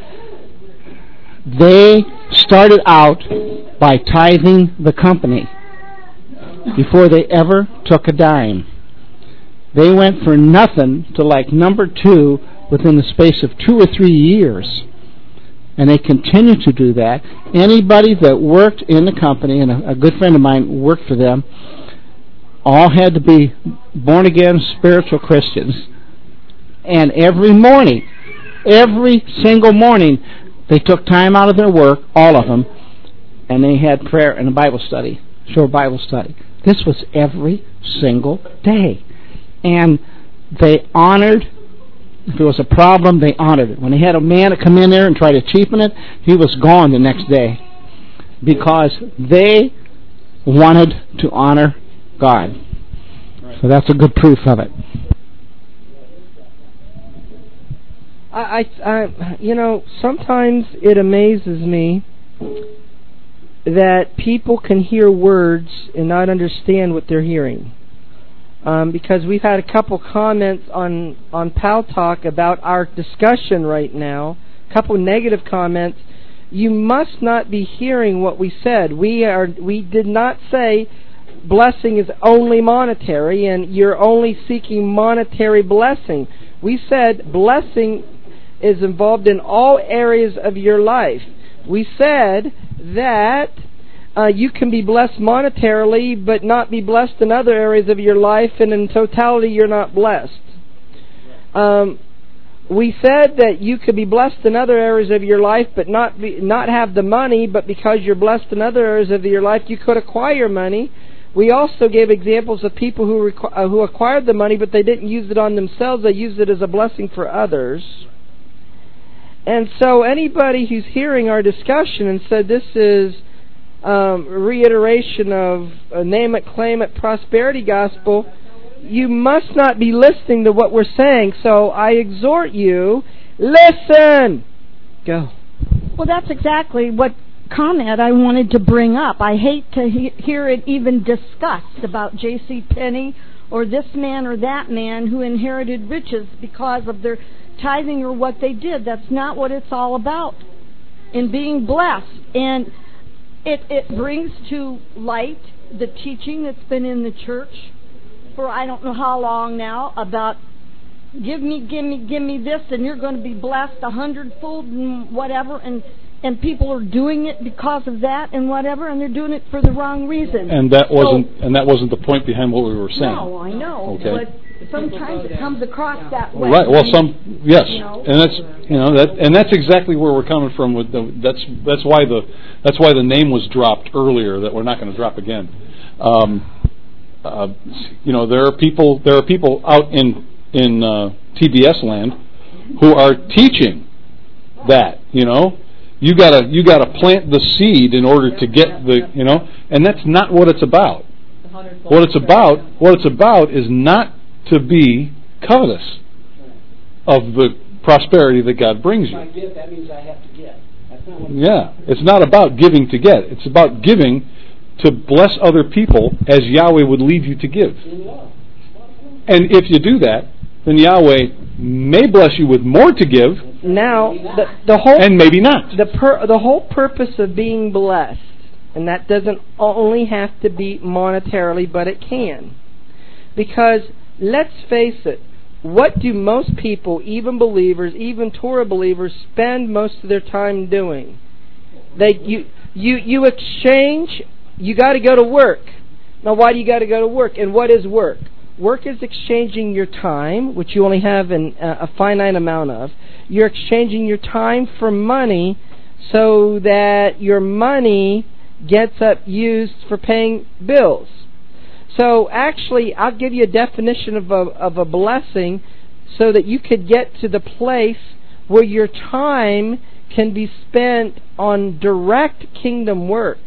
B: They started out by tithing the company before they ever took a dime. They went for nothing to like number two within the space of two or three years. And they continue to do that. Anybody that worked in the company, and a, a good friend of mine worked for them, all had to be born-again spiritual Christians. And every morning, every single morning, they took time out of their work, all of them, and they had prayer and a Bible study, short Bible study. This was every single day. And they honored, if there was a problem, they honored it. When they had a man to come in there and try to cheapen it, he was gone the next day, because they wanted to honor God. Right. So that's a good proof of it.
A: I, I, I, you know, sometimes it amazes me that people can hear words and not understand what they're hearing. Um, because we've had a couple comments on on Pal Talk about our discussion right now a couple negative comments, you must not be hearing what we said. We are we did not say blessing is only monetary and you're only seeking monetary blessing. We said blessing is involved in all areas of your life. We said that uh, you can be blessed monetarily but not be blessed in other areas of your life, and in totality you're not blessed. Um, we said that you could be blessed in other areas of your life but not be, not have the money, but because you're blessed in other areas of your life you could acquire money. We also gave examples of people who requ- uh, who acquired the money but they didn't use it on themselves, they used it as a blessing for others. And so anybody who's hearing our discussion and said this is um, reiteration of a name it, claim it prosperity gospel, you must not be listening to what we're saying. So I exhort you, listen. Go.
I: Well, that's exactly what comment I wanted to bring up. I hate to he- hear it even discussed about J C. Penney or this man or that man who inherited riches because of their tithing or what they did. That's not what it's all about in being blessed. And it, it brings to light the teaching that's been in the church for I don't know how long now about give me, give me, give me this and you're going to be blessed a hundredfold and whatever, and and people are doing it because of that and whatever, and they're doing it for the wrong reason.
C: And that wasn't
I: so,
C: and that wasn't the point behind what we were saying.
I: No, I know.
C: Okay.
I: But sometimes it comes across that way.
C: Right. Well, some yes,
I: you know?
C: and that's you know that and that's exactly where we're coming from. With the, that's that's why the that's why the name was dropped earlier. That we're not going to drop again. Um, uh, you know, there are people there are people out in in uh, T B S land who are teaching that. You know. You gotta you gotta plant the seed in order to get the you know, and that's not what it's about. What it's about what it's about is not to be covetous of the prosperity that God brings you.
B: If I give, that means I have to get. That's not what it's
C: yeah, it's not about giving to get. It's about giving to bless other people as Yahweh would lead you to give. And if you do that, then Yahweh may bless you with more to give.
A: Now, the, the whole
C: and maybe not.
A: The per, the whole purpose of being blessed, and that doesn't only have to be monetarily, but it can. Because, let's face it, what do most people, even believers, even Torah believers, spend most of their time doing? They you you you exchange. You got to go to work. Now, why do you got to go to work? And what is work? Work is exchanging your time, which you only have an, uh, a finite amount of. You're exchanging your time for money so that your money gets up used for paying bills. So actually, I'll give you a definition of a, of a blessing so that you could get to the place where your time can be spent on direct kingdom work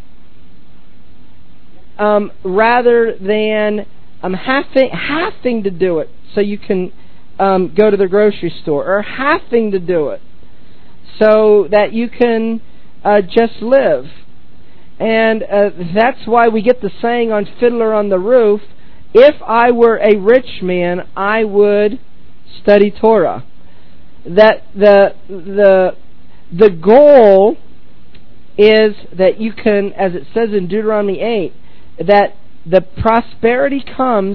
A: um, rather than um, having, having to do it so you can um, go to the grocery store, or having to do it so that you can uh, just live. And uh, that's why we get the saying on Fiddler on the Roof, if I were a rich man, I would study Torah. That the the the goal is that you can, as it says in Deuteronomy eight, that the prosperity comes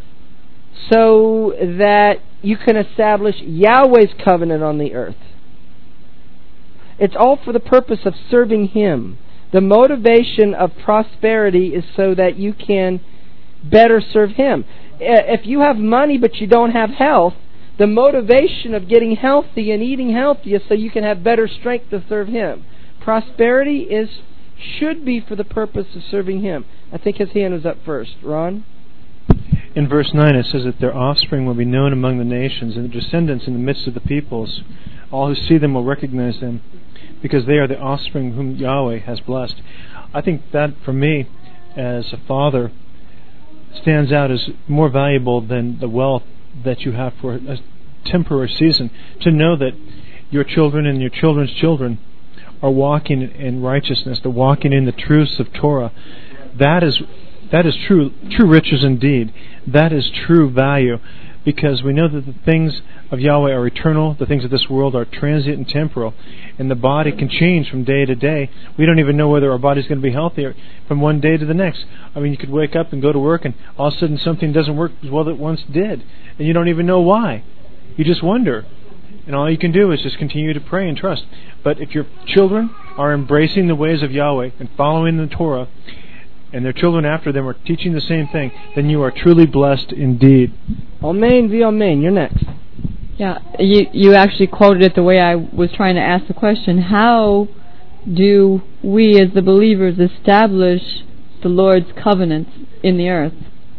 A: so that you can establish Yahweh's covenant on the earth. It's all for the purpose of serving Him. The motivation of prosperity is so that you can better serve Him. If you have money but you don't have health, the motivation of getting healthy and eating healthy is so you can have better strength to serve Him. Prosperity is should be for the purpose of serving Him. I think his hand was up first. Ron?
E: In verse nine it says that their offspring will be known among the nations, and their descendants in the midst of the peoples. All who see them will recognize them, because they are the offspring whom Yahweh has blessed. I think that, for me, as a father, stands out as more valuable than the wealth that you have for a temporary season. To know that your children and your children's children are walking in righteousness, they're walking in the truths of Torah. That is that is true true riches indeed. That is true value. because we know that the things of Yahweh are eternal, the things of this world are transient and temporal, and the body can change from day to day. We don't even know whether our body's going to be healthy from one day to the next. I mean, you could wake up and go to work, and all of a sudden something doesn't work as well as it once did, and you don't even know why. You just wonder. And all you can do is just continue to pray and trust. But if your children are embracing the ways of Yahweh and following the Torah, and their children after them are teaching the same thing, then you are truly blessed indeed.
A: Amen, vi amen. You're next.
H: Yeah, you you actually quoted it the way I was trying to ask the question. How do we as the believers establish the Lord's covenants in the earth?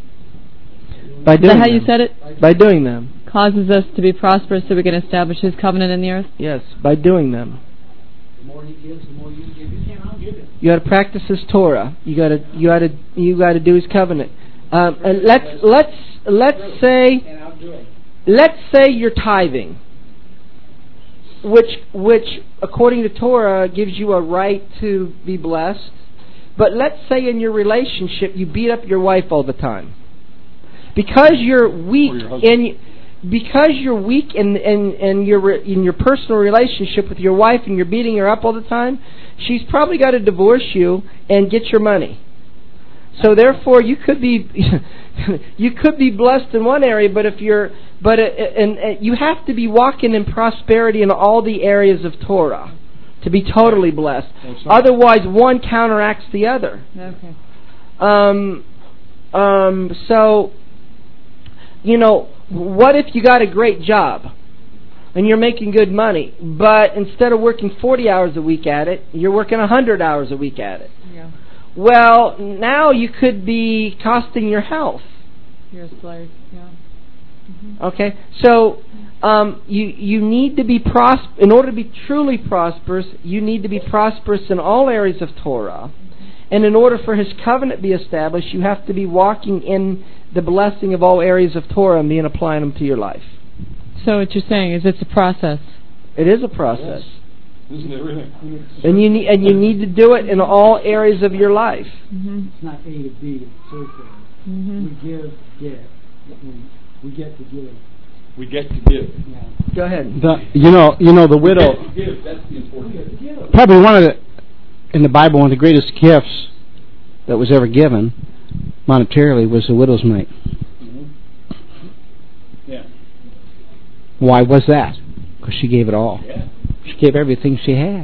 A: By doing
H: Is that how
A: them.
H: you said it?
A: By doing them.
H: Causes us to be prosperous so we can establish His covenant in the earth?
A: Yes, by doing them.
B: The more he gives, the more you give. You can't outgive it.
A: You got to practice His Torah. You got to you got to you got to do His covenant. Um, and let's let's let's say
B: And outdo it.
A: let's say you're tithing, which which according to Torah gives you a right to be blessed. But let's say in your relationship you beat up your wife all the time because you're weak in. Because you're weak in in in your in your personal relationship with your wife and you're beating her up all the time, she's probably got to divorce you and get your money. So therefore, you could be you could be blessed in one area, but if you're but uh, and, and you have to be walking in prosperity in all the areas of Torah to be totally blessed. Otherwise, one counteracts the other.
H: Okay.
A: Um. Um. So, you know. What if you got a great job and you're making good money, but instead of working forty hours a week at it, you're working one hundred hours a week at it?
H: Yeah.
A: Well, now you could be costing your health.
H: You're a slave, yeah. Mm-hmm.
A: Okay? So, um, you you need to be pros- in order to be truly prosperous, you need to be prosperous in all areas of Torah. And in order for His covenant to be established, you have to be walking in the blessing of all areas of Torah and being applying them to your life.
H: So what you're saying is it's a process.
A: It is a process.
C: Yes. Isn't it really?
A: And you need and you need to do it in all areas of your life.
H: Mm-hmm.
B: It's not A to B, it's circular.
H: Mm-hmm.
B: We give, get. We, we get to give.
C: We get to give.
B: Yeah.
A: Go ahead.
B: The, you know, you know the widow.
C: We get to give. That's the important thing.
B: Probably one of the in the Bible, one of the greatest gifts that was ever given monetarily was the widow's mite.
C: Mm-hmm. Yeah.
B: Why was that? Because she gave it all.
C: Yeah.
B: She gave everything she had.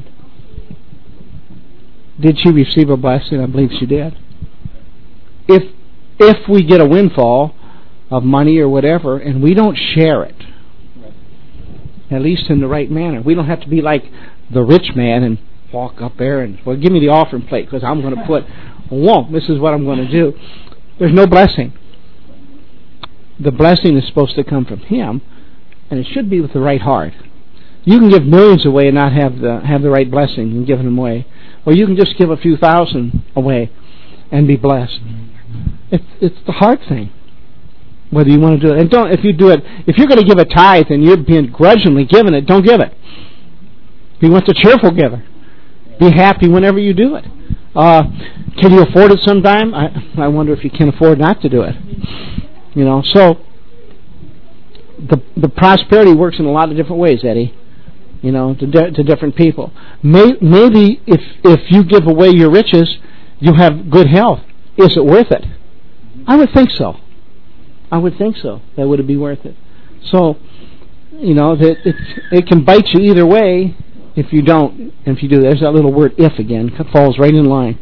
B: Did she receive a blessing? I believe she did. If if we get a windfall of money or whatever, and we don't share it,
C: Right.
B: at least in the right manner, we don't have to be like the rich man and walk up there and, well, give me the offering plate because I'm going to put, whoa, this is what I'm going to do. There's no blessing. The blessing is supposed to come from Him, and it should be with the right heart. You can give millions away and not have the have the right blessing and giving them away. Or you can just give a few thousand away and be blessed. It's it's the hard thing, whether you want to do it. And don't, if you do it, if you're going to give a tithe and you're being grudgingly giving it, don't give it. Be with the cheerful giver. Be happy whenever you do it. Uh, can you afford it sometime? I I wonder if you can afford not to do it. You know, so the the prosperity works in a lot of different ways, Eddie. You know, to di- to different people. May, maybe if if you give away your riches, you have good health. Is it worth it? I would think so. I would think so. That would be worth it. So, you know, that it it can bite you either way. If you don't, if you do, there's that little word "if" again. It falls right in line.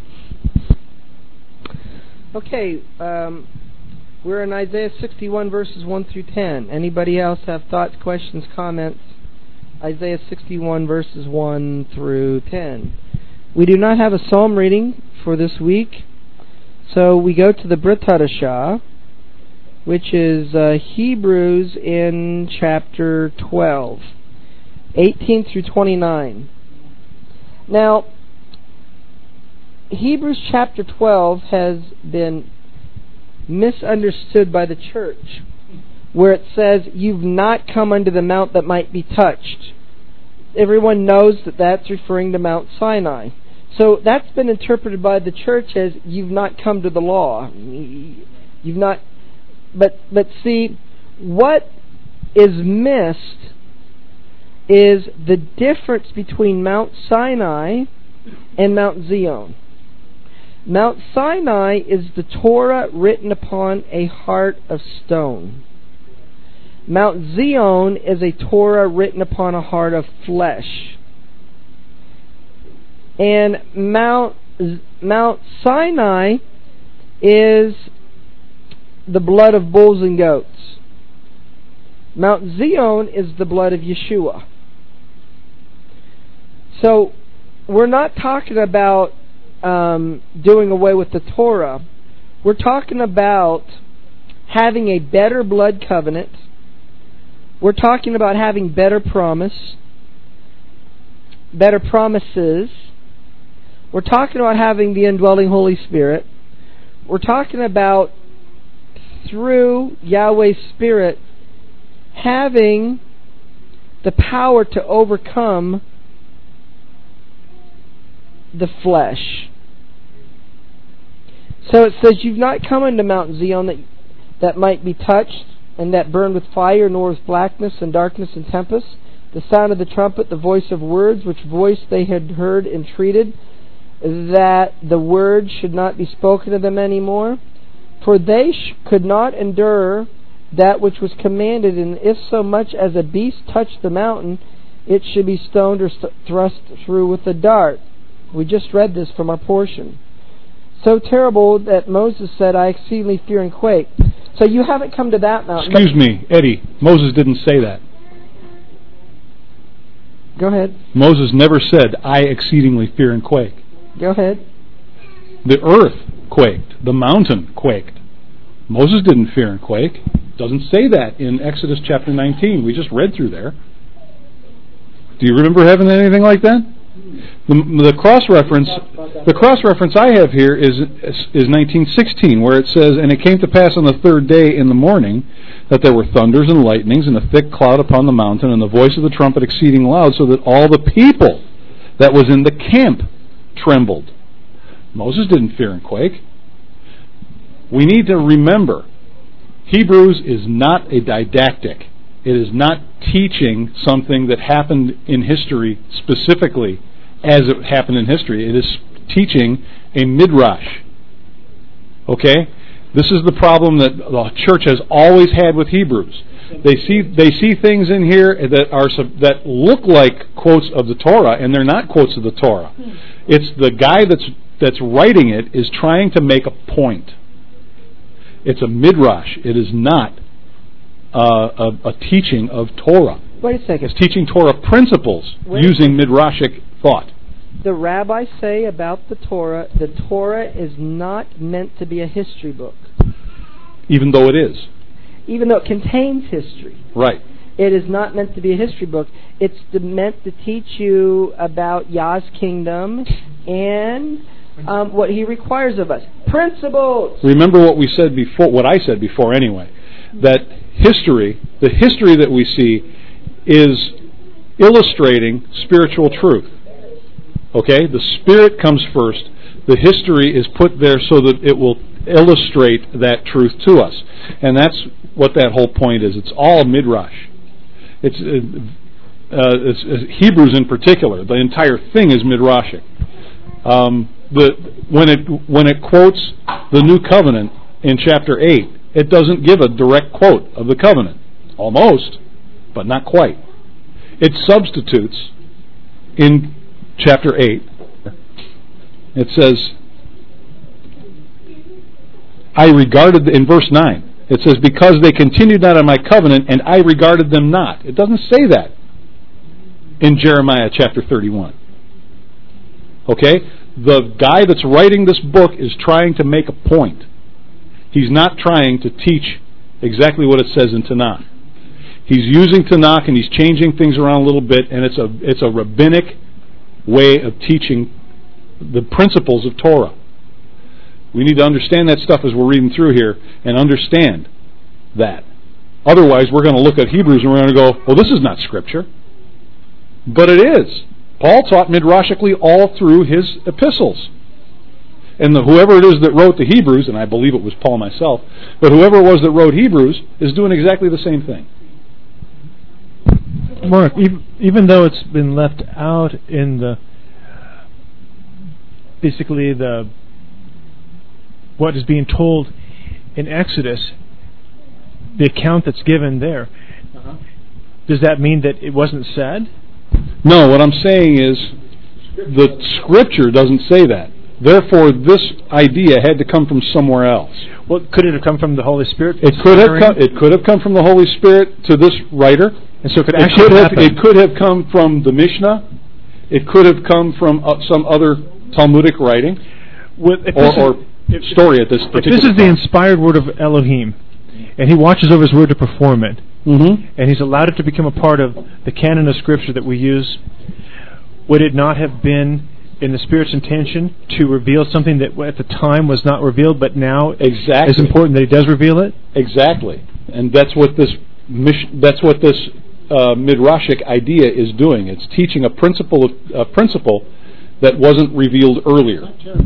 A: Okay, um, we're in Isaiah sixty-one, verses one through ten. Anybody else have thoughts, questions, comments? Isaiah sixty-one, verses one through ten. We do not have a psalm reading for this week, so we go to the Brit Hadashah, which is uh, Hebrews in chapter twelve. eighteen through twenty-nine. Now, Hebrews chapter twelve has been misunderstood by the church, where it says, "You've not come unto the mount that might be touched." Everyone knows that that's referring to Mount Sinai. So that's been interpreted by the church as, "You've not come to the law." You've not... But, but see, what is missed is the difference between Mount Sinai and Mount Zion. Mount Sinai is the Torah written upon a heart of stone. Mount Zion is a Torah written upon a heart of flesh. And Mount Mount Sinai is the blood of bulls and goats. Mount Zion is the blood of Yeshua. So we're not talking about um, doing away with the Torah. We're talking about having a better blood covenant. We're talking about having better promise, better promises. We're talking about having the indwelling Holy Spirit. We're talking about, through Yahweh's Spirit, having the power to overcome the flesh. So it says, you've not come unto Mount Zion that, that might be touched, and that burned with fire, nor with blackness and darkness and tempest, the sound of the trumpet, the voice of words, which voice they had heard entreated, that the word should not be spoken to them any more. For they sh- could not endure that which was commanded, and if so much as a beast touched the mountain, it should be stoned or st- thrust through with a dart. We just read this from our portion. So terrible that Moses said, I exceedingly fear and quake. So you haven't come to that mountain.
C: Excuse me, Eddie. Moses didn't say that.
A: Go ahead.
C: Moses never said, I exceedingly fear and quake.
A: Go ahead.
C: The earth quaked. The mountain quaked. Moses didn't fear and quake. Doesn't say that in Exodus chapter nineteen. We just read through there. Do you remember having anything like that? The, the cross reference, the cross reference I have here is is nineteen sixteen, where it says, "And it came to pass on the third day in the morning that there were thunders and lightnings and a thick cloud upon the mountain, and the voice of the trumpet exceeding loud, so that all the people that was in the camp trembled." Moses didn't fear and quake. We need to remember, Hebrews is not a didactic. It is not teaching something that happened in history specifically as it happened in history. It is teaching a midrash. Okay? This is the problem that the church has always had with Hebrews. They see they see things in here that are that look like quotes of the Torah, and they're not quotes of the Torah. It's the guy that's that's writing it is trying to make a point. It's a midrash. It is not uh, a, a teaching of Torah.
A: Wait a second.
C: It's teaching Torah principles
A: Wait
C: using midrashic thought.
A: The rabbis say about the Torah, the Torah is not meant to be a history book.
C: Even though it is.
A: Even though it contains history.
C: Right.
A: It is not meant to be a history book. It's to, meant to teach you about Yah's kingdom and um, what He requires of us. Principles!
C: Remember what we said before, what I said before anyway, that history, the history that we see, is illustrating spiritual truth. Okay? The Spirit comes first. The history is put there so that it will illustrate that truth to us. And that's what that whole point is. It's all midrash. It's, uh, uh, it's, it's Hebrews in particular. The entire thing is midrashic. Um, the when it when it quotes the new covenant in chapter eight, it doesn't give a direct quote of the covenant. Almost, but not quite. It substitutes in chapter eight. It says, I regarded, in verse nine, it says, because they continued not on my covenant, and I regarded them not. It doesn't say that in Jeremiah chapter thirty-one. Okay? The guy that's writing this book is trying to make a point. He's not trying to teach exactly what it says in Tanakh. He's using Tanakh and he's changing things around a little bit, and it's a it's a rabbinic way of teaching the principles of Torah. We need to understand that stuff as we're reading through here and understand that. Otherwise, we're going to look at Hebrews and we're going to go, well, this is not Scripture. But it is. Paul taught midrashically all through his epistles. And the, whoever it is that wrote the Hebrews, and I believe it was Paul myself, but whoever it was that wrote Hebrews is doing exactly the same thing.
E: Mark, even, even though it's been left out in the basically the what is being told in Exodus, the account that's given there, uh-huh. does that mean that it wasn't said?
C: No, what I'm saying is the Scripture doesn't say that. Therefore, this idea had to come from somewhere else.
E: Well, could it have come from the Holy Spirit?
C: It could have come. It could have come from the Holy Spirit to this writer,
E: and so it could
C: it
E: actually
C: could have.
E: happen.
C: It could have come from the Mishnah. It could have come from uh, some other Talmudic writing,
E: well, if
C: or,
E: is,
C: or if, story at this particular.
E: If this is the inspired word of Elohim, and He watches over His word to perform it,
C: mm-hmm.
E: and He's allowed it to become a part of the canon of Scripture that we use, would it not have been in the Spirit's intention to reveal something that at the time was not revealed, but now
C: exactly.
E: is important that He does reveal it?
C: Exactly, and that's what this that's what this uh, midrashic idea is doing. It's teaching a principle of, a principle that wasn't revealed earlier.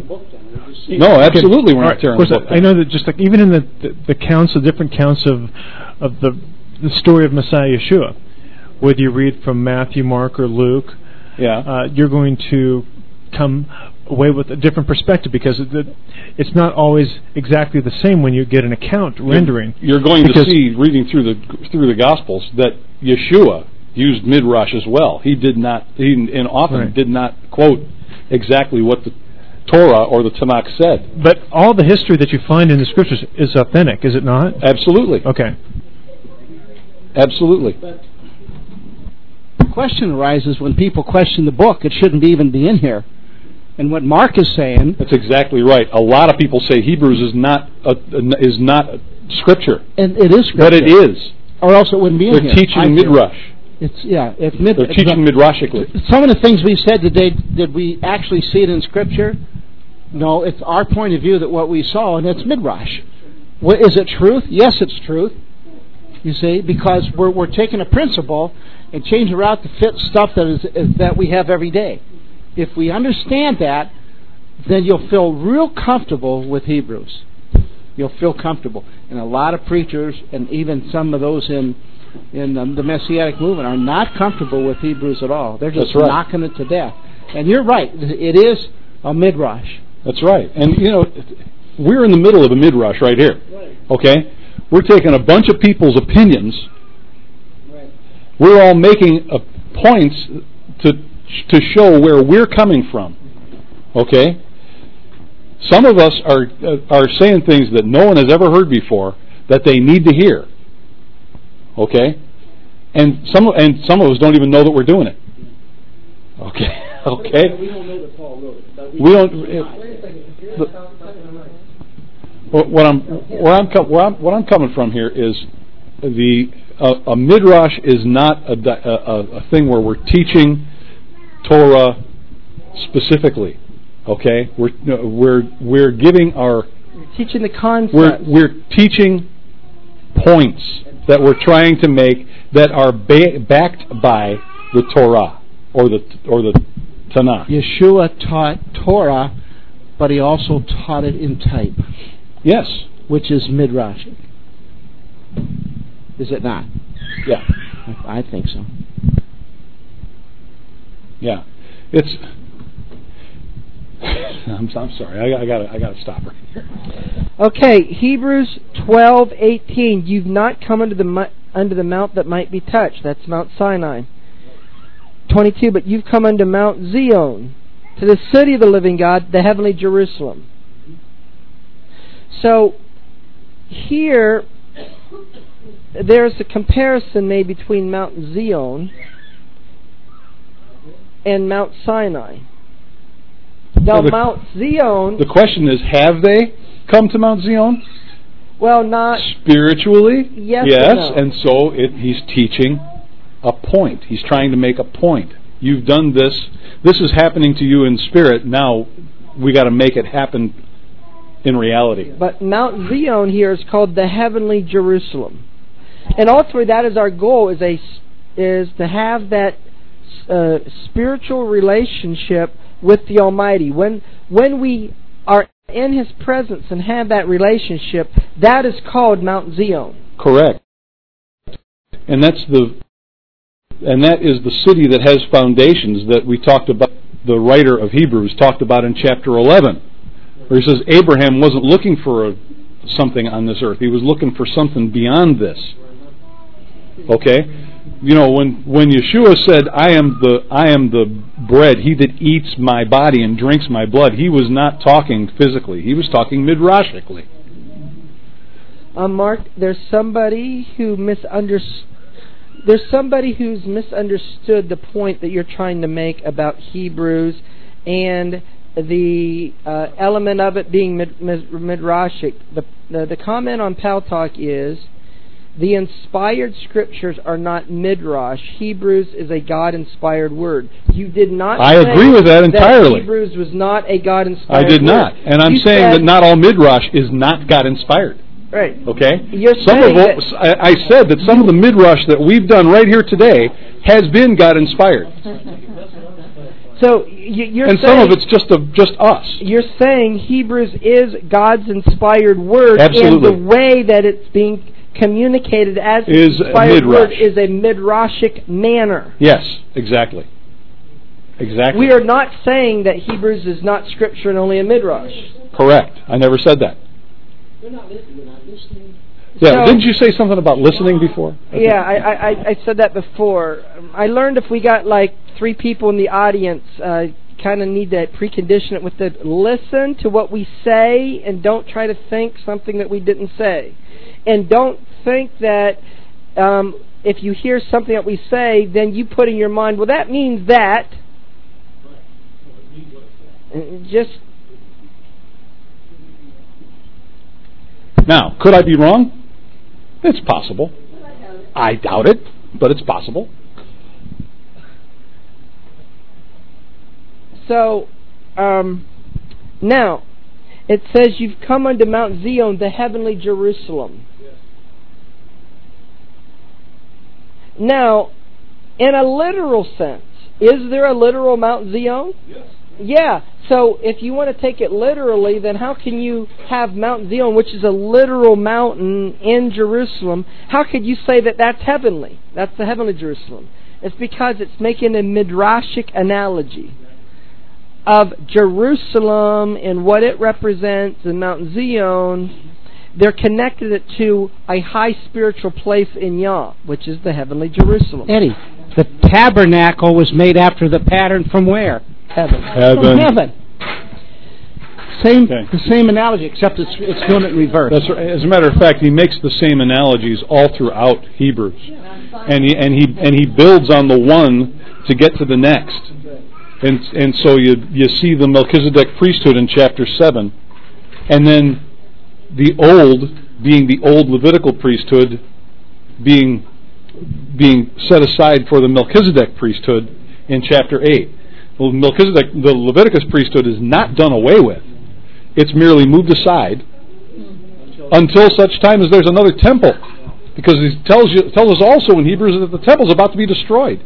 C: No, absolutely, we're not tearing the book down.
E: I know that just like even in the, the, the counts, the different counts of of the the story of Messiah Yeshua, whether you read from Matthew, Mark, or Luke,
C: yeah,
E: uh, you're going to come away with a different perspective because it, it's not always exactly the same when you get an account rendering.
C: You're going to see, reading through the through the Gospels, that Yeshua used midrash as well. He did not, he and often
E: right.
C: did not quote exactly what the Torah or the Tanakh said.
E: But all the history that you find in the Scriptures is authentic, is it not?
C: Absolutely.
E: Okay.
C: Absolutely.
B: But the question arises when people question the book. It shouldn't even be in here. And what Mark is saying...
C: That's exactly right. A lot of people say Hebrews is not a, is not a Scripture.
B: And it is Scripture.
C: But it is.
B: Or else it wouldn't be in
C: They're
B: here.
C: They're teaching midrash.
B: It's yeah. It's mid-
C: They're teaching
B: it's,
C: midrashically.
B: Some of the things we said today, did we actually see it in Scripture? No, it's our point of view that what we saw, and it's midrash. What, is it truth? Yes, it's truth. You see, because we're we're taking a principle and changing it out to fit stuff that is, is that we have every day. If we understand that, then you'll feel real comfortable with Hebrews. You'll feel comfortable, and a lot of preachers, and even some of those in in um, the Messianic movement, are not comfortable with Hebrews at all. They're just
C: That's right.
B: knocking it to death. And you're right; it is a midrash.
C: That's right. And you know, we're in the middle of a midrash right here.
B: Right.
C: Okay, we're taking a bunch of people's opinions.
B: Right.
C: We're all making a points to to show where we're coming from. Okay. Some of us are uh, are saying things that no one has ever heard before that they need to hear. Okay, and some and some of us don't even know that we're doing it. Okay, okay.
B: We don't know that Paul wrote it.
C: We don't. It, what I'm where I'm where I'm what I'm coming from here is the uh, a midrash is not a, a a thing where we're teaching Torah specifically. Okay, we're we're we're giving our
A: You're teaching the concept.
C: We're we're teaching points that we're trying to make that are ba- backed by the Torah or the or the Tanakh.
B: Yeshua taught Torah, but he also taught it in type.
C: Yes,
B: which is midrash. Is it not?
C: Yeah,
B: I think so.
C: Yeah, it's. I'm, I'm sorry. I, I got I got to stop her.
A: Okay, Hebrews twelve eighteen. You've not come under the under the mount that might be touched. That's Mount Sinai. twenty-two. But you've come unto Mount Zion, to the city of the living God, the heavenly Jerusalem. So here, there's a comparison made between Mount Zion and Mount Sinai. Now,
C: well, the,
A: Mount Zion...
C: The question is, have they come to Mount Zion?
A: Well, not...
C: Spiritually?
A: Yes,
C: yes,
A: no.
C: And so it, he's teaching a point. He's trying to make a point. You've done this. This is happening to you in spirit. Now, we got to make it happen in reality.
A: But Mount Zion here is called the heavenly Jerusalem. And ultimately, that is our goal, is, a, is to have that uh, spiritual relationship with the Almighty. When when we are in His presence and have that relationship, that is called Mount Zion.
C: Correct. And that's the and that is the city that has foundations that we talked about. The writer of Hebrews talked about in chapter eleven, where he says Abraham wasn't looking for a, something on this earth. He was looking for something beyond this. Okay? You know, when, when Yeshua said, I am the I am the bread, he that eats my body and drinks my blood, he was not talking physically. He was talking midrashically.
A: Um, Mark, there's somebody who misunderstood There's somebody who's misunderstood the point that you're trying to make about Hebrews and the uh, element of it being mid, mid, midrashic. The, the the comment on Paltalk is the inspired scriptures are not midrash. Hebrews is a God-inspired word. You did not.
C: I
A: say
C: agree with that entirely.
A: That Hebrews was not a God-inspired.
C: I did
A: word.
C: not, and I'm
A: you
C: saying
A: said,
C: that not all midrash is not God-inspired.
A: Right.
C: Okay?
A: You're
C: some of
A: saying
C: what, I, I said that some of the midrash that we've done right here today has been God-inspired.
A: So you're
C: and
A: saying,
C: some of it's just of just us.
A: You're saying Hebrews is God's inspired word,
C: Absolutely.
A: and the way that it's being communicated as
C: is
A: inspired word
C: midrash.
A: is a midrashic manner.
C: Yes, exactly. Exactly.
A: We are not saying that Hebrews is not scripture and only a midrash.
C: Correct. I never said that.
B: You're not listening. You're not listening.
C: Yeah,
A: So,
C: didn't you say something about listening before?
A: Yeah, I, I, I said that before. I learned if we got like three people in the audience, uh, kind of need to precondition it with the listen to what we say and don't try to think something that we didn't say. And don't think that um, if you hear something that we say, then you put in your mind, well, that means that. Just...
C: Now, could I be wrong? It's possible. I doubt it, but it's possible.
A: So, um, now, it says you've come unto Mount Zion, the heavenly Jerusalem. Now, in a literal sense, is there a literal Mount Zion?
G: Yes.
A: Yeah. So if you want to take it literally, then how can you have Mount Zion, which is a literal mountain in Jerusalem, how could you say that that's heavenly? That's the heavenly Jerusalem. It's because it's making a midrashic analogy of Jerusalem and what it represents in Mount Zion. They're connected it to a high spiritual place in Yah, which is the heavenly Jerusalem.
B: Eddie, the tabernacle was made after the pattern from where?
A: Heaven.
C: Heaven.
B: From heaven. Same,
C: Okay.
B: the same analogy, except it's it's doing it in reverse.
C: That's right. As a matter of fact, he makes the same analogies all throughout Hebrews, and he and he and he builds on the one to get to the next, and and so you you see the Melchizedek priesthood in chapter seven, and then the old being the old Levitical priesthood being being set aside for the Melchizedek priesthood in chapter eight. Well, Melchizedek, the Leviticus priesthood is not done away with. It's merely moved aside until such time as there's another temple. Because he tells you tells us also in Hebrews that the temple is about to be destroyed.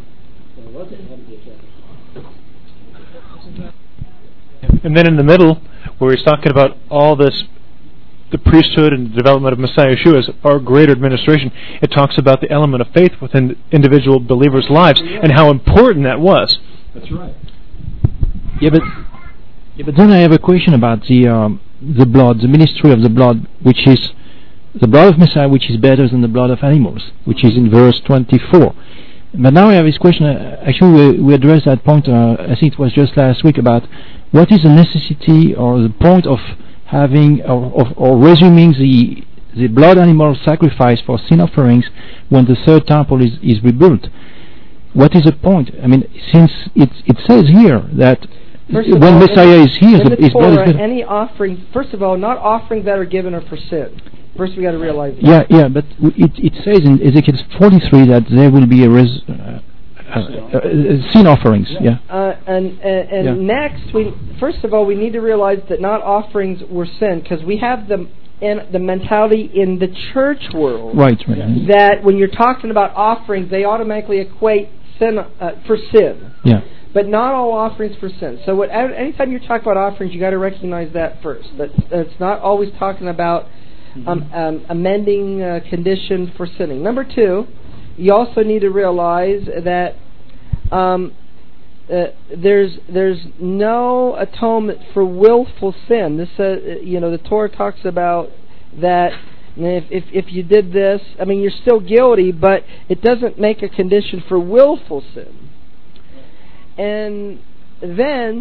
E: And then in the middle, where he's talking about all this, the priesthood and the development of Messiah Yeshua as our greater administration, it talks about the element of faith within individual believers' lives and how important that was.
C: That's right.
F: Yeah, but yeah, but then I have a question about the um, the blood, the ministry of the blood, which is the blood of Messiah, which is better than the blood of animals, which is in verse twenty-four. But now I have this question. Uh, actually, we, we addressed that point. Uh, I think it was just last week about what is the necessity or the point of having or, or, or resuming the the blood animal sacrifice for sin offerings when the third temple is, is rebuilt. What is the point? I mean, since it it says here that
A: First
F: when
A: all,
F: Messiah
A: in,
F: is here,
A: in
F: the,
A: the
F: his blood is
A: Torah,
F: better.
A: any offering, first of all, not offerings that are given are for sin. First, we got to realize that.
F: Yeah, yeah, but it it says in Ezekiel forty-three that there will be a res, uh, uh, uh, uh, sin offerings. Yeah.
A: Uh, and and, and
F: Yeah.
A: next, we first of all we need to realize that not offerings were sin, because we have the in the mentality in the church world
F: Right, right.
A: that when you're talking about offerings, they automatically equate sin uh, for sin.
F: Yeah.
A: but not all offerings for sin. So what, anytime you talk about offerings, you got to recognize that first. That, that it's not always talking about um, um, amending a condition for sinning. Number two, you also need to realize that um, uh, there's there's no atonement for willful sin. This uh, you know the Torah talks about that. If, if if you did this, I mean, you're still guilty, but it doesn't make a condition for willful sin. And then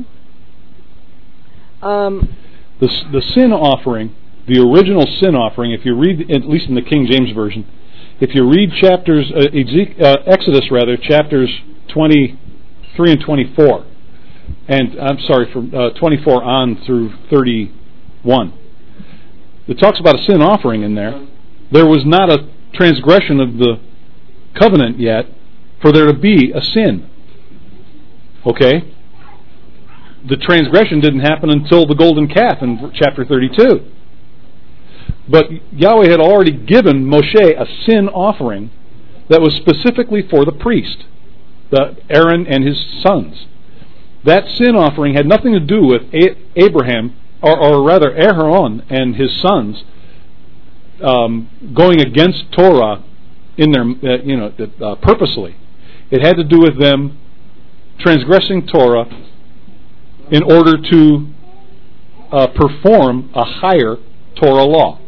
A: um,
C: the the sin offering, the original sin offering, if you read, at least in the King James Version, if you read chapters uh, Ezek- uh, Exodus rather chapters twenty-three and twenty-four, and I'm sorry, from uh, twenty-four on through thirty-one. It talks about a sin offering in there. There was not a transgression of the covenant yet for there to be a sin. Okay? The transgression didn't happen until the golden calf in chapter thirty-two. But Yahweh had already given Moshe a sin offering that was specifically for the priest, the Aaron and his sons. That sin offering had nothing to do with Abraham, or, or rather Aaron and his sons, um, going against Torah in their, uh, you know, uh, purposely. It had to do with them transgressing Torah in order to uh, perform a higher Torah law.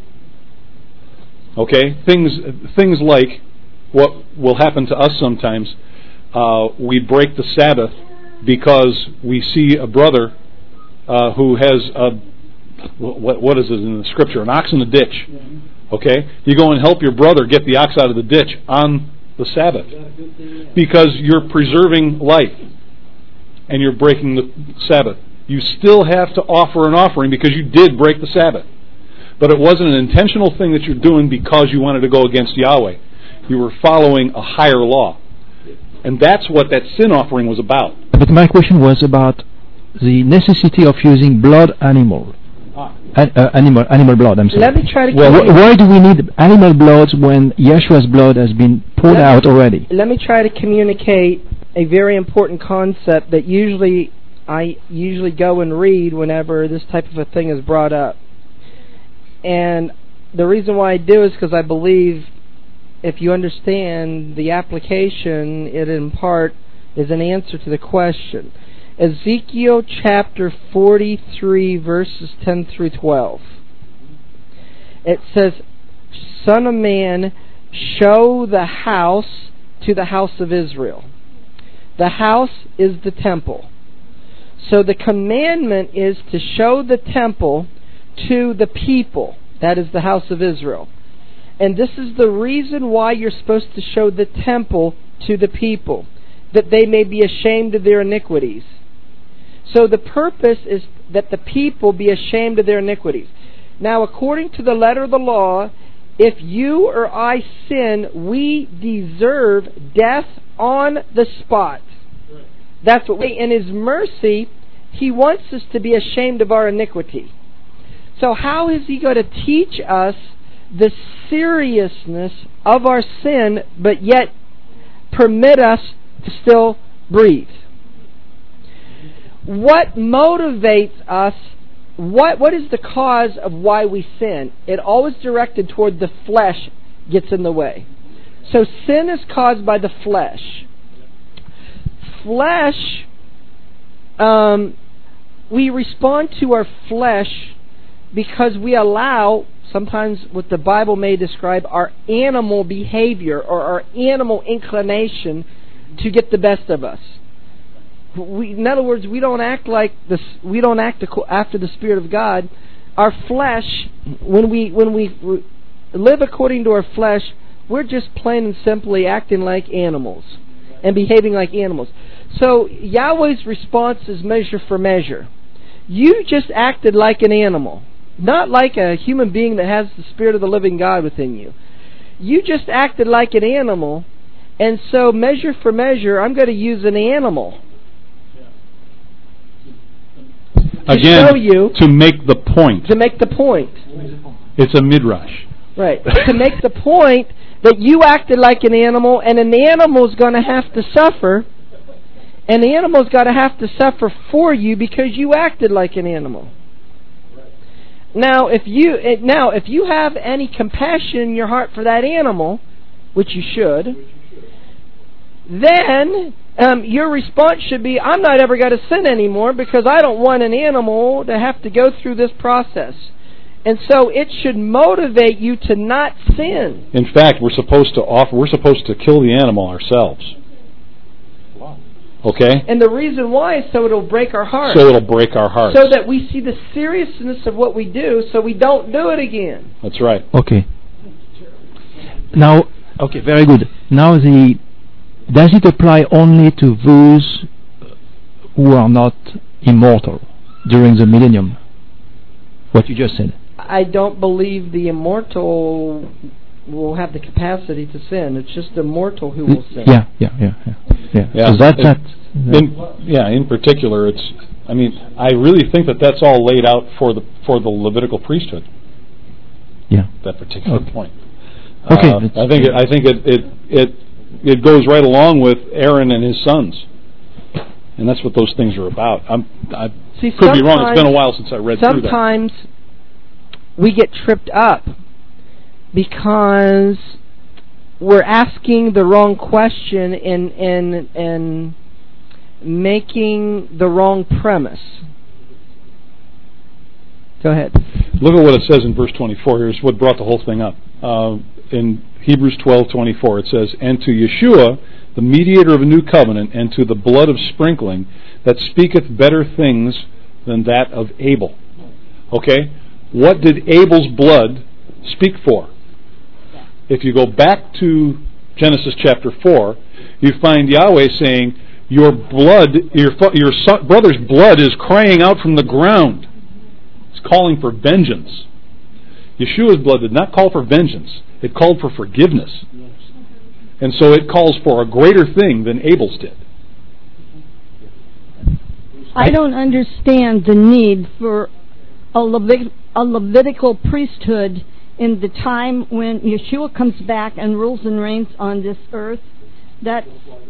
C: Okay, things things like what will happen to us sometimes. Uh, we break the Sabbath because we see a brother uh, who has a what, what is it in the scripture? An ox in the ditch. Okay, you go and help your brother get the ox out of the ditch on the Sabbath because you're preserving life and you're breaking the Sabbath. You still have to offer an offering because you did break the Sabbath. But it wasn't an intentional thing that you're doing because you wanted to go against Yahweh. You were following a higher law. And that's what that sin offering was about.
F: But my question was about the necessity of using blood animal. Ah. An, uh, animal animal blood, I'm sorry.
A: Let me try to...
F: Well, wh- why do we need animal blood when Yeshua's blood has been poured let out
A: me,
F: already?
A: Let me try to communicate a very important concept that usually I usually go and read whenever this type of a thing is brought up. And the reason why I do is because I believe if you understand the application, it in part is an answer to the question. Ezekiel chapter forty-three, verses ten through twelve. It says, Son of man, show the house to the house of Israel. The house is the temple. So the commandment is to show the temple to the people, that is the house of Israel. And this is the reason why you're supposed to show the temple to the people, that they may be ashamed of their iniquities. So the purpose is that the people be ashamed of their iniquities. Now, according to the letter of the law, if you or I sin, we deserve death on the spot. That's what we, in His mercy, He wants us to be ashamed of our iniquity. So how is He going to teach us the seriousness of our sin, but yet permit us to still breathe? What motivates us? What what is the cause of why we sin? It always directed toward the flesh gets in the way. So sin is caused by the flesh. Flesh, um, we respond to our flesh because we allow, sometimes what the Bible may describe, our animal behavior or our animal inclination to get the best of us. We, in other words, we don't act like this. We don't act after the Spirit of God. Our flesh, when we when we live according to our flesh, we're just plain and simply acting like animals and behaving like animals. So Yahweh's response is measure for measure. You just acted like an animal, not like a human being that has the Spirit of the living God within you. You just acted like an animal, and so measure for measure, I'm going to use an animal. To
C: Again,
A: show you,
C: to make the point.
A: To make the point.
C: It's a midrash.
A: Right. To make the point that you acted like an animal, and an animal is going to have to suffer, And the animal's got to have to suffer for you because you acted like an animal. Now, if you now if you have any compassion in your heart for that animal, which you should, then um, your response should be, I'm not ever going to sin anymore because I don't want an animal to have to go through this process. And so it should motivate you to not sin.
C: In fact, we're supposed to offer. We're supposed to kill the animal ourselves. Okay?
A: And the reason why is so it'll break our heart.
C: So it'll break our hearts.
A: So that we see the seriousness of what we do, so we don't do it again.
C: That's right.
F: Okay. Now, okay, very good. Now, the does it apply only to those who are not immortal during the millennium? What you just said.
A: I don't believe the immortal will have the capacity to sin. It's just the mortal who will sin.
F: Yeah, yeah, yeah, yeah. yeah.
C: yeah.
F: So that, that,
C: in, yeah, in particular, it's. I mean, I really think that that's all laid out for the for the Levitical priesthood.
F: Yeah.
C: That particular
F: okay.
C: point.
F: Okay.
C: Uh, I think it, I think it, it it it goes right along with Aaron and his sons, and that's what those things are about. I'm, I
A: See,
C: could be wrong. It's been a while since I read through that.
A: Sometimes we get tripped up because we're asking the wrong question and and and making the wrong premise. Go ahead.
C: Look at what it says in verse twenty-four. Here's what brought the whole thing up. Uh, in Hebrews twelve twenty-four, it says, "And to Yeshua, the mediator of a new covenant, and to the blood of sprinkling, that speaketh better things than that of Abel." Okay? What did Abel's blood speak for? If you go back to Genesis chapter four, you find Yahweh saying, your blood, your, your son, brother's blood is crying out from the ground. It's calling for vengeance. Yeshua's blood did not call for vengeance. It called for forgiveness. And so it calls for a greater thing than Abel's did.
I: I don't understand the need for a, Levit- a Levitical priesthood in the time when Yeshua comes back and rules and reigns on this earth. That,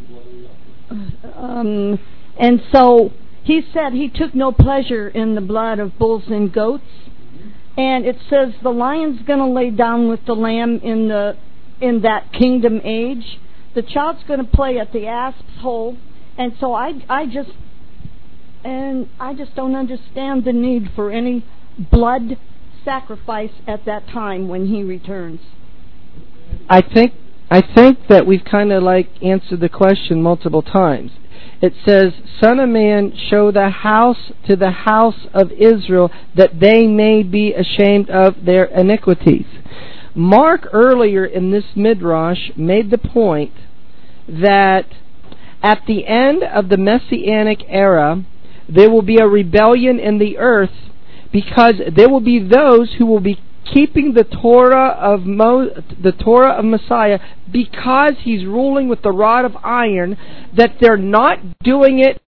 I: um, and so he said he took no pleasure in the blood of bulls and goats. And it says the lion's going to lay down with the lamb in the in that kingdom age. The child's going to play at the asp's hole. And so I, I just and I just don't understand the need for any blood sacrifice at that time when he returns.
A: I think I think that we've kind of like answered the question multiple times. It says, "Son of man, show the house to the house of Israel, that they may be ashamed of their iniquities." Mark earlier in this midrash made the point that at the end of the Messianic era, there will be a rebellion in the earth, because there will be those who will be keeping the Torah of Mo- the Torah of Messiah, because he's ruling with the rod of iron, that they're not doing it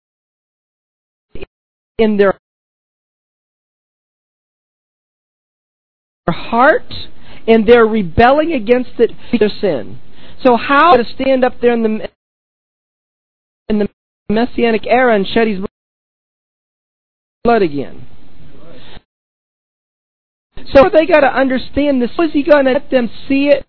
A: in their heart, and they're rebelling against it for their sin. So how to stand up there in the in the Messianic era and shed his blood again? So they got to understand this. Is he going to let them see it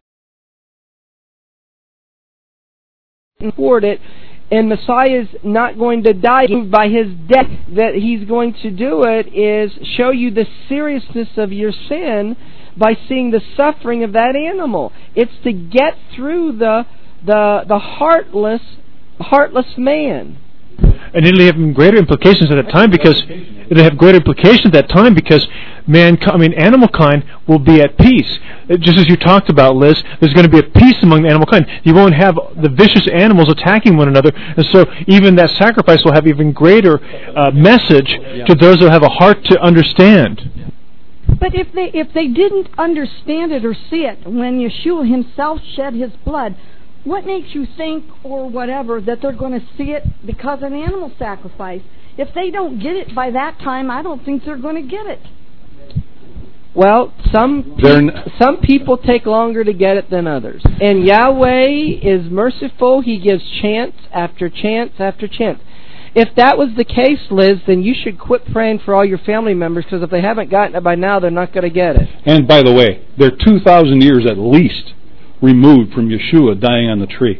A: and afford it? And Messiah's not going to die by his death. That he's going to do it is show you the seriousness of your sin by seeing the suffering of that animal. It's to get through the the the heartless heartless man.
E: And it'll have greater implications at that time, because it'll have greater implications at that time because man, I mean, animal kind will be at peace. Just as you talked about, Liz, there's going to be a peace among the animal kind. You won't have the vicious animals attacking one another, and so even that sacrifice will have even greater uh, message to those who have a heart to understand.
I: But if they if they didn't understand it or see it when Yeshua himself shed his blood, what makes you think, or whatever, that they're going to see it because of an animal sacrifice? If they don't get it by that time, I don't think they're going to get it.
A: Well, some
C: They're
A: pe- some people take longer to get it than others. And Yahweh is merciful. He gives chance after chance after chance. If that was the case, Liz, then you should quit praying for all your family members, because if they haven't gotten it by now, they're not going to get it.
C: And by the way, they're two thousand years at least removed from Yeshua dying on the tree.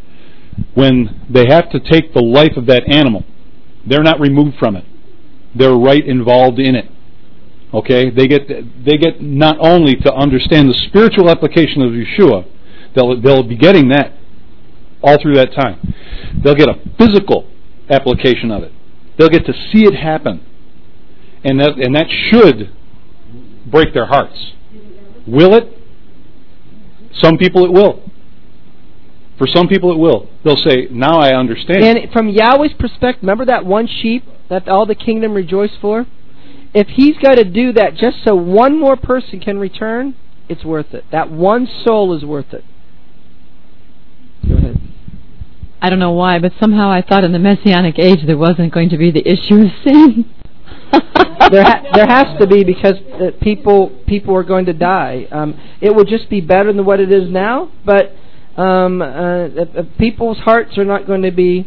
C: When they have to take the life of that animal, they're not removed from it. They're right involved in it. Okay? They get they get not only to understand the spiritual application of Yeshua, they'll they'll be getting that all through that time. They'll get a physical application of it. They'll get to see it happen. And that and that should break their hearts. Will it? Some people it will. For some people it will. They'll say, now I understand.
A: And from Yahweh's perspective, remember that one sheep that all the kingdom rejoice for? If He's got to do that just so one more person can return, it's worth it. That one soul is worth it. Go ahead.
H: I don't know why, but somehow I thought in the Messianic age there wasn't going to be the issue of sin.
A: there, ha- there has to be, because uh, people people are going to die. Um, it will just be better than what it is now, but um, uh, uh, people's hearts are not going to be.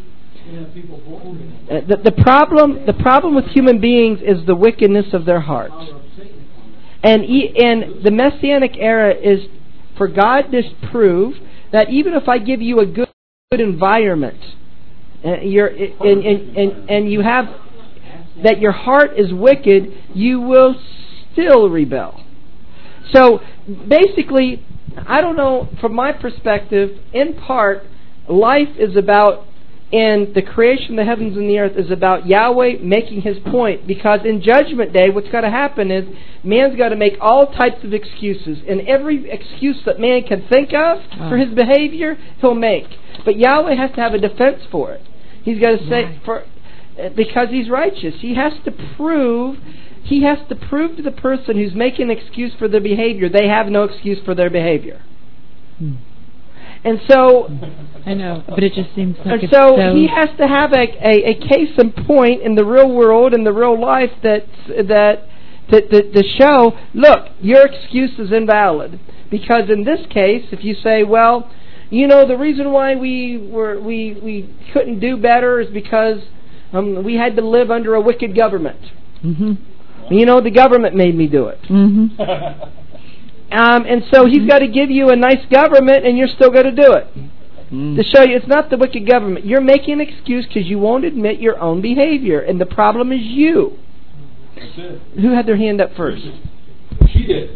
A: Uh, the, the problem the problem with human beings is the wickedness of their hearts, and e- and the Messianic era is for God to prove that even if I give you a good good environment, uh, you're, and, and, and, and you have that your heart is wicked, you will still rebel. So basically, I don't know, from my perspective, in part, life is about, and the creation of the heavens and the earth is about Yahweh making His point, because in Judgment Day, what's got to happen is man's got to make all types of excuses, and every excuse that man can think of oh. for his behavior, he'll make. But Yahweh has to have a defense for it. He's got to say, right. for because He's righteous, He has to prove, He has to prove to the person who's making an excuse for their behavior, they have no excuse for their behavior. Hmm. And so,
H: I know, but it just seems like
A: and so, so he has to have a, a, a case in point in the real world, in the real life, that that to, to, to show, look, your excuse is invalid. Because in this case, if you say, well, you know, the reason why we were we we couldn't do better is because um, we had to live under a wicked government. Mm-hmm. You know, the government made me do it. Mm-hmm. Um, and so He's got to give you a nice government, and you're still going to do it. Mm. To show you it's not the wicked government. You're making an excuse because you won't admit your own behavior, and the problem is you.
G: That's it.
A: Who had their hand up first?
G: She did.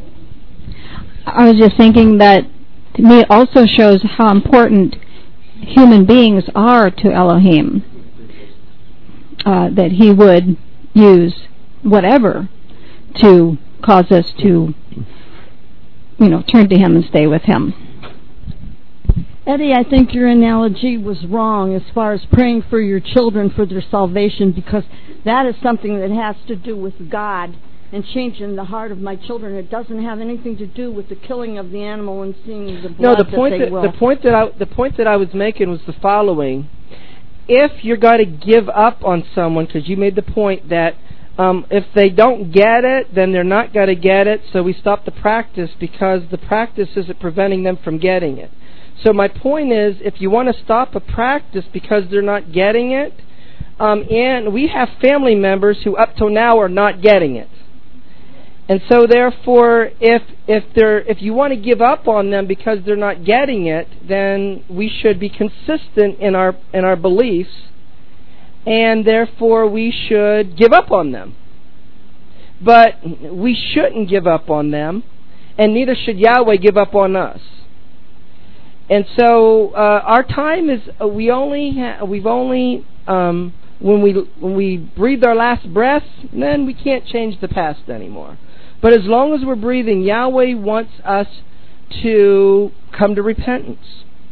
I: I was just thinking that, to me, it also shows how important human beings are to Elohim. Uh, that He would use whatever to cause us to, you know, turn to Him and stay with Him. Eddie, I think your analogy was wrong as far as praying for your children for their salvation, because that is something that has to do with God and changing the heart of my children. It doesn't have anything to do with the killing of the animal and seeing the blood.
A: No, the point
I: that
A: that,
I: they will.
A: the point that I the point that I was making was the following: if you're going to give up on someone, because you made the point that Um, if they don't get it, then they're not going to get it, so we stop the practice because the practice isn't preventing them from getting it. So my point is, if you want to stop a practice because they're not getting it, um, and we have family members who up till now are not getting it. And so therefore, if if they're if you want to give up on them because they're not getting it, then we should be consistent in our in our beliefs. And therefore we should give up on them. But we shouldn't give up on them, and neither should Yahweh give up on us. And so uh, our time is uh, we only ha- we've only um, when we when we breathe our last breath, then we can't change the past anymore. But as long as we're breathing, Yahweh wants us to come to repentance.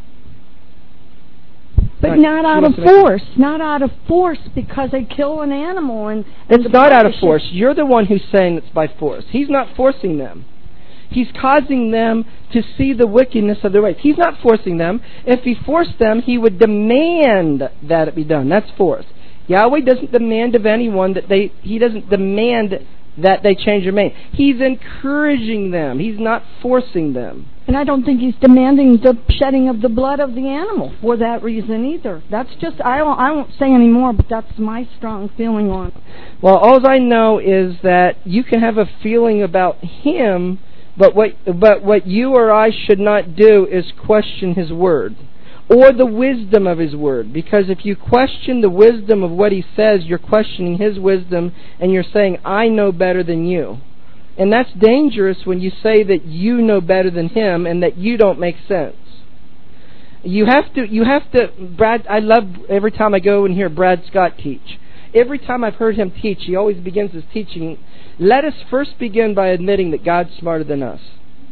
I: But right. not out of force. Not out of force because they kill an animal. And
A: it's not out of force. You're the one who's saying it's by force. He's not forcing them. He's causing them to see the wickedness of their ways. He's not forcing them. If He forced them, He would demand that it be done. That's force. Yahweh doesn't demand of anyone that they... He doesn't demand that they change their mind. He's encouraging them. He's not forcing them.
I: And I don't think he's demanding the shedding of the blood of the animal for that reason either. That's just, I won't, I won't say any more, but that's my strong feeling on it.
A: Well, all I know is that you can have a feeling about him, but what, but what you or I should not do is question his word or the wisdom of his word. Because if you question the wisdom of what he says, you're questioning his wisdom, and you're saying, I know better than you. And that's dangerous when you say that you know better than him and that you don't make sense. You have to, you have to, Brad, I love every time I go and hear Brad Scott teach. Every time I've heard him teach, he always begins his teaching, let us first begin by admitting that God's smarter than us.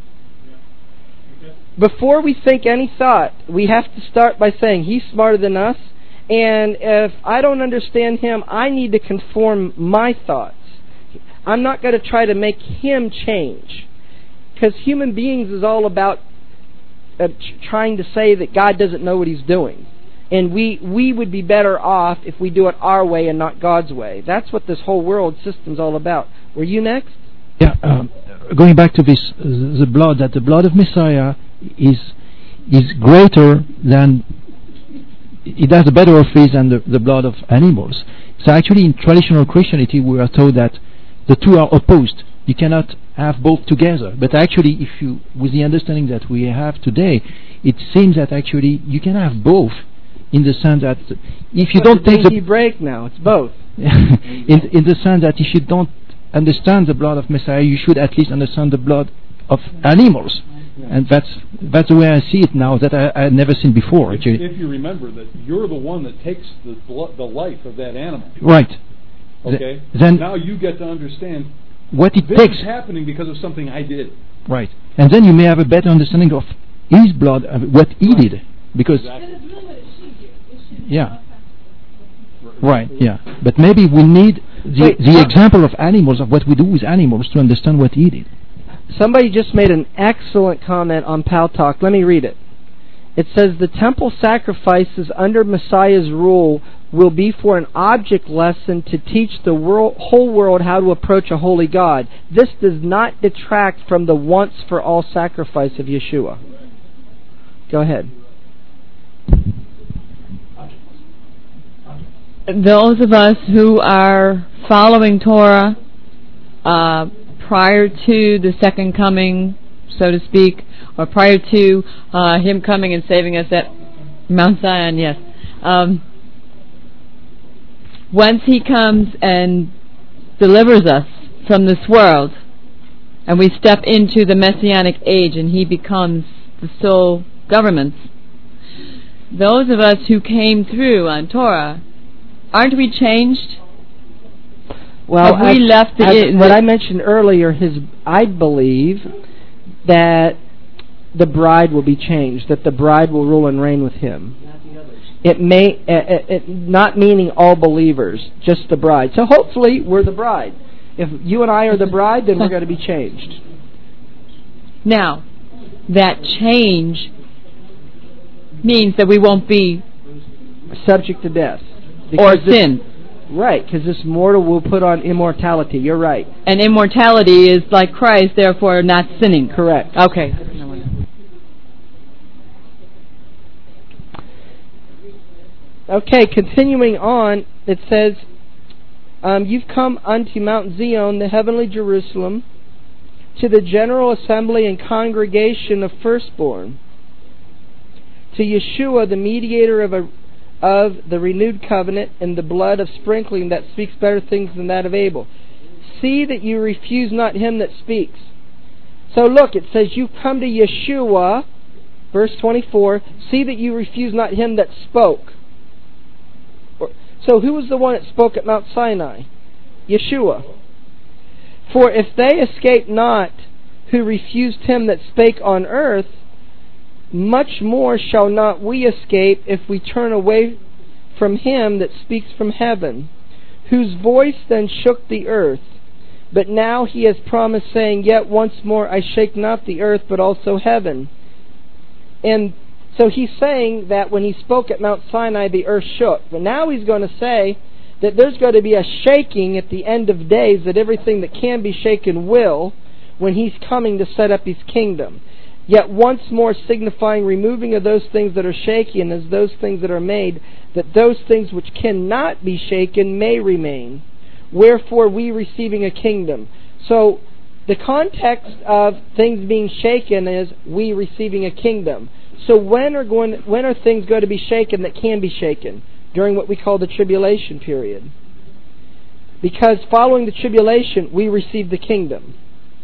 A: Before we think any thought, we have to start by saying he's smarter than us, and if I don't understand him, I need to conform my thoughts. I'm not going to try to make him change. Because human beings is all about uh, trying to say that God doesn't know what he's doing. And we, we would be better off if we do it our way and not God's way. That's what this whole world system's all about. Were you next?
F: Yeah, um, going back to this, uh, the blood, that the blood of Messiah is is greater than, it has a better office than the, the blood of animals. So actually in traditional Christianity we are told that the two are opposed. You cannot have both together. But actually, if you, with the understanding that we have today, it seems that actually you can have both, in the sense that if you
A: but
F: don't
A: the
F: take the
A: break now, it's both.
F: in in the sense that if you don't understand the blood of Messiah, you should at least understand the blood of animals. Yeah. And that's that's the way I see it now. That I I had never seen before.
C: If,
F: actually,
C: if you remember that you're the one that takes the blood, the life of that animal.
F: Right.
C: Okay.
F: Then
C: now you get to understand
F: what it
C: this
F: takes.
C: is happening because of something I did.
F: Right. And then you may have a better understanding of his blood, uh, what he did, because.
C: Exactly.
F: Yeah. Right. Yeah. But maybe we need the
A: Wait,
F: the
A: uh,
F: example of animals, of what we do with animals, to understand what he did.
A: Somebody just made an excellent comment on Pal Talk. Let me read it. It says the temple sacrifices under Messiah's rule will be for an object lesson to teach the world, whole world how to approach a holy God. This does not detract from the once for all sacrifice of Yeshua. Go ahead.
H: Those of us who are following Torah uh, prior to the second coming, so to speak, or prior to uh, him coming and saving us at Mount Zion, yes. Um, once he comes and delivers us from this world, and we step into the Messianic age and he becomes the sole government, those of us who came through on Torah, aren't we changed?
A: Well,
H: Have we
A: I,
H: left the,
A: I,
H: the
A: what I mentioned earlier, his I believe that the bride will be changed, that the bride will rule and reign with him. It may, it, it, not meaning all believers, just the bride. So hopefully we're the bride. If you and I are the bride, then we're going to be changed.
H: Now, that change means that we won't be
A: subject to death.
H: Or
A: this,
H: sin.
A: Right, because this mortal will put on immortality. You're right.
H: And immortality is like Christ, therefore not sinning.
A: Correct.
H: Okay.
A: Okay, continuing on, it says, um, you've come unto Mount Zion, the heavenly Jerusalem, to the general assembly and congregation of firstborn, to Yeshua, the mediator of a of the renewed covenant and the blood of sprinkling that speaks better things than that of Abel. See that you refuse not him that speaks. So look, it says you come to Yeshua, verse twenty-four, see that you refuse not him that spoke. So who was the one that spoke at Mount Sinai? Yeshua. For if they escape not who refused him that spake on earth, much more shall not we escape if we turn away from him that speaks from heaven, whose voice then shook the earth. But now he has promised, saying, yet once more I shake not the earth, but also heaven. And so he's saying that when he spoke at Mount Sinai, the earth shook. But now he's going to say that there's going to be a shaking at the end of days, that everything that can be shaken will, when He's coming to set up His kingdom. Yet once more signifying removing of those things that are shaken as those things that are made, that those things which cannot be shaken may remain. Wherefore we receiving a kingdom. So the context of things being shaken is we receiving a kingdom. So when are going when are things going to be shaken that can be shaken? During what we call the tribulation period. Because following the tribulation, we receive the kingdom.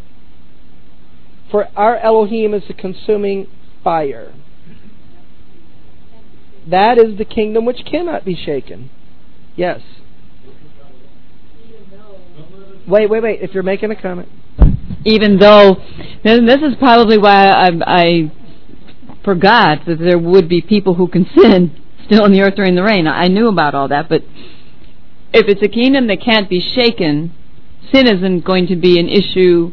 A: For our Elohim is a consuming fire. That is the kingdom which cannot be shaken. Yes. Wait, wait, wait. If you're making a comment.
H: Even though, and this is probably why I, I forgot that there would be people who can sin still on the earth during the rain. I knew about all that, but if it's a kingdom that can't be shaken, sin isn't going to be an issue.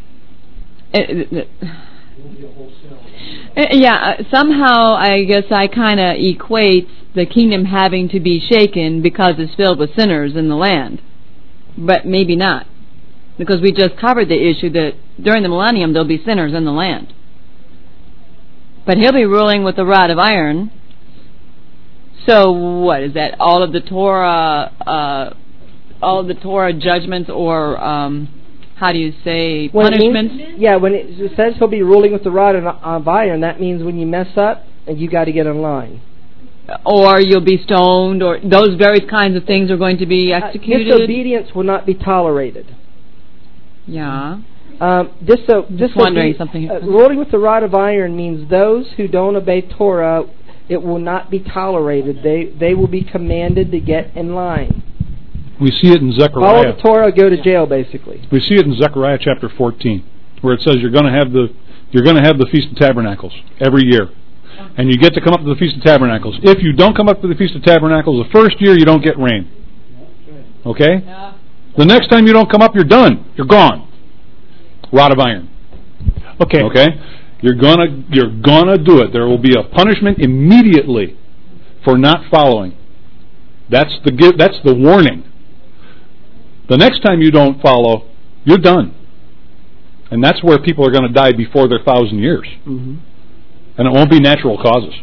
H: Yeah, somehow I guess I kind of equate the kingdom having to be shaken because it's filled with sinners in the land. But maybe not. Because we just covered the issue that during the millennium there'll be sinners in the land. But He'll be ruling with a rod of iron. So what is that? All of the Torah, uh, all of the Torah judgments, or um, how do you say
A: when
H: punishments?
A: Means, yeah, when it says He'll be ruling with the rod of iron, that means when you mess up, and you got to get in line.
H: Or you'll be stoned, or those various kinds of things are going to be executed.
A: Uh, disobedience will not be tolerated.
H: Yeah.
A: Um, diso-
H: Just wondering something.
A: Uh, ruling with the rod of iron means those who don't obey Torah, it will not be tolerated. They they will be commanded to get in line.
C: We see it in Zechariah.
A: Follow the Torah, go to jail, basically.
C: We see it in Zechariah chapter fourteen, where it says you're going to have the you're going to have the Feast of Tabernacles every year, and you get to come up to the Feast of Tabernacles. If you don't come up to the Feast of Tabernacles the first year, you don't get rain. Okay?
H: Yeah.
C: The next time you don't come up, you're done. You're gone. Rod of iron.
E: Okay.
C: Okay? You're gonna you're gonna do it. There will be a punishment immediately for not following. That's the give, that's the warning. The next time you don't follow, you're done. And that's where people are going to die before their thousand years.
A: Mm-hmm.
C: And it won't be natural causes.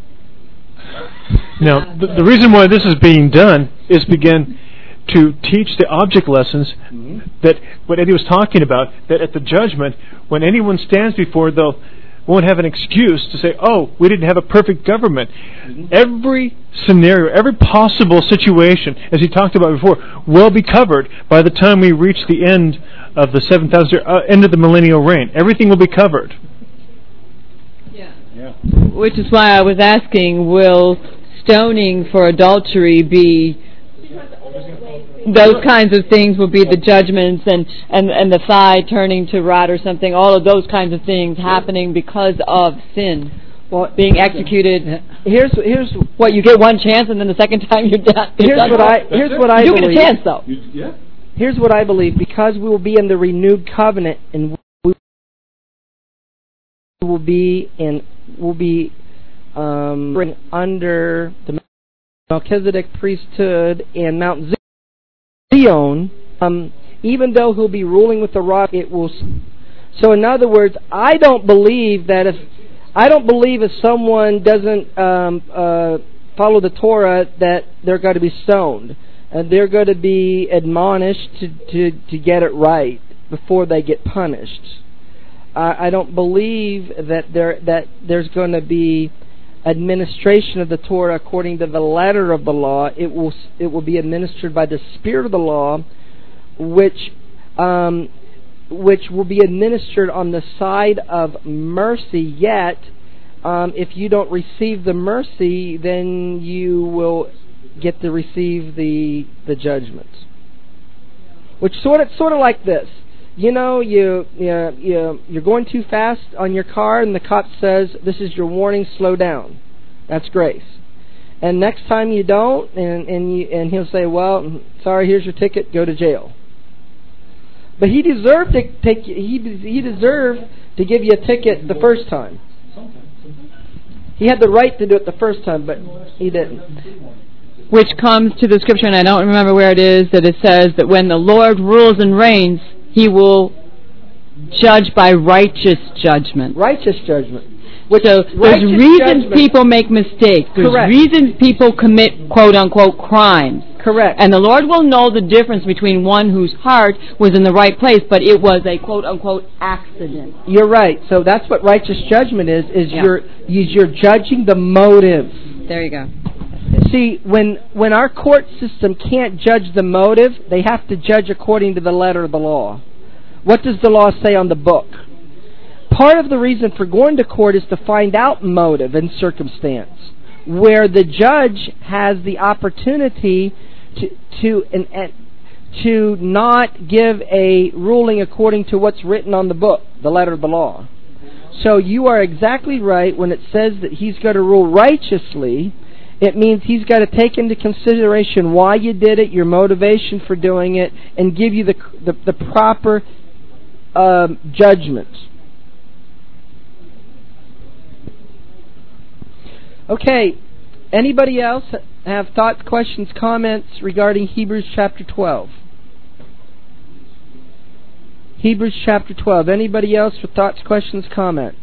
E: Now, the, the reason why this is being done is begin to teach the object lessons mm-hmm. that what Eddie was talking about, that at the judgment, when anyone stands before, they'll won't have an excuse to say, oh, we didn't have a perfect government. Mm-hmm. Every scenario, every possible situation, as he talked about before, will be covered by the time we reach the end of the seven thousand year, uh, end of the millennial reign. Everything will be covered.
H: Yeah. Yeah. Which is why I was asking, will stoning for adultery be... Those kinds of things will be the judgments, and, and, and the thigh turning to rot or something, all of those kinds of things happening because of sin. Well, being executed. Here's here's what you get one chance, and then the second time you're done. You're
A: here's
H: done.
A: what I here's what I
H: you
A: believe.
H: get a chance though.
C: You, yeah.
A: Here's what I believe: because we will be in the renewed covenant, and we will be in will be um, under the Melchizedek priesthood and Mount Zion, um, even though He'll be ruling with the rod, it will. So, in other words, I don't believe that if I don't believe if someone doesn't um, uh, follow the Torah that they're going to be stoned, and they're going to be admonished to to, to get it right before they get punished. Uh, I don't believe that there that there's going to be administration of the Torah according to the letter of the law. It will it will be administered by the spirit of the law, which um, which will be administered on the side of mercy. Yet, um, if you don't receive the mercy, then you will get to receive the the judgments. Which sort of sort of like this. You know, you, you, you, you're going too fast on your car, and the cop says, this is your warning, slow down. That's grace. And next time you don't, and, and, you, and he'll say, well, sorry, here's your ticket, go to jail. But he deserved to take, he, he deserved to give you a ticket the first time. He had the right to do it the first time, but he didn't.
H: which comes to the scripture, and I don't remember where it is, that it says that when the Lord rules and reigns, He will judge by righteous judgment.
A: Righteous judgment.
H: Which, so there's
A: righteous
H: reasons
A: judgment.
H: people make mistakes. There's
A: Correct.
H: reasons people commit quote-unquote crimes.
A: Correct.
H: And the Lord will know the difference between one whose heart was in the right place, but it was a quote-unquote accident.
A: You're right. So that's what righteous judgment is, is
H: Yeah.
A: you're, is you're judging the motive.
H: There you go.
A: See, when when our court system can't judge the motive, they have to judge according to the letter of the law. What does the law say on the book? Part of the reason for going to court is to find out motive and circumstance, where the judge has the opportunity to to and, and to not give a ruling according to what's written on the book, the letter of the law. So you are exactly right when it says that he's going to rule righteously. It means he's got to take into consideration why you did it, your motivation for doing it, and give you the the, the proper um, judgment. Okay, anybody else have thoughts, questions, comments regarding Hebrews chapter twelve? Hebrews chapter twelve. Anybody else with thoughts, questions, comments?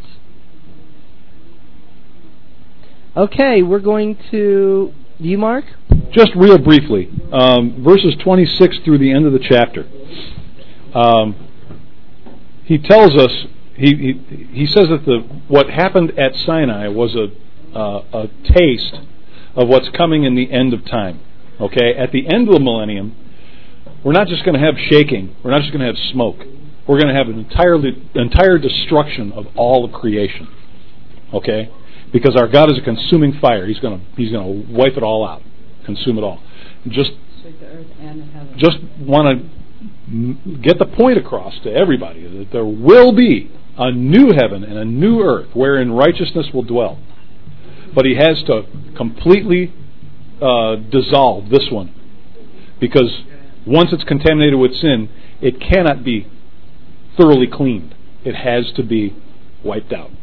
A: Okay, we're going to... Do you, Mark?
C: Just real briefly, um, verses twenty-six through the end of the chapter. Um, he tells us, he, he he says that the what happened at Sinai was a uh, a taste of what's coming in the end of time. Okay, at the end of the millennium, we're not just going to have shaking. We're not just going to have smoke. We're going to have an entirely entire destruction of all of creation. Okay. Because our God is a consuming fire. He's going to He's going to wipe it all out, consume it all. Just just want to get the point across to everybody that there will be a new heaven and a new earth wherein righteousness will dwell. But He has to completely uh, dissolve this one, because once it's contaminated with sin, it cannot be thoroughly cleaned. It has to be wiped out.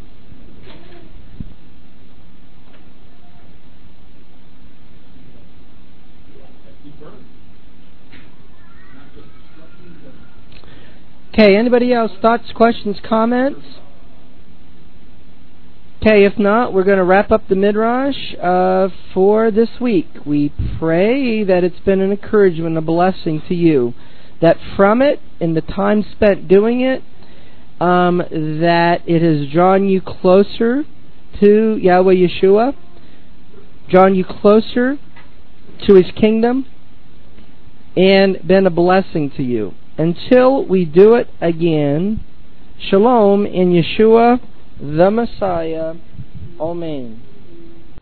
A: Okay, anybody else? Thoughts, questions, comments? Okay, if not, we're going to wrap up the Midrash uh, for this week. We pray that it's been an encouragement, a blessing to you, that from it, in the time spent doing it, um, that it has drawn you closer to Yahweh Yeshua, drawn you closer to His kingdom, and been a blessing to you. Until we do it again, Shalom in Yeshua the Messiah. Amen.